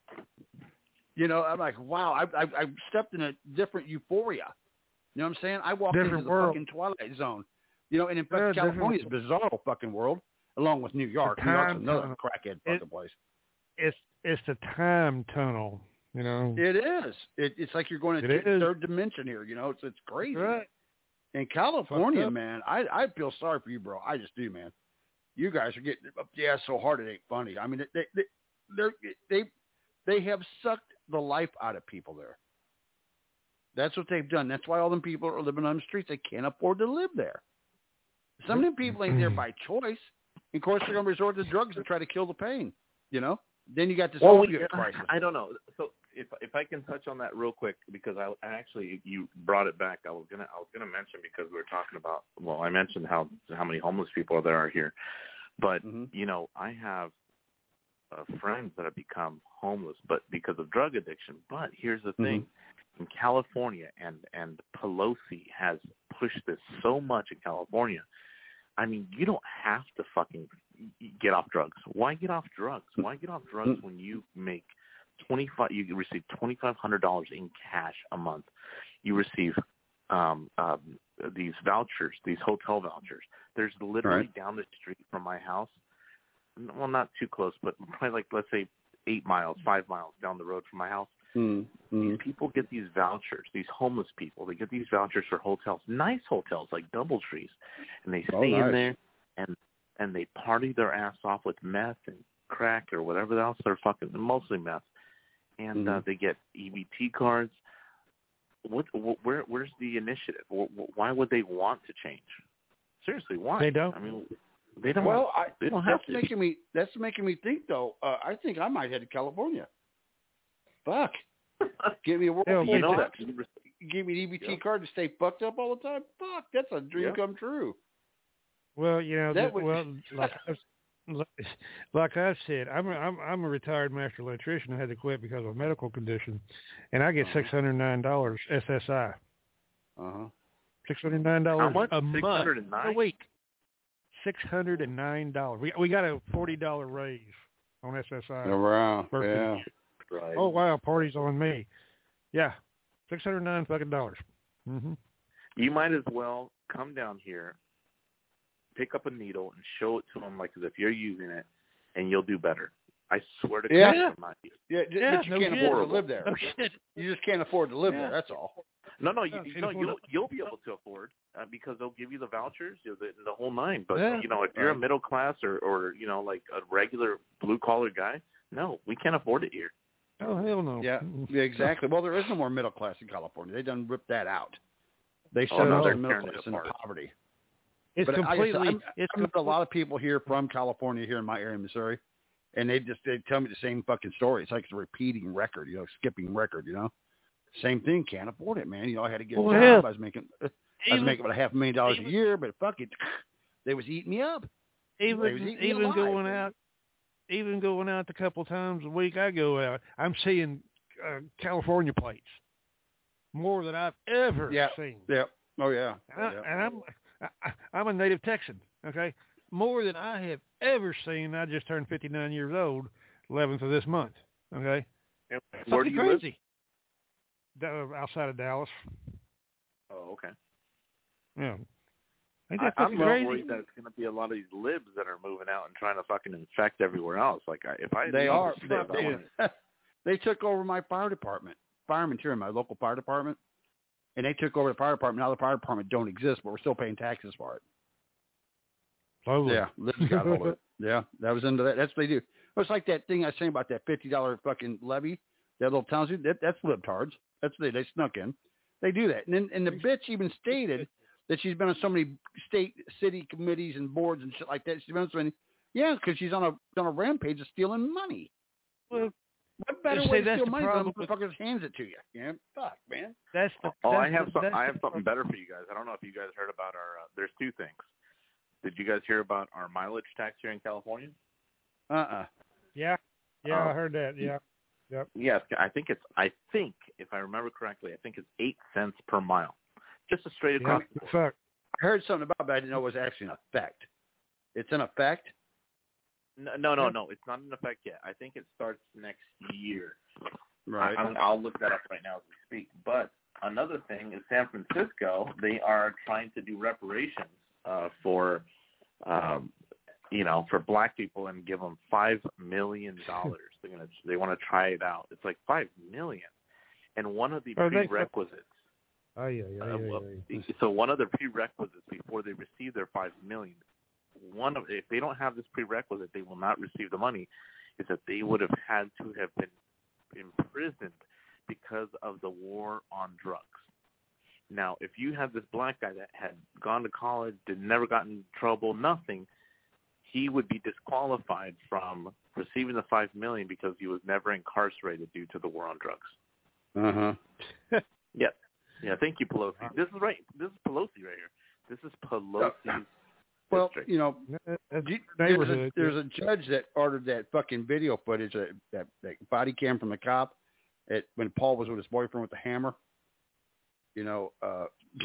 You know, I'm like, wow, I, I, I stepped in a different euphoria. You know what I'm saying? I walked Different into the world. fucking twilight zone. You know, and in fact, Yeah, different California is a bizarre fucking world, along with New York. The New York's time another tunnel. crackhead fucking It- place. It's it's the time tunnel, you know. It is. It, it's like you're going to It the is. third dimension here. You know, it's it's crazy. Right. In California, up. man, I I feel sorry for you, bro. I just do, man. You guys are getting up the ass so hard it ain't funny. I mean, they they they're, they they have sucked the life out of people there. That's what they've done. That's why all them people are living on the streets. They can't afford to live there. Some of them people ain't there by choice. And of course, they're going to resort to drugs to try to kill the pain. You know. Then you got this Well, we, opioid crisis. I don't know. So if if I can touch on that real quick, because I, I actually you brought it back. I was gonna I was gonna mention because we were talking about. Well, I mentioned how how many homeless people there are here, but Mm-hmm. you know I have uh, friends that have become homeless, but because of drug addiction. But here's the thing: Mm-hmm. in California, and and Pelosi has pushed this so much in California. I mean, you don't have to fucking get off drugs. Why get off drugs? Why get off drugs when you make twenty five? You receive twenty five hundred dollars in cash a month. You receive um, um, these vouchers, these hotel vouchers. There's literally Right. down the street from my house. Well, not too close, but probably like let's say eight miles, five miles down the road from my house. Mm-hmm. These people get these vouchers, these homeless people, they get these vouchers for hotels, nice hotels like DoubleTrees, and they Oh, stay nice. in there and and they party their ass off with meth and crack or whatever else they're fucking, mostly meth, and uh, Mhm. they get E B T cards. What, wh where where's the initiative? Wh wh why would they want to change? Seriously, why? They don't. I mean, they don't. Well, I, they don't have that's to. making me. That's making me think, though. Uh, I think I might head to California. Fuck. Give me a world Yeah, full you know of that. tips. Give me an E B T Yeah. card to stay fucked up all the time. Fuck, that's a dream Yeah. come true. Well, you know, That the, would- well, like I've, like I've said, I'm a, I'm I'm a retired master electrician. I had to quit because of a medical condition, and I get Uh-huh. six hundred nine dollars S S I. Uh huh. Six hundred nine dollars much? a month, six hundred nine? a week. Six hundred and nine dollars. We we got a forty dollar raise on S S I. Around. First Yeah. of the Right. Oh wow, party's on me. Yeah, six hundred nine fucking dollars. Mm-hmm. You might as well come down here, pick up a needle, and show it to them like as if you're using it, and you'll do better. I swear to Yeah. God, I'm not using Yeah, j- Yeah, but you no can't shit. afford to live there. Oh shit. You just can't afford to live Yeah. there. That's all. No, no, you, No, you can't know, afford you'll it. you'll be able to afford uh, because they'll give you the vouchers, you know, the, the whole nine. But Yeah. you know, if you're a Right. middle class or or you know, like a regular blue collar guy, no, we can't afford it here. Oh hell no. Yeah, Mm-mm. yeah, exactly. Well, there is no more middle class in California. They done ripped that out. They Oh, set no, up they're the middle tearing it class into apart. poverty. It's but completely. I, I, it's I met a lot of people here from California, here in my area, Missouri, and they just they tell me the same fucking story. It's like it's a repeating record, you know, skipping record, you know. Same thing, can't afford it, man. You know, I had to get Well, a job. hell, I was making I was even- making about a half a million dollars even- a year, but fuck it, they was eating me up. They was Even eating me even alive. going out, even going out the couple times a week I go out, I'm seeing uh, California plates more than I've ever Yeah. seen. Yeah. Oh yeah. And, I, yeah. and I'm I, I'm a native Texan. Okay, more than I have ever seen. I just turned fifty-nine years old, eleventh of this month. Okay, Where do something you live? crazy. Da- outside of Dallas. Oh, okay. Yeah. Ain't I, that I'm fucking more crazy? worried that it's going to be a lot of these libs that are moving out and trying to fucking infect everywhere else. Like, I, if I They leave are. this They, stuff, I they, wanna- they took over my fire department. Firemen here in my local fire department, and they took over the fire department. Now the fire department don't exist, but we're still paying taxes for it. Totally. Yeah, libs got hold of it. Yeah, that was into that. That's what they do. It's like that thing I was saying about that fifty dollar fucking levy. That little towns, that, that's libtards. That's they they snuck in. They do that, and then and the bitch even stated that she's been on so many state, city committees and boards and shit like that. She's been on so many. Yeah, because she's on a on a rampage of stealing money. Well, what better see, way to that's steal the money than problem the with- motherfuckers hands it to you? Yeah, fuck, man. That's the. Oh, that's I have the, some, that's I the have something better for you guys. I don't know if you guys heard about our. Uh, there's two things. Did you guys hear about our mileage tax here in California? Uh uh Yeah. Yeah, Oh. I heard that. Yeah. Yep. Yes, I think it's. I think if I remember correctly, I think it's eight cents per mile, just a straight across. Yeah. Fuck. I heard something about it, but I didn't know it was actually in effect. It's in effect? No, no, no, no. It's not in effect yet. I think it starts next year. Right. I, I'm- I'll look that up right now as we speak. But another thing is San Francisco. They are trying to do reparations uh, for, um, you know, for black people and give them five million dollars. They're gonna. They want to try it out. It's like five million, and one of the Are they- prerequisites. Oh yeah, yeah, Uh, yeah, well, yeah, yeah. So one of the prerequisites before they receive their five million, one of if they don't have this prerequisite, they will not receive the money. Is that they would have had to have been imprisoned because of the war on drugs. Now, if you had this black guy that had gone to college, did never got in trouble, nothing, he would be disqualified from receiving the five million because he was never incarcerated due to the war on drugs. Uh huh. Yes. Yeah, thank you, Pelosi. This is right. This is Pelosi right here. This is Pelosi's Well, district. you know, That's you- there's a, neighborhood. there's a judge that ordered that fucking video footage, that, that, that body cam from the cop at, when Paul was with his boyfriend with the hammer. You know, uh,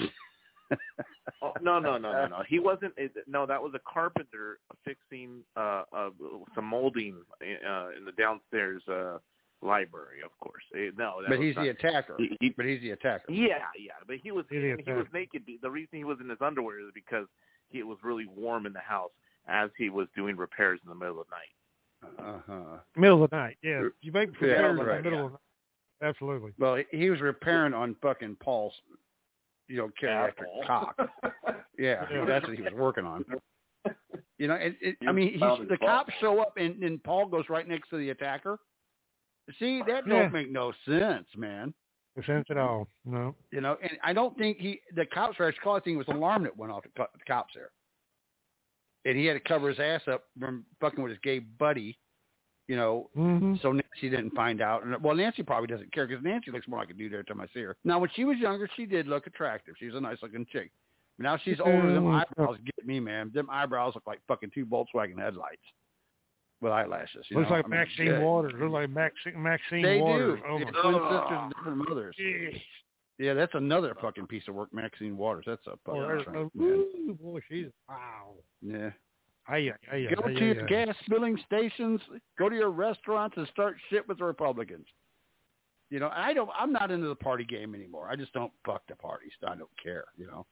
Oh, no, no, no, no, no. He wasn't. It, no, that was a carpenter fixing uh, uh, some molding uh, in the downstairs uh, library. Of course, Eh, no. That but was he's not, the attacker. He, he, but he's the attacker. yeah, yeah. But he was He's the he was attacker. naked. The reason he was in his underwear is because he, it was really warm in the house as he was doing repairs in the middle of the night. Uh huh. Middle of the night. Yeah. You make Yeah, repairs in right, the middle yeah. of the night. Absolutely. Well, he, he was repairing on fucking Paul's, you know, cardiac Asshole. cock. Yeah, Yeah. that's what he was working on. You know, it, it, I You mean, found he's, his the fault. cops show up and, and Paul goes right next to the attacker. See, that Yeah. don't make no sense, man. No sense at all. No. You know, and I don't think he, the cops were actually calling. I think it was an alarm that went off the, co- the cops there. And he had to cover his ass up from fucking with his gay buddy, you know, Mm-hmm. so Nancy didn't find out. And well, Nancy probably doesn't care because Nancy looks more like a dude every time I see her. Now, when she was younger, she did look attractive. She was a nice looking chick. But now she's older. Them Mm. eyebrows get me, man. Them eyebrows look like fucking two Volkswagen headlights with eyelashes. You Looks know? like I mean, Maxine yeah. Waters. Looks like Maxine, Maxine They Waters. do. Oh They're my twin God. sisters and different mothers. Jeez. Yeah, that's another fucking piece of work, Maxine Waters. That's a Oh, fucking there's- train, oh, man. ooh, boy, she's wow. Yeah. Aye, aye, aye, Go aye, to aye, your aye. gas filling stations. Go to your restaurants and start shit with the Republicans. You know, I don't. I'm not into the party game anymore. I just don't fuck the parties. I don't care. You know.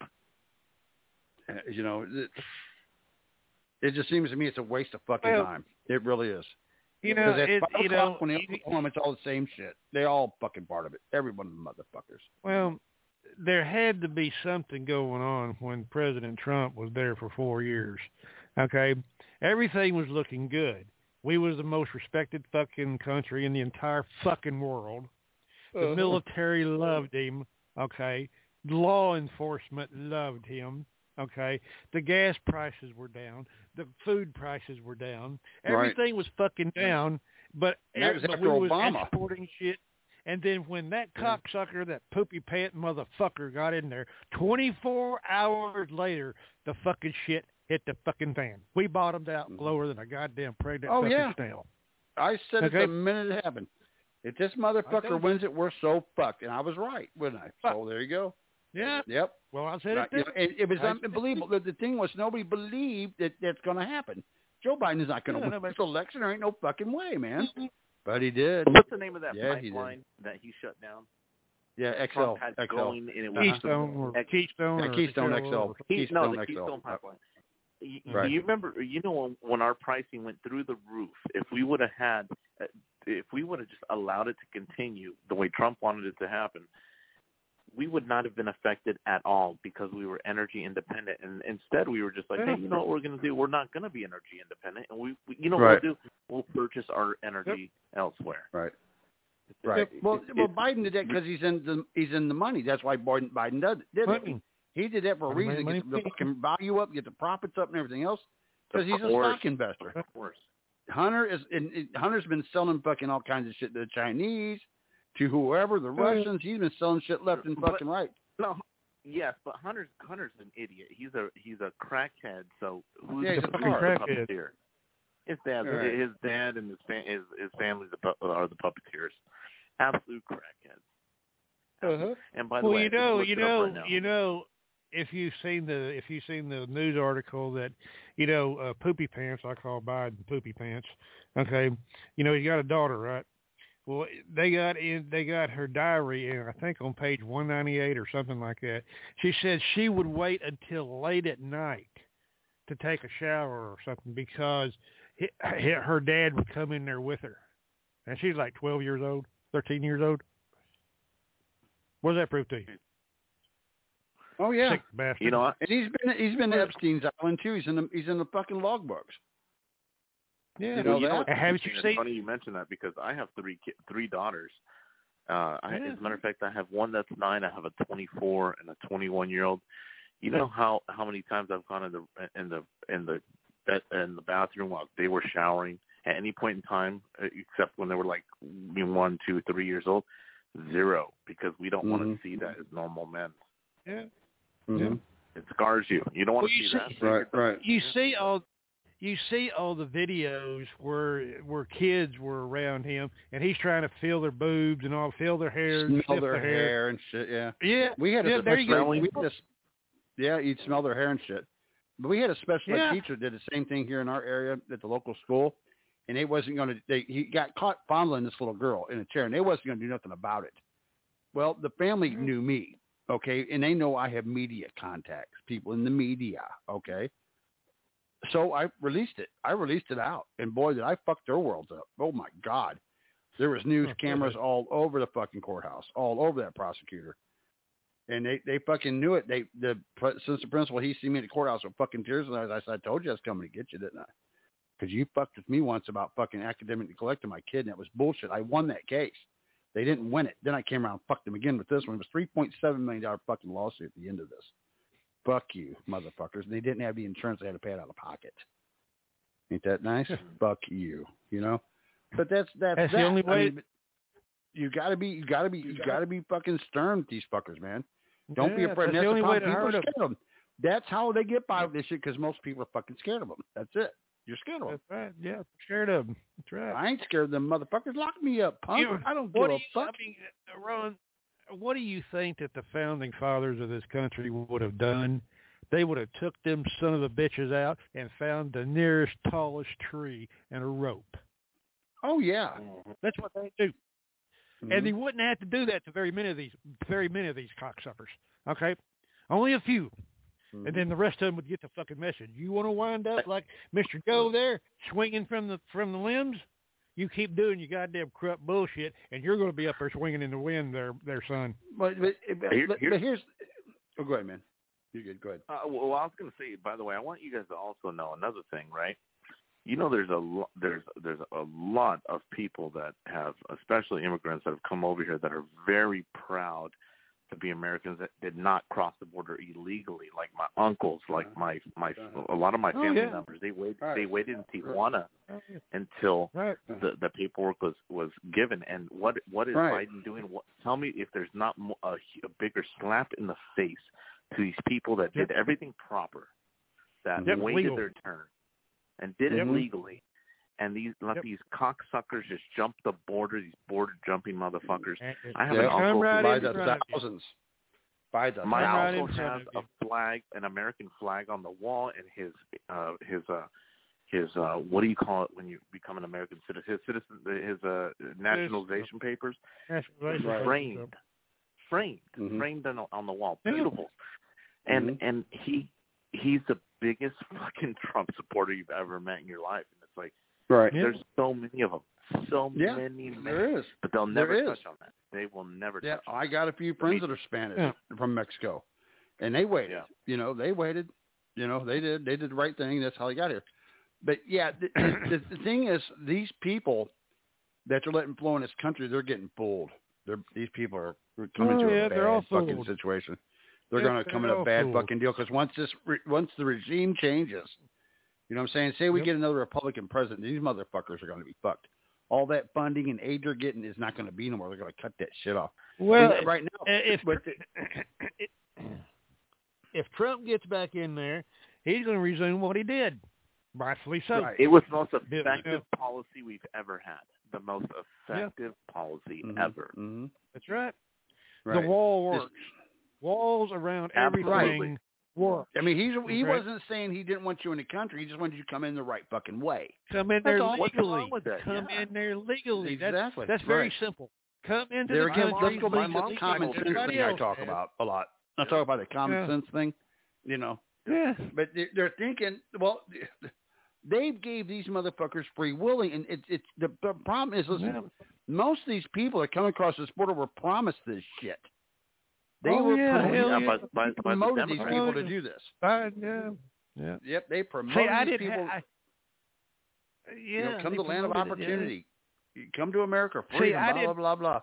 Uh, You know, it, it just seems to me it's a waste of fucking Well, time. It really is. You know, Because at it, five you o'clock know, when they you- go home, it's all the same shit. They all fucking part of it. Every one of them motherfuckers. well, there had to be something going on when President Trump was there for four years. Okay, everything was looking good. We was the most respected fucking country in the entire fucking world. The Uh-huh. military loved him. Okay, Law enforcement loved him. Okay, the gas prices were down, the food prices were down, everything right. was fucking down. But, that was but after we Obama. was exporting shit. And then when that cocksucker, that poopy pant motherfucker got in there, twenty-four hours later, the fucking shit hit the fucking fan. We bottomed out lower than a goddamn pregnant oh, fucking yeah. snail. I said okay. it the minute it happened. If this motherfucker wins it, we're so fucked. And I was right, wasn't I? Fuck. So there you go. Yeah. Yep. Well, I said right. it. You know, it, it was I unbelievable. The, the thing was, nobody believed that that's going to happen. Joe Biden is not going to yeah, win this election. There ain't no fucking way, man. Mm-hmm. But he did. What's the name of that yeah, pipeline he that he shut down? Yeah, X L. Trump had X L. Going, and it was Keystone or X- Keystone. Yeah, or Keystone X L. Keystone, no, the X L. Keystone pipeline. You, right. you remember, you know, when, when our pricing went through the roof, if we would have had, if we would have just allowed it to continue the way Trump wanted it to happen, we would not have been affected at all because we were energy independent. And instead, we were just like, hey, you know what we're going to do? We're not going to be energy independent. And we, we you know right. what we'll do? We'll purchase our energy yep. elsewhere. Right. Right. It, well, it, well, Biden did that because he's in the he's in the money. That's why Biden Biden did, did it. He did that for a reason. Get the fucking value up, get the profits up, and everything else. Because he's a stock investor. Of course. Hunter is. And Hunter's been selling fucking all kinds of shit to the Chinese, to whoever, the Russians. He's been selling shit left and fucking but, right. No. Yes, but Hunter's Hunter's an idiot. He's a he's a crackhead. So who's yeah, the puppeteer? His dad, right. his dad, and his his his family are the puppeteers. Absolute crackheads. Uh-huh. And by the well, way, you know, you know, right you know, if you've seen the if you've seen the news article that, you know, uh, Poopy Pants, I call Biden Poopy Pants. Okay, you know, he's got a daughter, right? Well, they got in, they got her diary, and I think on page one ninety-eight or something like that. She said she would wait until late at night to take a shower or something because he, her dad would come in there with her, and she's like twelve years old. thirteen years old. What does that prove to you? Oh yeah, sick bastard. You know, and he's been he's been to Epstein's island too. He's in the he's in the fucking logbooks. Yeah, you know, you know that. Haven't you seen? It's funny you mention that because I have three three daughters. Uh, I, yeah. As a matter of fact, I have one that's nine. I have a twenty-four and a twenty-one year old. You know how, how many times I've gone in the in the in the in the bathroom while they were showering at any point in time, except when they were like one, two, three years old. Zero, because we don't mm-hmm. want to see that as normal men. Yeah. Mm-hmm. It scars you. You don't want well, to see, see that. Right, right. You see all, you see all the videos where where kids were around him, and he's trying to feel their boobs and all, feel their hair, smell their, their hair. hair and shit. Yeah. Yeah. We had yeah, a there you go. we had a, yeah, you'd smell their hair and shit. But we had a special yeah. ed teacher did the same thing here in our area at the local school, and they wasn't going to. They he got caught fondling this little girl in a chair, and they wasn't going to do nothing about it. Well, the family mm-hmm. knew me, okay, and they know I have media contacts, people in the media, okay. So I released it. I released it out, and boy, did I fuck their worlds up. Oh my God, there was news cameras all over the fucking courthouse, all over that prosecutor. And they, they fucking knew it. They the assistant principal, he seen me in the courthouse with fucking tears in his eyes. I said, I told you I was coming to get you, didn't I? Because you fucked with me once about fucking academic neglect of my kid, and it was bullshit. I won that case. They didn't win it. Then I came around and fucked them again with this one. It was three point seven million dollars fucking lawsuit at the end of this. Fuck you, motherfuckers. And they didn't have the insurance. They had to pay it out of pocket. Ain't that nice? Fuck you, you know? But that's, that's, that's that. the only way. I mean, you gotta be, you gotta be, you gotta be fucking stern with these fuckers, man. Don't yeah, be afraid. That's, that's the only the way to people hurt are them. scared of them. That's how they get by with this shit because most people are fucking scared of them. That's it. You're scared of them. That's right. Yeah, scared of them. That's right. I ain't scared of them motherfuckers. Lock me up, punk. You, I don't give what a do you, fuck. I mean, Ron, what do you think that the founding fathers of this country would have done? They would have took them son of the bitches out and found the nearest tallest tree and a rope. Oh yeah, that's what they do. Mm-hmm. And they wouldn't have to do that to very many of these, very many of these cocksuckers. Okay, only a few. Mm-hmm. And then the rest of them would get the fucking message. You want to wind up like Mister Joe there, swinging from the from the limbs? You keep doing your goddamn corrupt bullshit, and you're going to be up there swinging in the wind, there, there, son. But but, but, Here, but, here, but here's. Oh, go ahead, man. You're good. Go ahead. Uh, well, I was going to say, by the way, I want you guys to also know another thing, right? You know, there's a lo- there's there's a lot of people that have, especially immigrants, that have come over here that are very proud to be Americans that did not cross the border illegally, like my uncles, like my my a lot of my Oh, family yeah. members. They waited Right. they waited in Tijuana until right. the the paperwork was was given. And what what is Right. Biden doing? What, tell me if there's not mo- a, a bigger slap in the face to these people that did Yep. everything proper, that Yep, waited legal. their turn and did Yep. it legally. And these let Yep. these cocksuckers just jump the border, these border jumping motherfuckers. I have Yep. an Come uncle right who in is front of you. thousands. By the my Come right uncle in front has of a flag, an American flag on the wall, and his uh, his uh, his uh, what do you call it when you become an American citizen? His citizen, his uh, nationalization papers, Nationalization papers, framed, framed, Mhm. framed on, on the wall, Yeah. beautiful. And Mhm. and he he's the biggest fucking Trump supporter you've ever met in your life, and it's like, Right. there's so many of them, so Yeah, many, many, there is. but they'll There never is. touch on that. They will never Yeah, touch on I got a few friends that are Spanish Yeah. from Mexico, and they waited. Yeah. You know, they waited. You know, they did. They did the right thing. That's how they got here. But yeah, the, the, the thing is, these people that you're letting flow in this country, they're getting fooled. They're these people are coming Oh, to yeah, a they're all bad fucking fooled. situation. They're Yep, going to come in they're a all bad fooled. fucking deal because once this, re, once the regime changes, you know what I'm saying? Say we Yep. get another Republican president, these motherfuckers are going to be fucked. All that funding and aid they're getting is not going to be no more. They're going to cut that shit off. Well, And right now, if but the, if Trump gets back in there, he's going to resume what he did, rightfully so. It was the most Yeah. effective policy we've ever had. The most effective policy Mhm. ever. Mm-hmm. That's right. Right. The wall This- works. Walls around Absolutely. everything work. I mean, he's he Okay. wasn't saying he didn't want you in the country. He just wanted you to come in the right fucking way. Come in That's there all. What's legally. wrong with that? Come Yeah. in there legally. Exactly. That's, that's very Right. simple. Come into There the again, country let's go back to legally. the common like sense everybody thing I else talk has. about a lot. I talk about the common Yeah. sense thing, you know. Yeah. But they're, they're thinking, well, they gave these motherfuckers free willing, and it's it's the, the problem is, listen, Yeah. most of these people that come across this border were promised this shit. They Oh, were yeah, promoted, hell Yeah, yeah. by, by, by the promoted these Democrats. people to do this. Fine, yeah. Yeah. Yep, they promoted See, I these didn't people. ha- I, yeah, you know, come they to the land of promoted it, yeah. opportunity. You come to America, See, freedom, I blah, blah, didn't- blah, blah.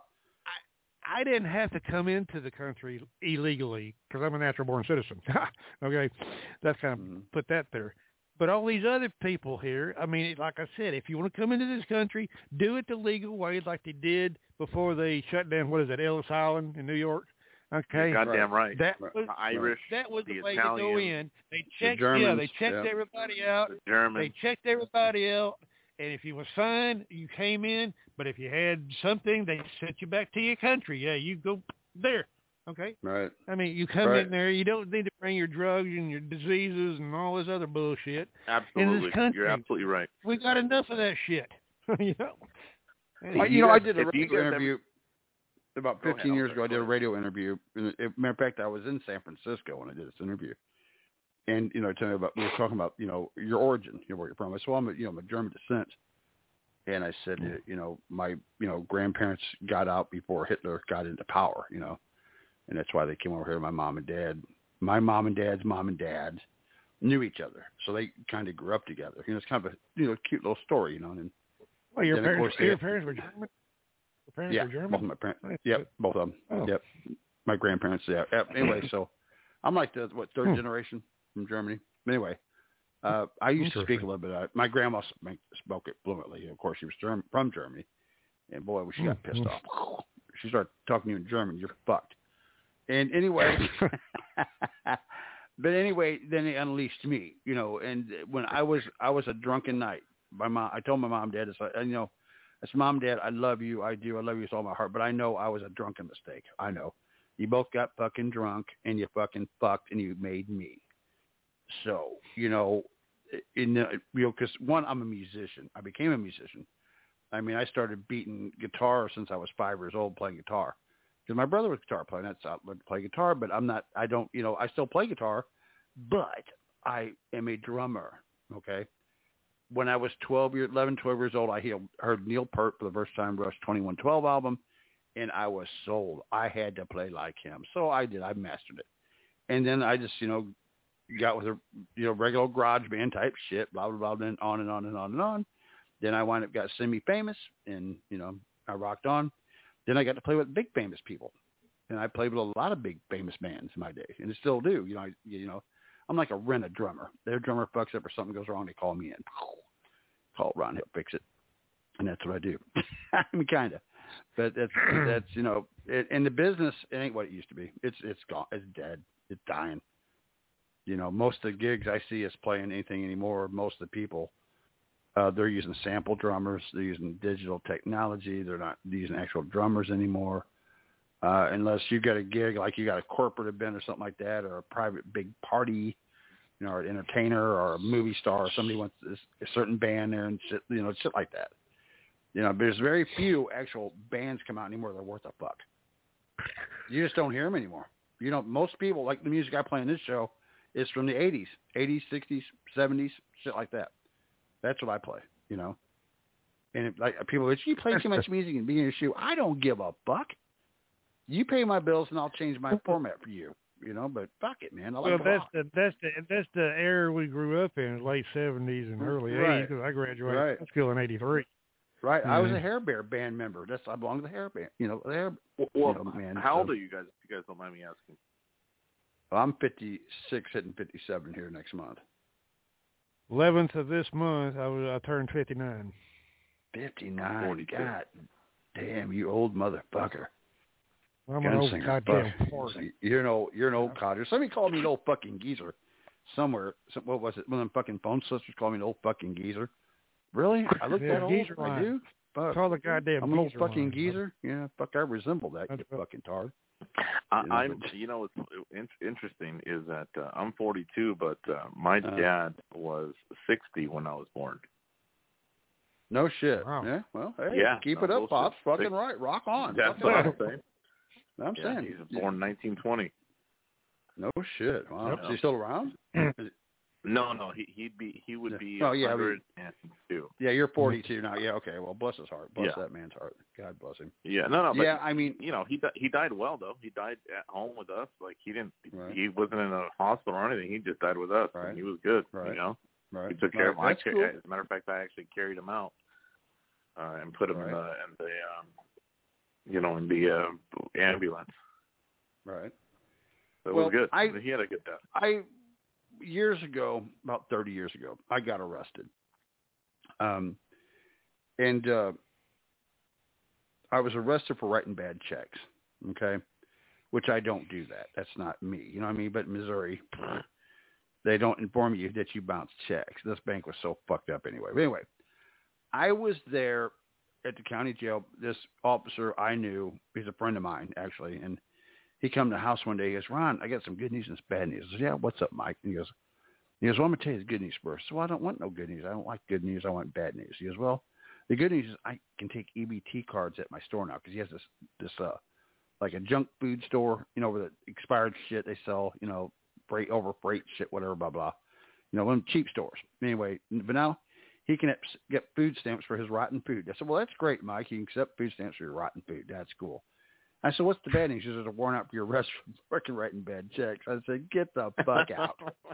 I didn't have to come into the country illegally because I'm a natural-born citizen. Okay, that's kind of Mm-hmm. put that there. But all these other people here, I mean, like I said, if you want to come into this country, do it the legal way like they did before they shut down, what is that, Ellis Island in New York? Okay. You're goddamn right. That Right. was The Irish, that was the, the way to go Italian, in. They checked, Germans, yeah, they checked yeah. everybody out. the German. They checked everybody out, and if you was fine, you came in. But if you had something, they sent you back to your country. Yeah, you go there. Okay. Right. I mean, you come Right. in there. You don't need to bring your drugs and your diseases and all this other bullshit. In Absolutely. this country, You're absolutely right. we got enough of that shit. you know. Uh, you know, I did a if you radio guys interview about Go fifteen ahead, years I'm ago. I sorry. did a radio interview. And it, matter of fact, I was in San Francisco when I did this interview. And, you know, telling about, we were talking about, you know, your origin, you know, where you're from. I said, well, I'm, a, you know, I'm a German descent. And I said, uh, you know, my, you know, grandparents got out before Hitler got into power, you know, and that's why they came over here. My mom and dad, my mom and dad's mom and dad knew each other. So they kind of grew up together. You know, it's kind of a, you know, cute little story, you know. And Well, your then, of parents, course, they- your parents were German. Your parents yeah, were German. both of my parents. Nice. Yep, both of them. Oh. Yep, my grandparents. Yeah. Yep. Anyway, so I'm like the what third Hmm. generation from Germany. Anyway, uh, I used to speak a Interesting. little bit. Uh, my grandma sp- spoke it fluently. Of course, she was Germ- from Germany, and boy, when she got pissed Hmm. off. She started talking to you in German. You're fucked. And anyway, but anyway, then they unleashed me. You know, and when I was I was a drunken night. My mom, I told my mom, dad, it's like, you know. I said, Mom, Dad, I love you. I do. I love you with all my heart. But I know I was a drunken mistake. I know. You both got fucking drunk and you fucking fucked and you made me. So, you know, in the, you know, because one, I'm a musician. I became a musician. I mean, I started beating guitar since I was five years old playing guitar. Because my brother was a guitar player. That's I learned to play guitar, but I'm not, I don't, you know, I still play guitar, but I am a drummer. Okay. When I was twelve years, eleven, twelve years old, I heard Neil Peart for the first time, Rush twenty-one twelve album, and I was sold. I had to play like him. So I did. I mastered it. And then I just, you know, got with a, you know, regular garage band type shit, blah, blah, blah, then on and on and on and on. Then I wound up got semi-famous, and, you know, I rocked on. Then I got to play with big famous people. and I played with a lot of big famous bands in my day, and I still do. You know, I, you know, I'm like a rent a drummer. Their drummer fucks up or something goes wrong, they call me in. Call Ron, he'll fix it, and that's what I do. I mean, kind of, but that's that's you know, it, in the business, it ain't what it used to be. It's it's gone. It's dead. It's dying. You know, most of the gigs I see us playing anything anymore. Most of the people, uh, they're using sample drummers. They're using digital technology. They're not using actual drummers anymore. Uh, unless you got a gig, like you got a corporate event or something like that, or a private big party, you know, or an entertainer or a movie star, or somebody wants this, a certain band there and shit, you know, shit like that. You know, there's very few actual bands come out anymore that are worth a fuck. You just don't hear them anymore. You know, most people, like the music I play in this show, is from the eighties, eighties, sixties, seventies, shit like that. That's what I play, you know. And it, like people, you play too much music and be in your shoe. I don't give a fuck. You pay my bills and I'll change my format for you, you know. But fuck it, man. I like well, that's rock. the that's the that's the era we grew up in, late seventies and early Right. eighties. Because I graduated Right. high school in eighty-three. Right. I was a Mhm. Hair Bear band member. That's I belong to the Hair Band. You know, the Hair. Well, you know, man. how old so, are you guys? If you guys don't mind me asking. well, I'm fifty-six, hitting fifty-seven here next month. eleventh of this month, I was I turned fifty-nine. fifty-nine. forty-two. God damn, you old motherfucker. I'm an old Gunslinger. goddamn Fuck. fart. You're an old, you're an old codger. Somebody called me an old fucking geezer somewhere. Some, what was it? One of them fucking phone sisters called me an old fucking geezer. Really? I look Yeah, that old? geezer I line. do? Fuck. Call the goddamn I'm an old geezer fucking line. geezer? Yeah, fuck, I resemble that, you fucking tard. I, You know, I'm, but- you know, what's in- interesting is that uh, I'm forty-two, but uh, my Uh. dad was sixty when I was born. No shit. Wow. Yeah, well, hey, Yeah, keep no it up, bullshit. Pops. Fucking Six- right. Rock on. That's Fucking what right. I'm saying. I'm Yeah, saying. he was born in nineteen twenty. No shit. Wow. Yep. Is he still around? No, no, he he'd be he would be Oh, yeah, I one mean- hundred two. Yeah, you're forty-two now. Yeah, okay. Well, bless his heart. Bless Yeah. that man's heart. God bless him. Yeah, no, no. But, Yeah, I mean, you know, he di- he died well though. He died at home with us. Like he didn't. Right. He wasn't in a hospital or anything. He just died with us. Right. And he was good. Right. You know. Right. He took care of him. Right. I That's ca- cool. As a matter of fact, I actually carried him out uh, and put him in Right. the in the um, you know in the uh, ambulance. Right. So it Well, was good. I- he had a good death. I years ago, about thirty years ago, I got arrested. Um, and uh, I was arrested for writing bad checks. Okay, which I don't do that. That's not me. You know what I mean? But in Missouri, they don't inform you that you bounce checks. This bank was so fucked up anyway. But anyway, I was there at the county jail. This officer I knew, he's a friend of mine actually, and he come to the house one day. He goes, "Ron, I got some good news and some bad news." I said, "Yeah, what's up, Mike?" And he goes, he goes, "Well, I'm going to tell you the good news first." So I don't want no good news. I don't like good news. I want bad news. He goes, "Well, the good news is I can take E B T cards at my store now because he has this, this uh, like a junk food store, you know, where the expired shit they sell, you know, freight over freight shit, whatever, blah, blah. You know, one of them cheap stores. Anyway, but now he can get food stamps for his rotten food." I said, "Well, that's great, Mike. You can accept food stamps for your rotten food. That's cool." I said, "What's the bad news?" He says, "There's a warrant out for your arrest for fucking writing bad checks." I said, "Get the fuck out."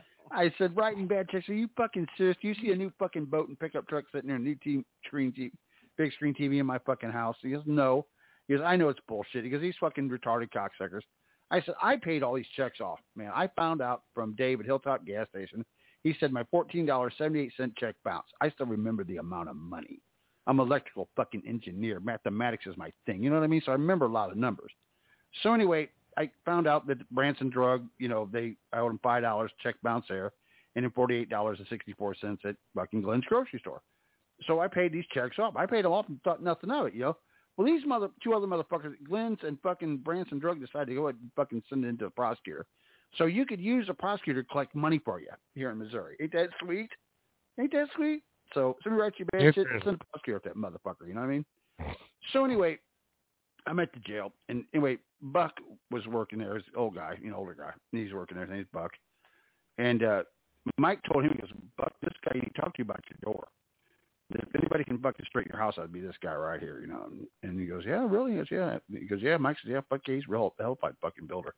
I said, "Writing bad checks? Are you fucking serious? Do you see a new fucking boat and pickup truck sitting there, a new team, screen, T V, big screen T V in my fucking house?" He goes, "No." He goes, "I know it's bullshit." He goes, "These fucking retarded cocksuckers." I said, "I paid all these checks off, man. I found out from Dave at Hilltop gas station. He said my fourteen dollars and seventy-eight cents check bounced." I still remember the amount of money. I'm an electrical fucking engineer. Mathematics is my thing. You know what I mean? So I remember a lot of numbers. So anyway, I found out that Branson Drug, you know, they I owed them five dollars check bounce there, and then forty-eight dollars and sixty-four cents at fucking Glenn's grocery store. So I paid these checks off. I paid them off and thought nothing of it, you know. Well, these mother two other motherfuckers, Glenn's and fucking Branson Drug, decided to go ahead and fucking send it into a prosecutor. So you could use a prosecutor to collect money for you here in Missouri. Ain't that sweet? Ain't that sweet? So somebody writes you bad Yes, shit, sir. send a prosecutor with that motherfucker. You know what I mean? So anyway, I'm at the jail, and anyway, Buck was working there. He's an old guy, you know, older guy. And he's working there. His name's Buck. And uh, Mike told him, he goes, "Buck, this guy you need to talk to you about your door. If anybody can fucking straighten your house, I'd be this guy right here, you know." And, and he goes, "Yeah, really?" He goes, "Yeah." He goes, "Yeah." Mike says, "Yeah, fuck yeah, he's real hellpipe fucking builder."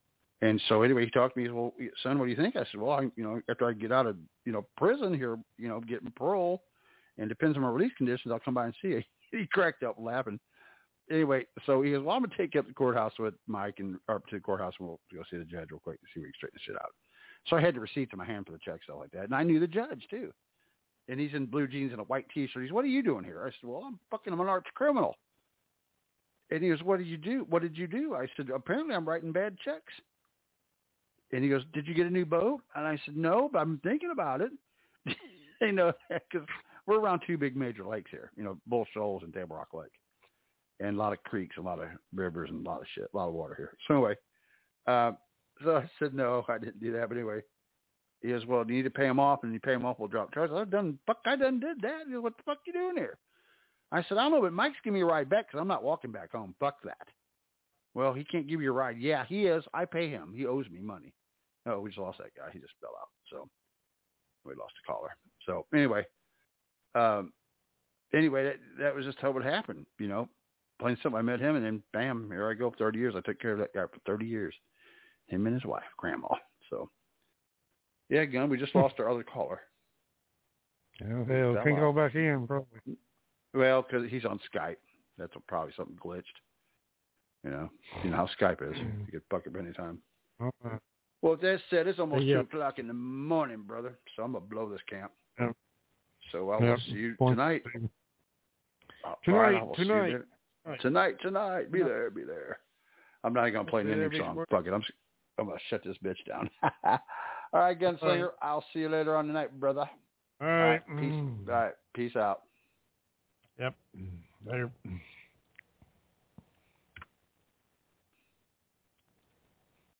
And so anyway, he talked to me. He said, "Well, son, what do you think?" I said, "Well, I, you know, after I get out of, you know, prison here, you know, getting parole, and depends on my release conditions, I'll come by and see you." He cracked up laughing. anyway, so he goes, well, I'm going to take you up to the courthouse with Mike and or up to the courthouse and we'll go see the judge real quick to see if we can straighten the shit out. So I had the receipts in my hand for the check, stuff like that. And I knew the judge, too. And he's in blue jeans and a white T-shirt. He's, what are you doing here? I said, well, I'm fucking, I'm an arch criminal. And he goes, what did you do? What did you do? I said, apparently I'm writing bad checks. And he goes, did you get a new boat? And I said, no, but I'm thinking about it. You know, because we're around two big major lakes here, you know, Bull Shoals and Table Rock Lake. And a lot of creeks, a lot of rivers, and a lot of shit, a lot of water here. So anyway, uh, so I said, no, I didn't do that. But anyway, he goes, well, do you need to pay him off? And you pay him off, we'll drop charges. I've done, fuck, I done did that. He goes, what the fuck you doing here? I said, I don't know, but Mike's giving me a ride back because I'm not walking back home. Fuck that. Well, he can't give you a ride. Yeah, he is. I pay him. He owes me money. No, we just lost that guy. He just fell out. So we lost a caller. So anyway, um, anyway, that, that was just how it happened, you know. Plain simple. I met him, and then bam, here I go. thirty years. I took care of that guy for thirty years. Him and his wife, Grandma. So, yeah, Gun, we just lost our other caller. Oh, hell, can't go back in, probably. Well, because he's on Skype. That's probably something glitched. You know, you know how Skype is. You get fucked up anytime. Okay. Well, with that said, it's almost yeah. two o'clock in the morning, brother. So I'm gonna blow this camp. Yep. So I will yep. see you Point tonight. Tonight, right, tonight. Tonight, tonight, tonight. Be there, be there. I'm not even gonna play an ending song. Fuck it. I'm I'm gonna shut this bitch down. All right, Gunslinger. All right. I'll see you later on tonight, brother. All right. All right. Peace. Mm. All right. Peace out. Yep. Later.